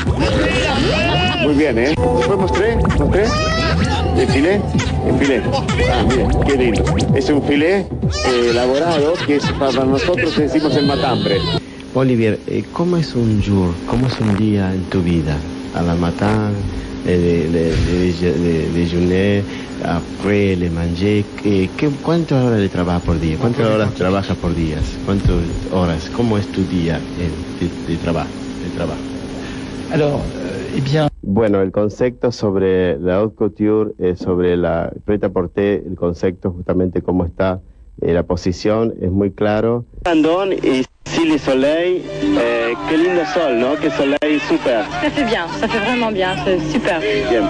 Muy bien, ¿eh? Después mostré, mostré. ¿El filé? El filé. Ah, mire, qué lindo. Es un filé eh, elaborado que es para nosotros decimos el matambre. Olivier, eh, ¿cómo es un jour? ¿Cómo es un día en tu vida? A la matin, eh, de, de, de, de, de déjeuner, après le manger. Eh, ¿qué, ¿Cuántas horas de trabajo por día? ¿Cuántas horas trabajas por día? ¿Cuántas horas? ¿Cómo es tu día eh, de, de trabajo? De trabajo? Alors, euh, eh bien, Bueno, el concepto sobre la haute couture, eh, sobre la prêt-à-porter, el concepto justamente cómo está eh, la posición, es muy claro. Andón y Silly Soleil, eh, qué lindo sol, ¿no? Qué soleil super. Ça fait bien, ça fait vraiment bien, c'est super. Bien.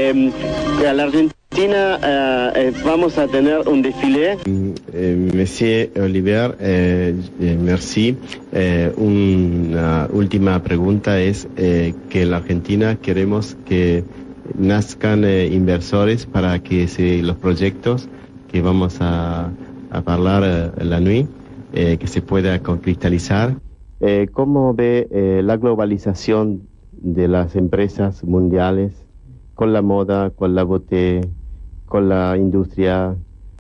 Eh, a la Argentina eh, eh, vamos a tener un desfile. Eh, Monsieur Olivier, eh, eh, merci. Eh, una última pregunta es eh, que en la Argentina queremos que nazcan eh, inversores para que se, los proyectos que vamos a, a hablar eh, la nuit, eh, que se pueda cristalizar. Eh, ¿Cómo ve eh, la globalización de las empresas mundiales con la moda, con la beauté, con la industria?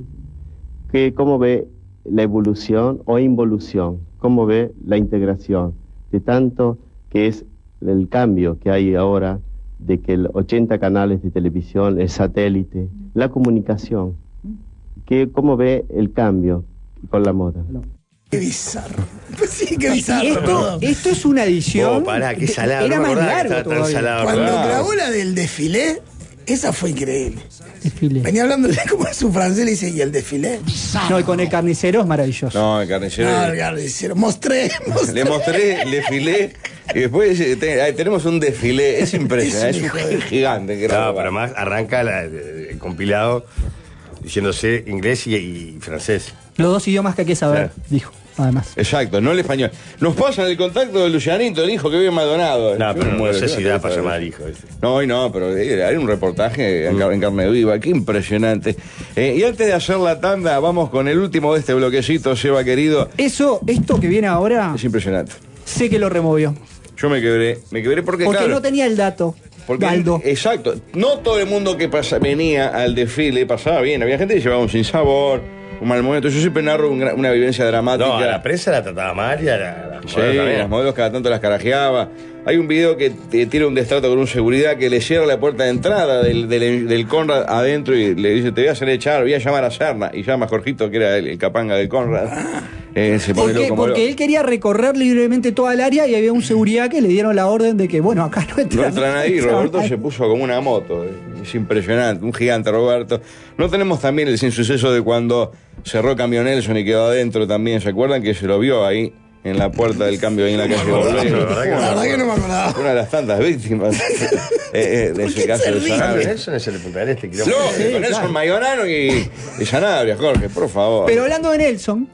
¿Qué, ¿Cómo ve la evolución o involución? ¿Cómo ve la integración de tanto que es el cambio que hay ahora de que el ochenta canales de televisión, el satélite, la comunicación? ¿Qué, ¿Cómo ve el cambio con la moda? Qué bizarro. Sí, qué bizarro. Esto, todo. esto es una edición. Oh, pará, qué de- salado, Era no me más acordaba que largo estaba tan todavía. salado. Cuando Claro. grabó la del desfilé, esa fue increíble. Desfile. Venía hablándole como a su francés, le dice, ¿y el desfilé? No, y con el carnicero es maravilloso. No, el carnicero. No, el carnicero. Mostré, mostré. Le mostré, le filé y después eh, te- ahí tenemos un desfile. Es impresionante, es un hijo de- gigante. que Claro, graba. pero más arranca la- el compilado diciéndose inglés y, y francés. Los dos idiomas que hay que saber, Claro. dijo, además. Exacto, no el español. Nos pasan el contacto de Lucianito, el hijo que vive en Maldonado. No, Yo pero me no muero, sé yo si no da sé para saber. llamar hijo. ese. No, hoy no, pero eh, hay un reportaje en, car- en carne viva, qué impresionante. Eh, y antes de hacer la tanda, vamos con el último de este bloquecito, Seba querido. Eso, esto que viene ahora, Es impresionante. sé que lo removió. Yo me quebré, me quebré porque, Porque claro, no tenía el dato. porque Aldo. exacto, no todo el mundo que pasa, venía al desfile pasaba bien, había gente que llevaba un sinsabor, un mal momento. Yo siempre narro un gra- una vivencia dramática. No, a la prensa la trataba mal y a la, a la Sí, modelo también. las modelos cada tanto las carajeaba. Hay un video que te tira un destrato con un seguridad que le cierra la puerta de entrada del, del, del Conrad adentro y le dice, te voy a hacer echar, voy a llamar a Serna. Y llama a Jorgito, que era el, el capanga del Conrad. Eh, se pone Porque, loco, porque loco. él quería recorrer libremente toda el área y había un seguridad que le dieron la orden de que, bueno, acá no entra. No entran ahí, entra Roberto nadie. se puso como una moto. Es impresionante, un gigante Roberto. No tenemos también el insuceso de cuando cerró Cambio Nelson y quedó adentro también. ¿Se acuerdan que se lo vio ahí en la puerta del cambio ahí en la calle Bolívar? La verdad que no me acordaba. Una de las tantas víctimas eh, eh, de ese caso de Sanabria. Nelson es el de Punta del Este. Lógico, Nelson Mayonano y, y Sanabria, Jorge, por favor. Pero hablando de Nelson,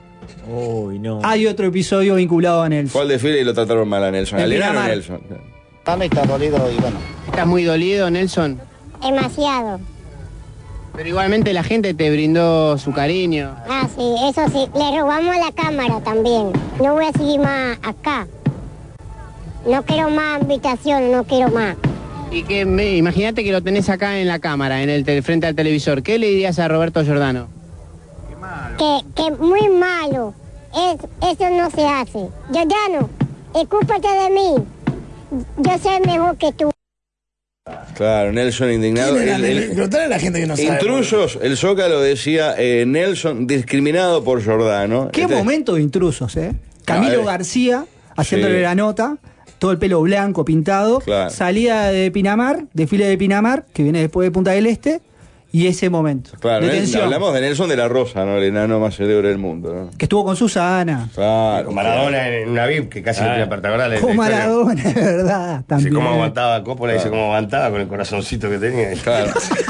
Uy, no. hay otro episodio vinculado a Nelson. Fue al desfile y lo trataron mal a Nelson. En Alienaron a Miramar. Nelson. está dolido y bueno. ¿Estás muy dolido, Nelson? Demasiado. Pero igualmente la gente te brindó su cariño. Ah, sí, eso sí. Le robamos la cámara también. No voy a seguir más acá. No quiero más invitación, no quiero más. Y que me- imagínate que lo tenés acá en la cámara, en el te- frente al televisor. ¿Qué le dirías a Roberto Giordano? Que, que muy malo. Es, eso no se hace. Giordano, escúpate de mí. Yo soy mejor que tú. Claro, Nelson indignado. ¿Quién era? El- el- Contarle a la gente que no sabe. Intrusos, el Zócalo decía, eh, Nelson discriminado por Giordano. Qué Este- momento de intrusos, ¿eh? Camilo Claro. García haciéndole Sí. la nota, todo el pelo blanco, pintado, Claro. salida de Pinamar, desfile de Pinamar, que viene después de Punta del Este, y ese momento. Claro, de Nel- tensión, hablamos de Nelson de la Rosa, ¿no? El enano más célebre del mundo, ¿no? que estuvo con Susana. Claro. Con Maradona en una V I P que casi Ah. le tira partagonales. Con Maradona, de verdad, Dice también. cómo aguantaba Coppola, dice Claro. cómo aguantaba con el corazoncito que tenía. Claro.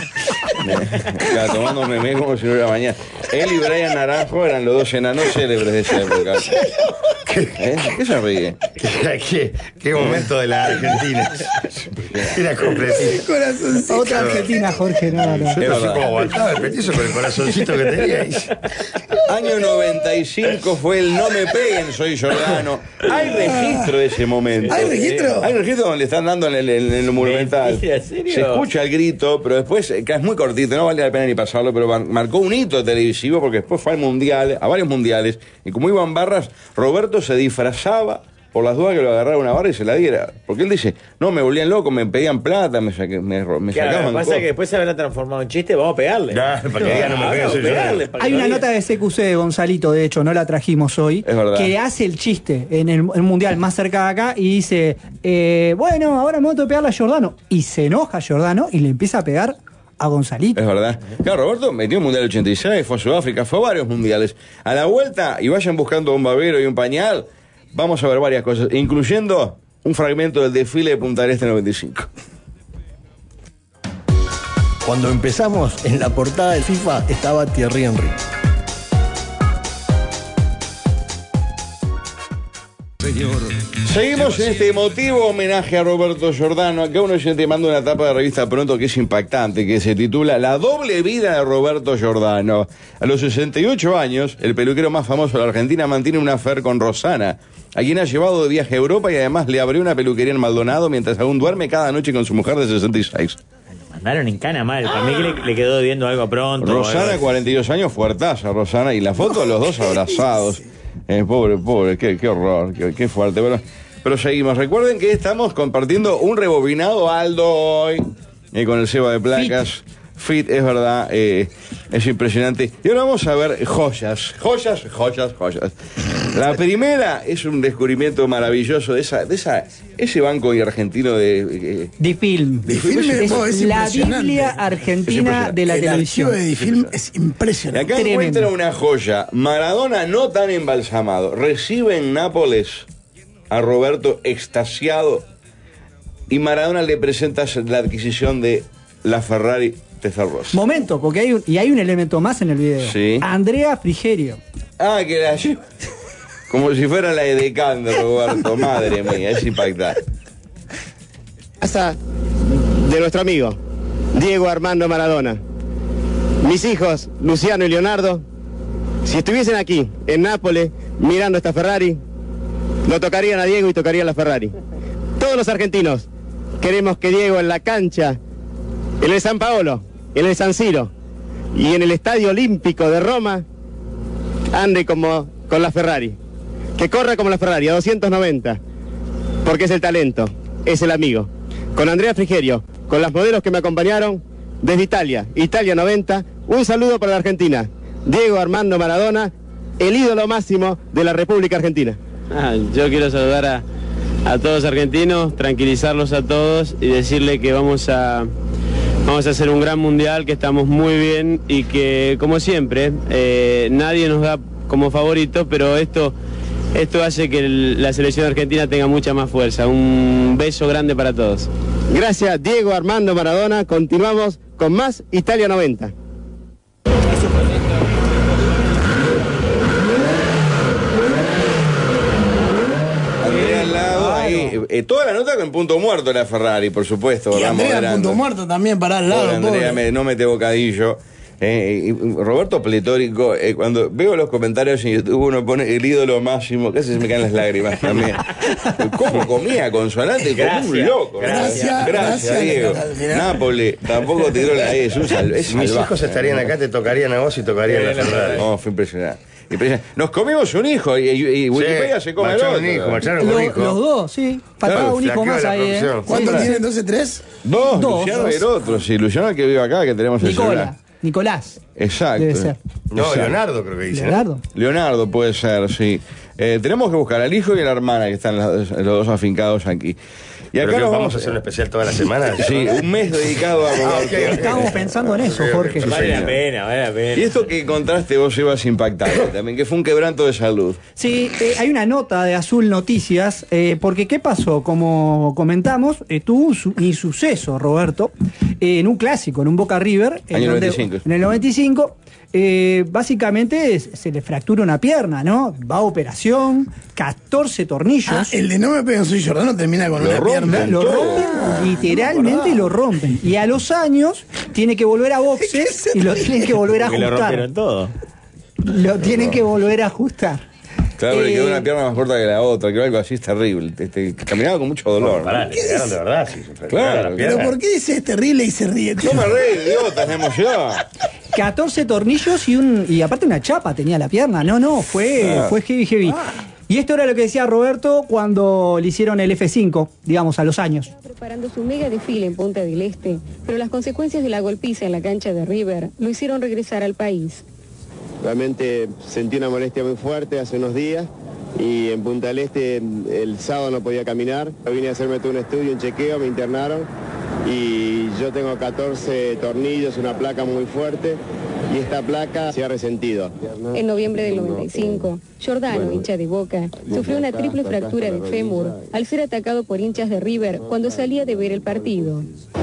Claro, tomando meme como si no era mañana. Él y Brian Naranjo eran los dos enanos célebres de esa época. ¿Eh? ¿Qué se ríe? ¿Qué, qué, qué momento de la Argentina. Era completito. Otra Argentina, Jorge, no, no. Yo no sé verdad. cómo aguantaba el petizo con el corazoncito que tenía. dice. Año noventa y cinco fue el No me peguen, soy Giordano. Hay registro de ese momento. ¿Hay registro? Hay registro donde le están dando en el, en el monumental. Mentira, ¿en serio? Se escucha el grito, pero después, eh, que es muy cortito, no vale la pena ni pasarlo, pero mar- marcó un hito televisivo porque después fue al mundial, a varios mundiales, y como iban barras, Roberto se disfrazaba por las dudas que lo agarrara una barra y se la diera. Porque él dice, no, me volvían loco, me pedían plata, me, saque- me, ro- me Claro, lo sacaban que pasa cosas. es que después se habrá transformado en chiste, vamos a pegarle. Ya, para que diga, no me pegues, vamos a soy yo. pegarle, para que Hay lo una diga. nota de C Q C de Gonzalito, de hecho, no la trajimos hoy, Es verdad. que hace el chiste en el, el mundial más cerca de acá y dice, eh, bueno, ahora me voy a pegarle a Giordano. Y se enoja Giordano y le empieza a pegar a Gonzalito. Es verdad. Claro, Roberto metió un mundial ochenta y seis, fue a Sudáfrica, fue a varios mundiales. A la vuelta, y vayan buscando un babero y un pañal, vamos a ver varias cosas, incluyendo un fragmento del desfile de Punta del Este noventa y cinco. Cuando empezamos, en la portada del FIFA estaba Thierry Henry. Seguimos en este emotivo homenaje a Roberto Giordano. Acá uno te manda una tapa de revista pronto que es impactante, que se titula La doble vida de Roberto Giordano. A los sesenta y ocho años, el peluquero más famoso de la Argentina mantiene un affair con Rosana, a quien ha llevado de viaje a Europa y además le abrió una peluquería en Maldonado mientras aún duerme cada noche con su mujer de sesenta y seis. Mandaron en cana mal. Para mí que le, le quedó debiendo algo pronto. o Rosana, algo. cuarenta y dos años, fuertaza Rosana, y la foto de los dos abrazados. Eh, pobre, pobre, qué, qué horror, qué, qué fuerte. Bueno, pero seguimos. Recuerden que estamos compartiendo un rebobinado Aldo hoy, eh, con el ceba de placas. Fit, es verdad, eh, es impresionante. Y ahora vamos a ver joyas, joyas, joyas, joyas. La primera es un descubrimiento maravilloso de esa, de esa, ese banco argentino de... Eh, Difilm. Difilm es- Es es la impresionante. Biblia Es argentina impresionante. de la El televisión. archivo de Difilm es Y impresionante. acá Tremendo. encuentra una joya. Maradona no tan embalsamado. Recibe en Nápoles a Roberto extasiado y Maradona le presenta la adquisición de la Ferrari Testarossa. Momento, porque hay un, y hay un elemento más en el video. Sí. Andrea Frigerio. Ah, que la lleva. Como si fuera la edecán de Roberto. Madre mía, es impactante. Casa de nuestro amigo, Diego Armando Maradona. Mis hijos, Luciano y Leonardo, si estuviesen aquí, en Nápoles, mirando esta Ferrari, lo tocarían a Diego y tocarían la Ferrari. Todos los argentinos queremos que Diego en la cancha, en el San Paolo, en el San Siro y en el Estadio Olímpico de Roma, ande como con la Ferrari. Que corra como la Ferrari, a doscientos noventa, porque es el talento, es el amigo. Con Andrea Frigerio, con las modelos que me acompañaron desde Italia, Italia noventa, un saludo para la Argentina. Diego Armando Maradona, el ídolo máximo de la República Argentina. Ah, yo quiero saludar a, a todos los argentinos, tranquilizarlos a todos y decirle que vamos a, vamos a hacer un gran mundial, que estamos muy bien y que, como siempre, eh, nadie nos da como favorito, pero esto, esto hace que el- la selección argentina tenga mucha más fuerza. Un beso grande para todos. Gracias, Diego Armando Maradona. Continuamos con más Italia noventa. Andrea al lado, ahí. Eh, toda la nota con punto muerto la Ferrari, por supuesto. Y ¿verdad? Andrea, Moderando. punto muerto también para al lado. Pobre Andrea, pobre. me- no mete bocadillo. Eh, y Roberto pletórico, eh, cuando veo los comentarios en YouTube uno pone el ídolo máximo, casi se me caen las lágrimas también. ¿Cómo comía consonante? Como un loco. Gracias, Gracias, gracias, Diego. gracias. Nápoles, tampoco tiró la E, es un salvaje. Si mis hijos estarían acá, te tocarían a vos y tocarían la Ferrari. No, fue impresionante. impresionante. Nos comimos un hijo y, y, y Wikipedia Sí, se come el marcharon otro. un hijo, marcharon Lo- un hijo. los dos, sí. Faltaba Claro, un hijo flaqueó más la ahí, ¿eh? producción. ¿Cuántos Sí, tienen sí. entonces? ¿Tres? Dos, Dos, Luciano dos. y el otro. Sí, Luciano el que vive acá, que tenemos el Nicola, celular. Nicolás. Exacto. Debe ser. No, Exacto. Leonardo creo que dice. ¿no? Leonardo. Leonardo puede ser, sí. Eh, tenemos que buscar al hijo y a la hermana que están los, los dos afincados aquí. Y Pero acá que nos vamos a hacer un especial toda la semana. Sí, un mes dedicado a Ah, Roberto. ok, ok. Estamos pensando en eso, Jorge. Sí, Vale la señor. pena, vale la pena. Y esto que encontraste vos ibas impactante también, que fue un quebranto de salud. Sí, eh, hay una nota de Azul Noticias, eh, porque ¿qué pasó? Como comentamos, eh, tuvo un, su- un suceso, Roberto, eh, en un clásico, en un Boca River. en Año donde- noventa y cinco. En el noventa y cinco, eh, básicamente es- se le fractura una pierna, ¿no? Va a operación, catorce tornillos. Ah, el de No me peguen soy Jordano termina con Lo una rompen. pierna. Lo rompen, literalmente lo rompen. Y a los años tiene que volver a boxes y lo tienen que volver a Porque lo ajustar. rompieron todo. Lo tienen que volver a ajustar. Claro, le Eh, quedó una pierna más corta que la otra, que algo así es terrible. Este, caminaba con mucho dolor. Pará, le pegaron de verdad. Sí, se Claro, fracturaron la Pero pierna. ¿por qué dice es terrible y se ríe? No me reí, idiota, me emocionó. catorce tornillos y un y aparte una chapa tenía la pierna. No, no, fue, Ah. fue heavy, heavy. Y esto era lo que decía Roberto cuando le hicieron el F cinco, digamos, a los años. Preparando su mega desfile en Punta del Este, pero las consecuencias de la golpiza en la cancha de River lo hicieron regresar al país. Realmente sentí una molestia muy fuerte hace unos días y en Punta del Este el sábado no podía caminar. Vine a hacerme todo un estudio, un chequeo, me internaron y yo tengo catorce tornillos, una placa muy fuerte y esta placa se ha resentido. En noviembre del noventa y cinco, Jordano, hincha de Boca, sufrió una triple fractura de fémur al ser atacado por hinchas de River cuando salía de ver el partido.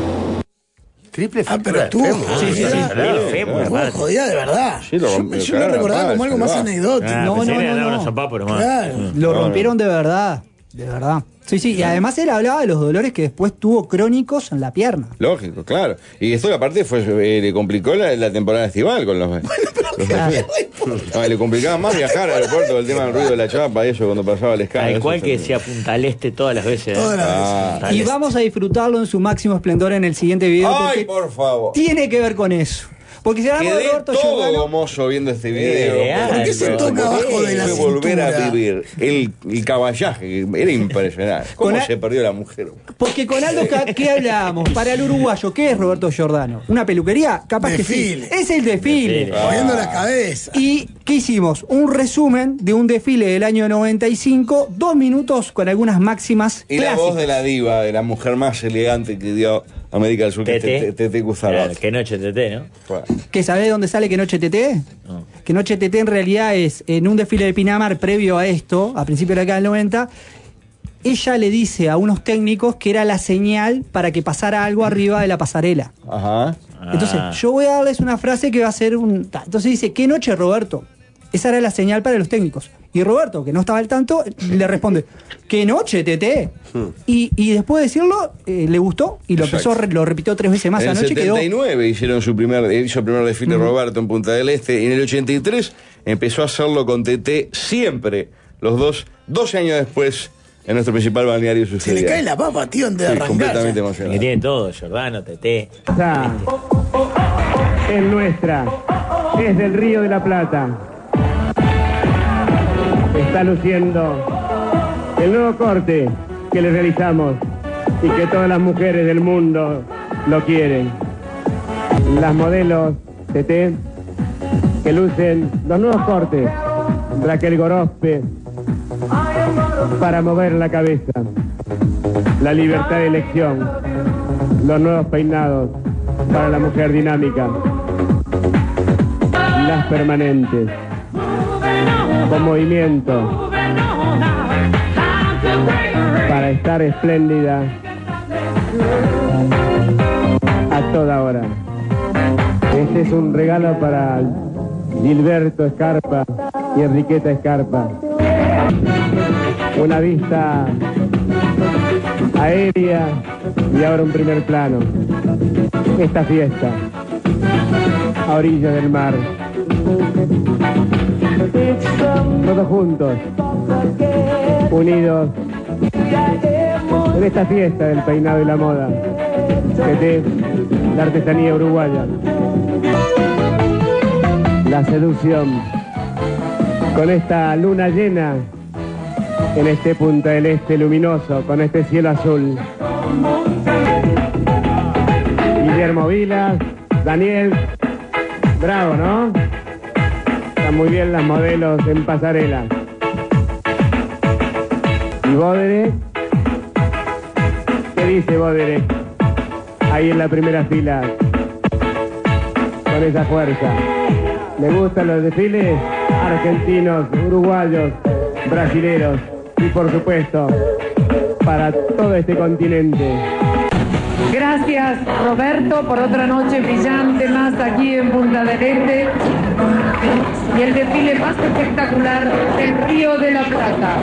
Triple Ah, pero fractura estuvo de fémur. jodida. Sí, sí, sí. El fémur, Estuvo aparte. jodida de verdad. Sí, lo Yo, rompió, yo lo claro, recordaba claro, como algo más salvaje. anecdótico. Ah, No, pensé no, que le no, daban no. unos sopapos nomás. Claro. Lo No, rompieron de verdad, de verdad. Sí, sí, y además él hablaba de los dolores que después tuvo crónicos en la pierna. Lógico, claro. Y esto aparte fue, eh, le complicó la, la temporada estival con los... los No, le complicaba más viajar al aeropuerto del tema del ruido de la chapa y eso cuando pasaba el escáner. Al cual Eso que es- se Punta del Este todas las veces. ¿eh? Todas las Ah. Punta del Y Este. vamos a disfrutarlo en su máximo esplendor en el siguiente video Ay, porque por favor. tiene que ver con eso. Porque si hablamos de Quedé Roberto todo Giordano, gomoso viendo este video. Eh, ¿Por qué se algo. toca abajo de la Fue volver a cintura? vivir el, el caballaje, que era impresionante. ¿Cómo Con a- se perdió la mujer? porque con Aldo, ¿qué- ¿qué hablábamos? Para el uruguayo, ¿qué es Roberto Giordano? ¿Una peluquería? Capaz Desfile. que sí. Es el desfile. Desfile. Moviendo la cabeza. ¿Y qué hicimos? Un resumen de un desfile del año noventa y cinco, dos minutos con algunas máximas Y la clásicas. voz de la diva, de la mujer más elegante que dio América del Sur, que es Tete. Tete Tete Cuzarot. Claro, qué noche Tete, ¿no? Bueno. ¿Que sabés dónde sale Que Noche Tete? No. Que Noche Tete en realidad es en un desfile de Pinamar previo a esto, a principios de la década del noventa. Ella le dice a unos técnicos que era la señal para que pasara algo arriba de la pasarela. Ajá. Entonces, Ah. yo voy a darles una frase que va a ser un... ta. Entonces dice, ¿qué noche, Roberto? Esa era la señal para los técnicos. Y Roberto, que no estaba al tanto, le responde, ¿qué noche, Tete? Y, y después de decirlo, eh, le gustó y lo Exacto. empezó, a re- lo repitió tres veces más En el anoche y quedó... setenta y nueve hicieron su primer, hizo el primer desfile Roberto en Punta del Este y en el ochenta y tres empezó a hacerlo con Tete siempre, los dos, doce años después, en nuestro principal balneario Se le sucedió. cae la papa, tío, antes de Sí, arrancar. completamente ya. Que emocionante. tiene todo, Jordano, Tete. Esta es nuestra, es del Río de la Plata. Está luciendo el nuevo corte que le realizamos y que todas las mujeres del mundo lo quieren. Las modelos T T que lucen los nuevos cortes, Raquel Gorospe, para mover la cabeza, la libertad de elección, los nuevos peinados para la mujer dinámica, las permanentes, con movimiento, para estar espléndida a toda hora. Este es un regalo para Gilberto Escarpa y Enriqueta Escarpa. Una vista aérea y ahora un primer plano. Esta fiesta a orillas del mar. Todos juntos, unidos, en esta fiesta del peinado y la moda, que es la artesanía uruguaya. La seducción, con esta luna llena, en este Punta del Este luminoso, con este cielo azul. Guillermo Vilas, Daniel, bravo, ¿no? Están muy bien las modelos en pasarela. ¿Y Bodere? ¿Qué dice Bodere? Ahí en la primera fila, con esa fuerza. ¿Le gustan los desfiles? Argentinos, uruguayos, brasileros y por supuesto para todo este continente. Gracias, Roberto, por otra noche brillante más aquí en Punta del Este y el desfile más espectacular del Río de la Plata.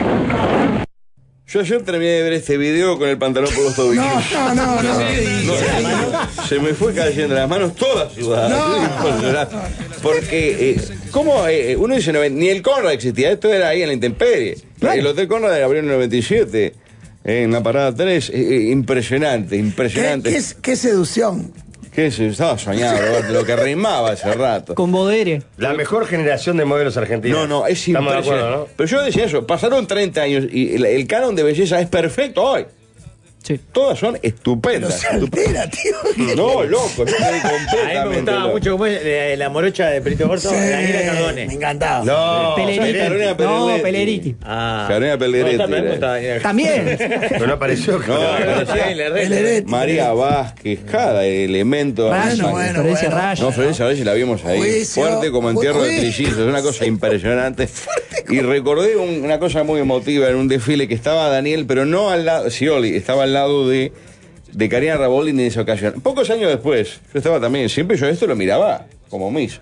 Yo ayer terminé de ver este video con el pantalón por los tobillos. No, no, no, no. No, se me fue cayendo las manos todas sudadas. No. Porque, eh, ¿cómo? Eh, uno dice, no, ni el Conrad existía, esto era ahí en la intemperie. Claro. El Hotel Conrad abrió en el noventa y siete, eh, en la parada tres. Eh, impresionante, impresionante. ¿Qué, qué, qué seducción? ¿Qué se estaba soñando, Roberto? Lo que rimaba hace rato. Con Bodere. La mejor generación de modelos argentinos. No, no, es Estamos de impresionante. acuerdo, ¿no? Pero yo decía eso, pasaron treinta años y el, el canon de belleza es perfecto hoy. Sí. Todas son estupendas. Pero se altera, tío. No, loco, yo estoy A mí completamente me gustaba loco. mucho como es, eh, la morocha de Perito Corto, Sí, Daniela Cardone. me encantaba. No, Peleriti. Carolina No, Pellegriti. Peleriti. Ah. Carolina Pellegriti. No, también me gustaba Daniela También. pero no apareció. No, aparecía Peleriti. María Vázquez, cada elemento. Bueno, bueno, Florencia bueno. Raya. No, Florencia Reyes la vimos ahí. Juicio. Fuerte como entierro de Juicio. trillizos. Es una cosa impresionante. Y recordé un- una cosa muy emotiva en un desfile que estaba Daniel, pero no al lado, Scioli, estaba al lado de, de Karina Rabolini en esa ocasión. Pocos años después, yo estaba también, siempre yo esto lo miraba como misa.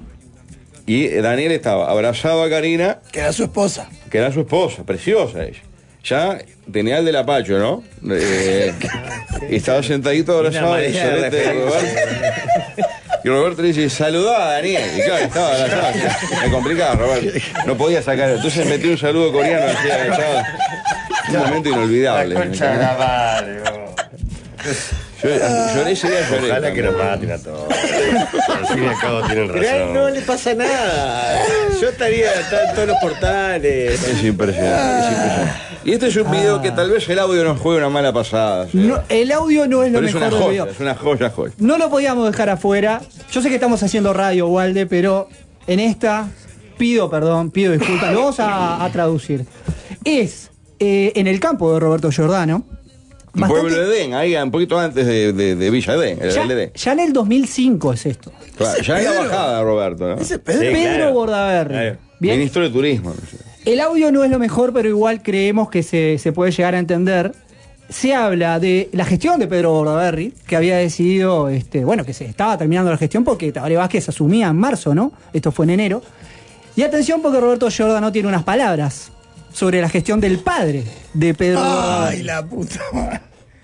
Y Daniel estaba abrazado a Karina, Que era su esposa. que era su esposa, preciosa ella. Ya tenía el del apacho, ¿no? Eh, y estaba sentadito abrazado Una y manera de solete de Roberto. Y Roberto le dice, saludá a Daniel. Y claro, estaba abrazado. Me complicaba, Roberto. No podía sacar. Entonces metí un saludo coreano así agachado. Un momento inolvidable. La concha de la madre, vos. Yo, lloré ese día, lloré. Ojalá que nos maten a todos. Al fin y al cabo tienen Pero a él no razón. le pasa nada. Yo estaría en todos los portales. Es impresionante, es impresionante. Y este es un video que tal vez el audio nos juegue una mala pasada. ¿sí? No, el audio no es lo Pero es mejor una del video. joya, es una joya, joya. No lo podíamos dejar afuera. Yo sé que estamos haciendo radio, Walde, pero en esta pido perdón, pido disculpas. Lo vamos a, a traducir. Es eh, en el campo de Roberto Giordano. Un Bastante- pueblo de Edén, ahí un poquito antes de, de, de Villa Edén, el Ya, del Edén. ya en el dos mil cinco es esto. Claro, ya en la bajada, Roberto, ¿no? Ese Pedro. Pedro claro. Bordaberry. Claro. Bien. Ministro de Turismo. no sé. El audio no es lo mejor, pero igual creemos que se, se puede llegar a entender. Se habla de la gestión de Pedro Bordaberry, que había decidido, este, bueno, que se estaba terminando la gestión porque Tabaré Vázquez asumía en marzo, ¿no? Esto fue en enero. Y atención porque Roberto Giordano tiene unas palabras sobre la gestión del padre de Pedro Ay, Bordaberry. la puta madre.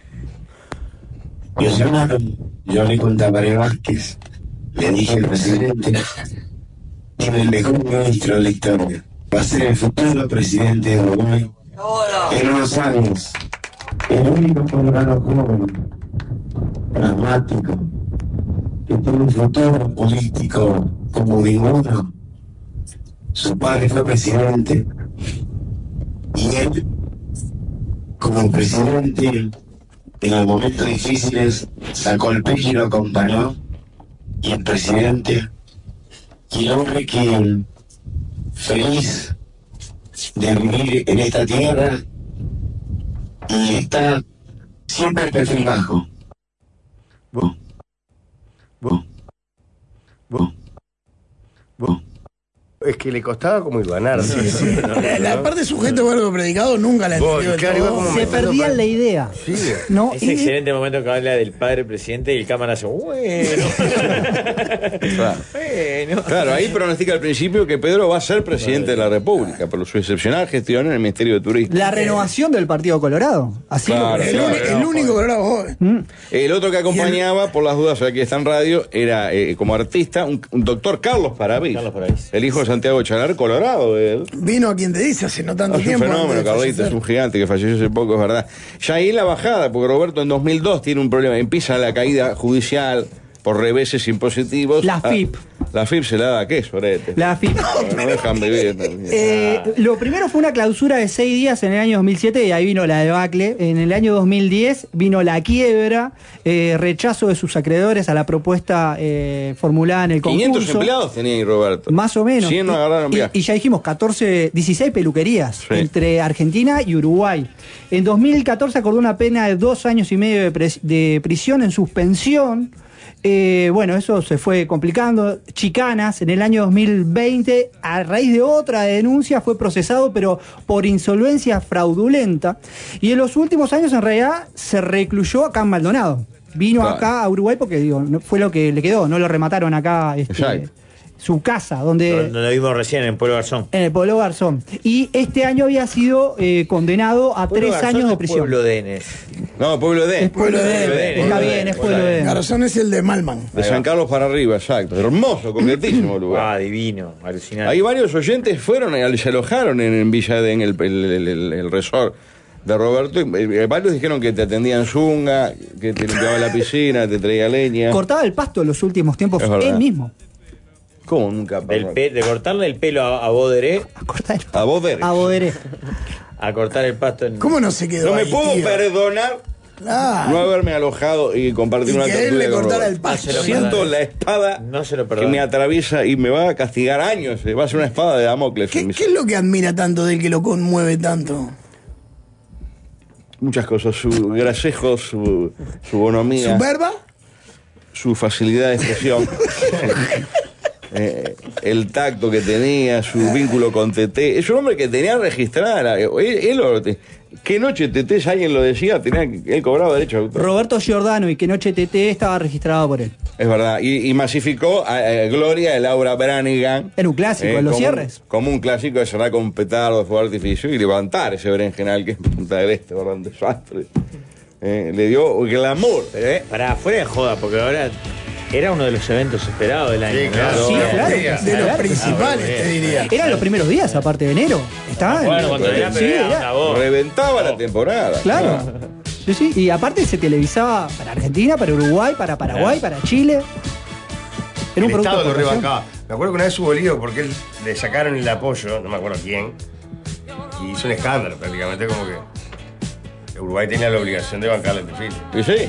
Yo llamaron, yo hablé con Tabaré Vázquez, le dije al presidente, tiene el mejor ministro de la historia, va a ser el futuro presidente de Uruguay en unos años, el único colombiano joven, pragmático, que tiene un futuro político como ninguno. Su padre fue presidente y él, como presidente, en los momentos difíciles sacó el pecho y lo acompañó, y el presidente y el hombre que feliz de vivir en esta tierra y está siempre el perfil bajo. Vos, vos, vos, vos, es que le costaba como ganar. Sí, sí. La, la parte sujeto, verbo, predicado nunca la Vos, entendió. claro, iba como Se perdían la idea. Sí. ¿no? Ese Y- excelente momento que habla del padre presidente y el cámara hace, bueno. Claro. bueno. Claro, ahí pronostica al principio que Pedro va a ser presidente de la República por su excepcional gestión en el Ministerio de Turismo. La renovación del Partido Colorado. Así Claro, lo El, claro, uni- claro. el único que grabó joven. Mm. El otro que acompañaba, por las dudas, aquí está en radio, era eh, como artista un, un doctor Carlos Paravís, Carlos Paravís. el hijo de Santiago Chalar, colorado de él. Vino a quien te dice hace no tanto Es un tiempo. fenómeno, antes de Carlitos, es fallecer. un gigante que falleció hace poco, es verdad. Ya ahí la bajada, porque Roberto en dos mil dos tiene un problema, empieza la caída judicial por reveses impositivos. La F I P. Ah, la F I P se la da a qué, Sorete. La F I P. No dejan vivir. Eh, lo primero fue una clausura de seis días en el año dos mil siete y ahí vino la debacle. En el año dos mil diez vino la quiebra, eh, rechazo de sus acreedores a la propuesta eh, formulada en el concurso. quinientos empleados tenía ahí Roberto. Más o menos. cien no agarraron y, viaje. y ya dijimos catorce, dieciséis peluquerías Sí. entre Argentina y Uruguay. En dos mil catorce acordó una pena de dos años y medio de, pres- de prisión en suspensión. Eh, bueno, eso se fue complicando. Chicanas, en el año dos mil veinte, a raíz de otra denuncia, fue procesado, pero por insolvencia fraudulenta. Y en los últimos años, en realidad, se recluyó acá en Maldonado. Vino Claro. acá a Uruguay porque digo, no- fue lo que le quedó, no lo remataron acá. Este, Exacto. su casa, donde Donde lo vimos recién en Pueblo Garzón. en el Pueblo Garzón. Y este año había sido eh, condenado a Pueblo tres Garzón años o de prisión. Pueblo Denes. No, Pueblo de. Es Pueblo de Pueblo de- Está bien, es Pueblo de Garzón es el de Malman. De San Carlos para arriba, exacto. Hermoso, coquetísimo lugar. Ah, divino, alucinante. Ahí varios oyentes fueron, eh, se alojaron en, en Villa de en el, el, el- el- el resort de Roberto. Y, eh, varios dijeron que te atendían zunga, que te limpiaba la piscina, te traía leña. Cortaba el pasto en los últimos tiempos Es verdad. él mismo. ¿Cómo nunca? Del pe- de cortarle el pelo a, a Boderé, A cortar el A vos ver. a Boderé. a cortar el pasto en. ¿Cómo no se quedó No me ahí, puedo tío? perdonar Claro. no haberme alojado y compartir Y una que él tertulia le con cortara Roberto. el pasto. No se lo Siento perdone. la espada No se lo que perdone. me atraviesa y me va a castigar años. eh. Va a ser una espada de Damocles. ¿Qué, en mis- qué es lo que admira tanto de él que lo conmueve tanto? Muchas cosas. Su gracejo, su, su bonomía. ¿Su verba? Su facilidad de expresión, eh, el tacto que tenía, su vínculo con Teté. Es un hombre que tenía registrada. Él, él lo- ¿Qué noche Teté, si alguien lo decía, tenía, él cobraba derecho de autor. Roberto Giordano y Que Noche T T estaba registrado por él. Es verdad. Y, y masificó a, a Gloria de Laura Branigan. Era un clásico, en los como cierres. Un, como un clásico de cerrar con petardo de fuego de artificio y levantar ese berenjenal que es Punta del Este, ¿verdad? Un desastre. Eh, le dio glamour. Pero, eh, pará, fuera de joda, porque ahora era uno de los eventos esperados del año. Sí, ¿no? claro. Sí, claro. De, de los Claro. principales, Ah, te diría. Eran los primeros días, aparte de enero. Estaban. Bueno, cuando era, sí, pero era era- una voz. Reventaba la temporada. Claro. Sí, sí. Y aparte se televisaba para Argentina, para Uruguay, para Paraguay, para Chile. Era un El producto Estado de lo exportación. rebancaba. Me acuerdo que una vez hubo lío porque él, le sacaron el apoyo, no me acuerdo quién, y hizo un escándalo prácticamente, como que Uruguay tenía la obligación de bancarle el desfile. ¿Y sí?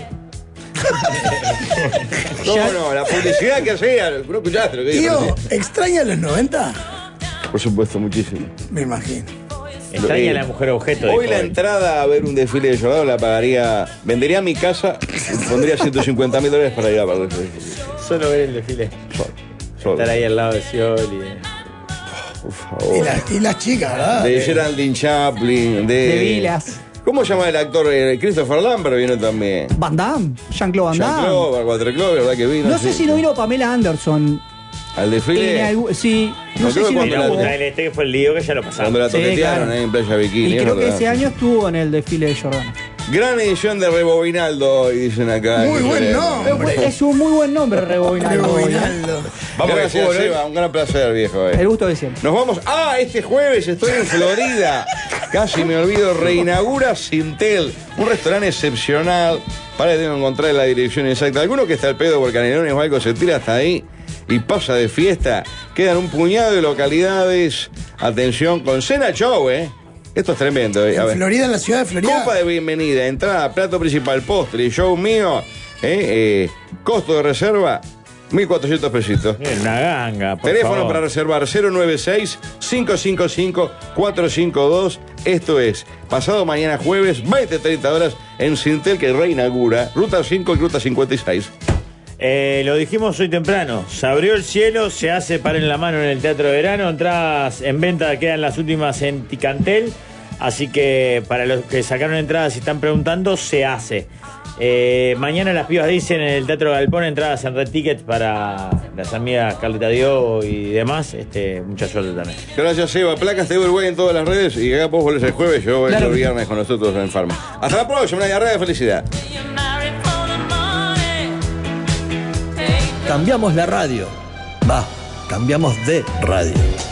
¿Cómo no? La publicidad que hacía, no escuchaste lo que dijo. Tío, ¿extraña los noventa? Por supuesto, muchísimo. Me imagino. Extraña Eh, a la mujer objeto. Hoy dijo la él. entrada a ver un desfile de Jordano la pagaría, vendería mi casa y pondría ciento cincuenta mil dólares para ir a ver el desfile. Solo ver el desfile. Solo, solo. Estar ahí al lado de Scioli. eh. Por Y, favor. la- y las chicas, ¿verdad? De Geraldine Chaplin, de... De Vilas. ¿Cómo se llama el actor? Eh, Christopher Lambert vino también. Van Damme, Jean-Claude Van Damme. Jean-Claude, Cuatreclove, ¿verdad que vino? No sé Sí. si no vino Pamela Anderson. Al desfile. En algún- sí, no, No, sé creo si que no cuando Y la la- estuvo. Punta del Este, que fue el lío que ya lo Cuando pasamos. la Sí, toquetearon claro. ahí en Playa Bikini. Y es creo que verdad. ese año estuvo en el desfile de Jordano. Gran edición de Rebobinaldo, y dicen acá. Muy Que buen queremos. nombre. Es un muy buen nombre, Rebobinaldo. Rebobinaldo. Vamos Gracias, al fútbol, ¿eh? Seba, un gran placer, viejo. eh. El gusto de siempre. Nos vamos. Ah, este jueves estoy en Florida. Casi me olvido. Reinaugura Sintel, un restaurante excepcional. Para que tengo que encontrar la dirección exacta. Alguno que está al pedo por Canelones o algo se tira hasta ahí y pasa de fiesta. Quedan un puñado de localidades. Atención, con cena show, ¿eh? Esto es tremendo. eh. A En ver. Florida, en la ciudad de Florida. Copa de bienvenida, entrada, plato principal, postre, show mío. eh, eh, costo de reserva, mil cuatrocientos pesitos. Bien, una ganga, por Teléfono favor. para reservar cero nueve seis, cinco cinco cinco, cuatro cinco dos. Esto es, pasado mañana jueves, veinte a treinta horas en Sintel, que reinaugura Ruta cinco y Ruta cincuenta y seis. Eh, lo dijimos hoy temprano. Se abrió el cielo, se hace par en la mano en el Teatro de Verano. Entradas en venta, quedan las últimas en Ticantel. Así que para los que sacaron entradas y están preguntando, se hace. Eh, mañana las pibas dicen en el Teatro Galpón, entradas en Red Tickets para las amigas Carlita Dio y demás. Este, mucha suerte también. Gracias, Eva. Placas de Uruguay en todas las redes. Y acá vos volvés el jueves, yo voy Claro. el viernes con nosotros en Farma. Hasta la próxima, una diarrea de felicidad. Cambiamos la radio. Va, cambiamos de radio.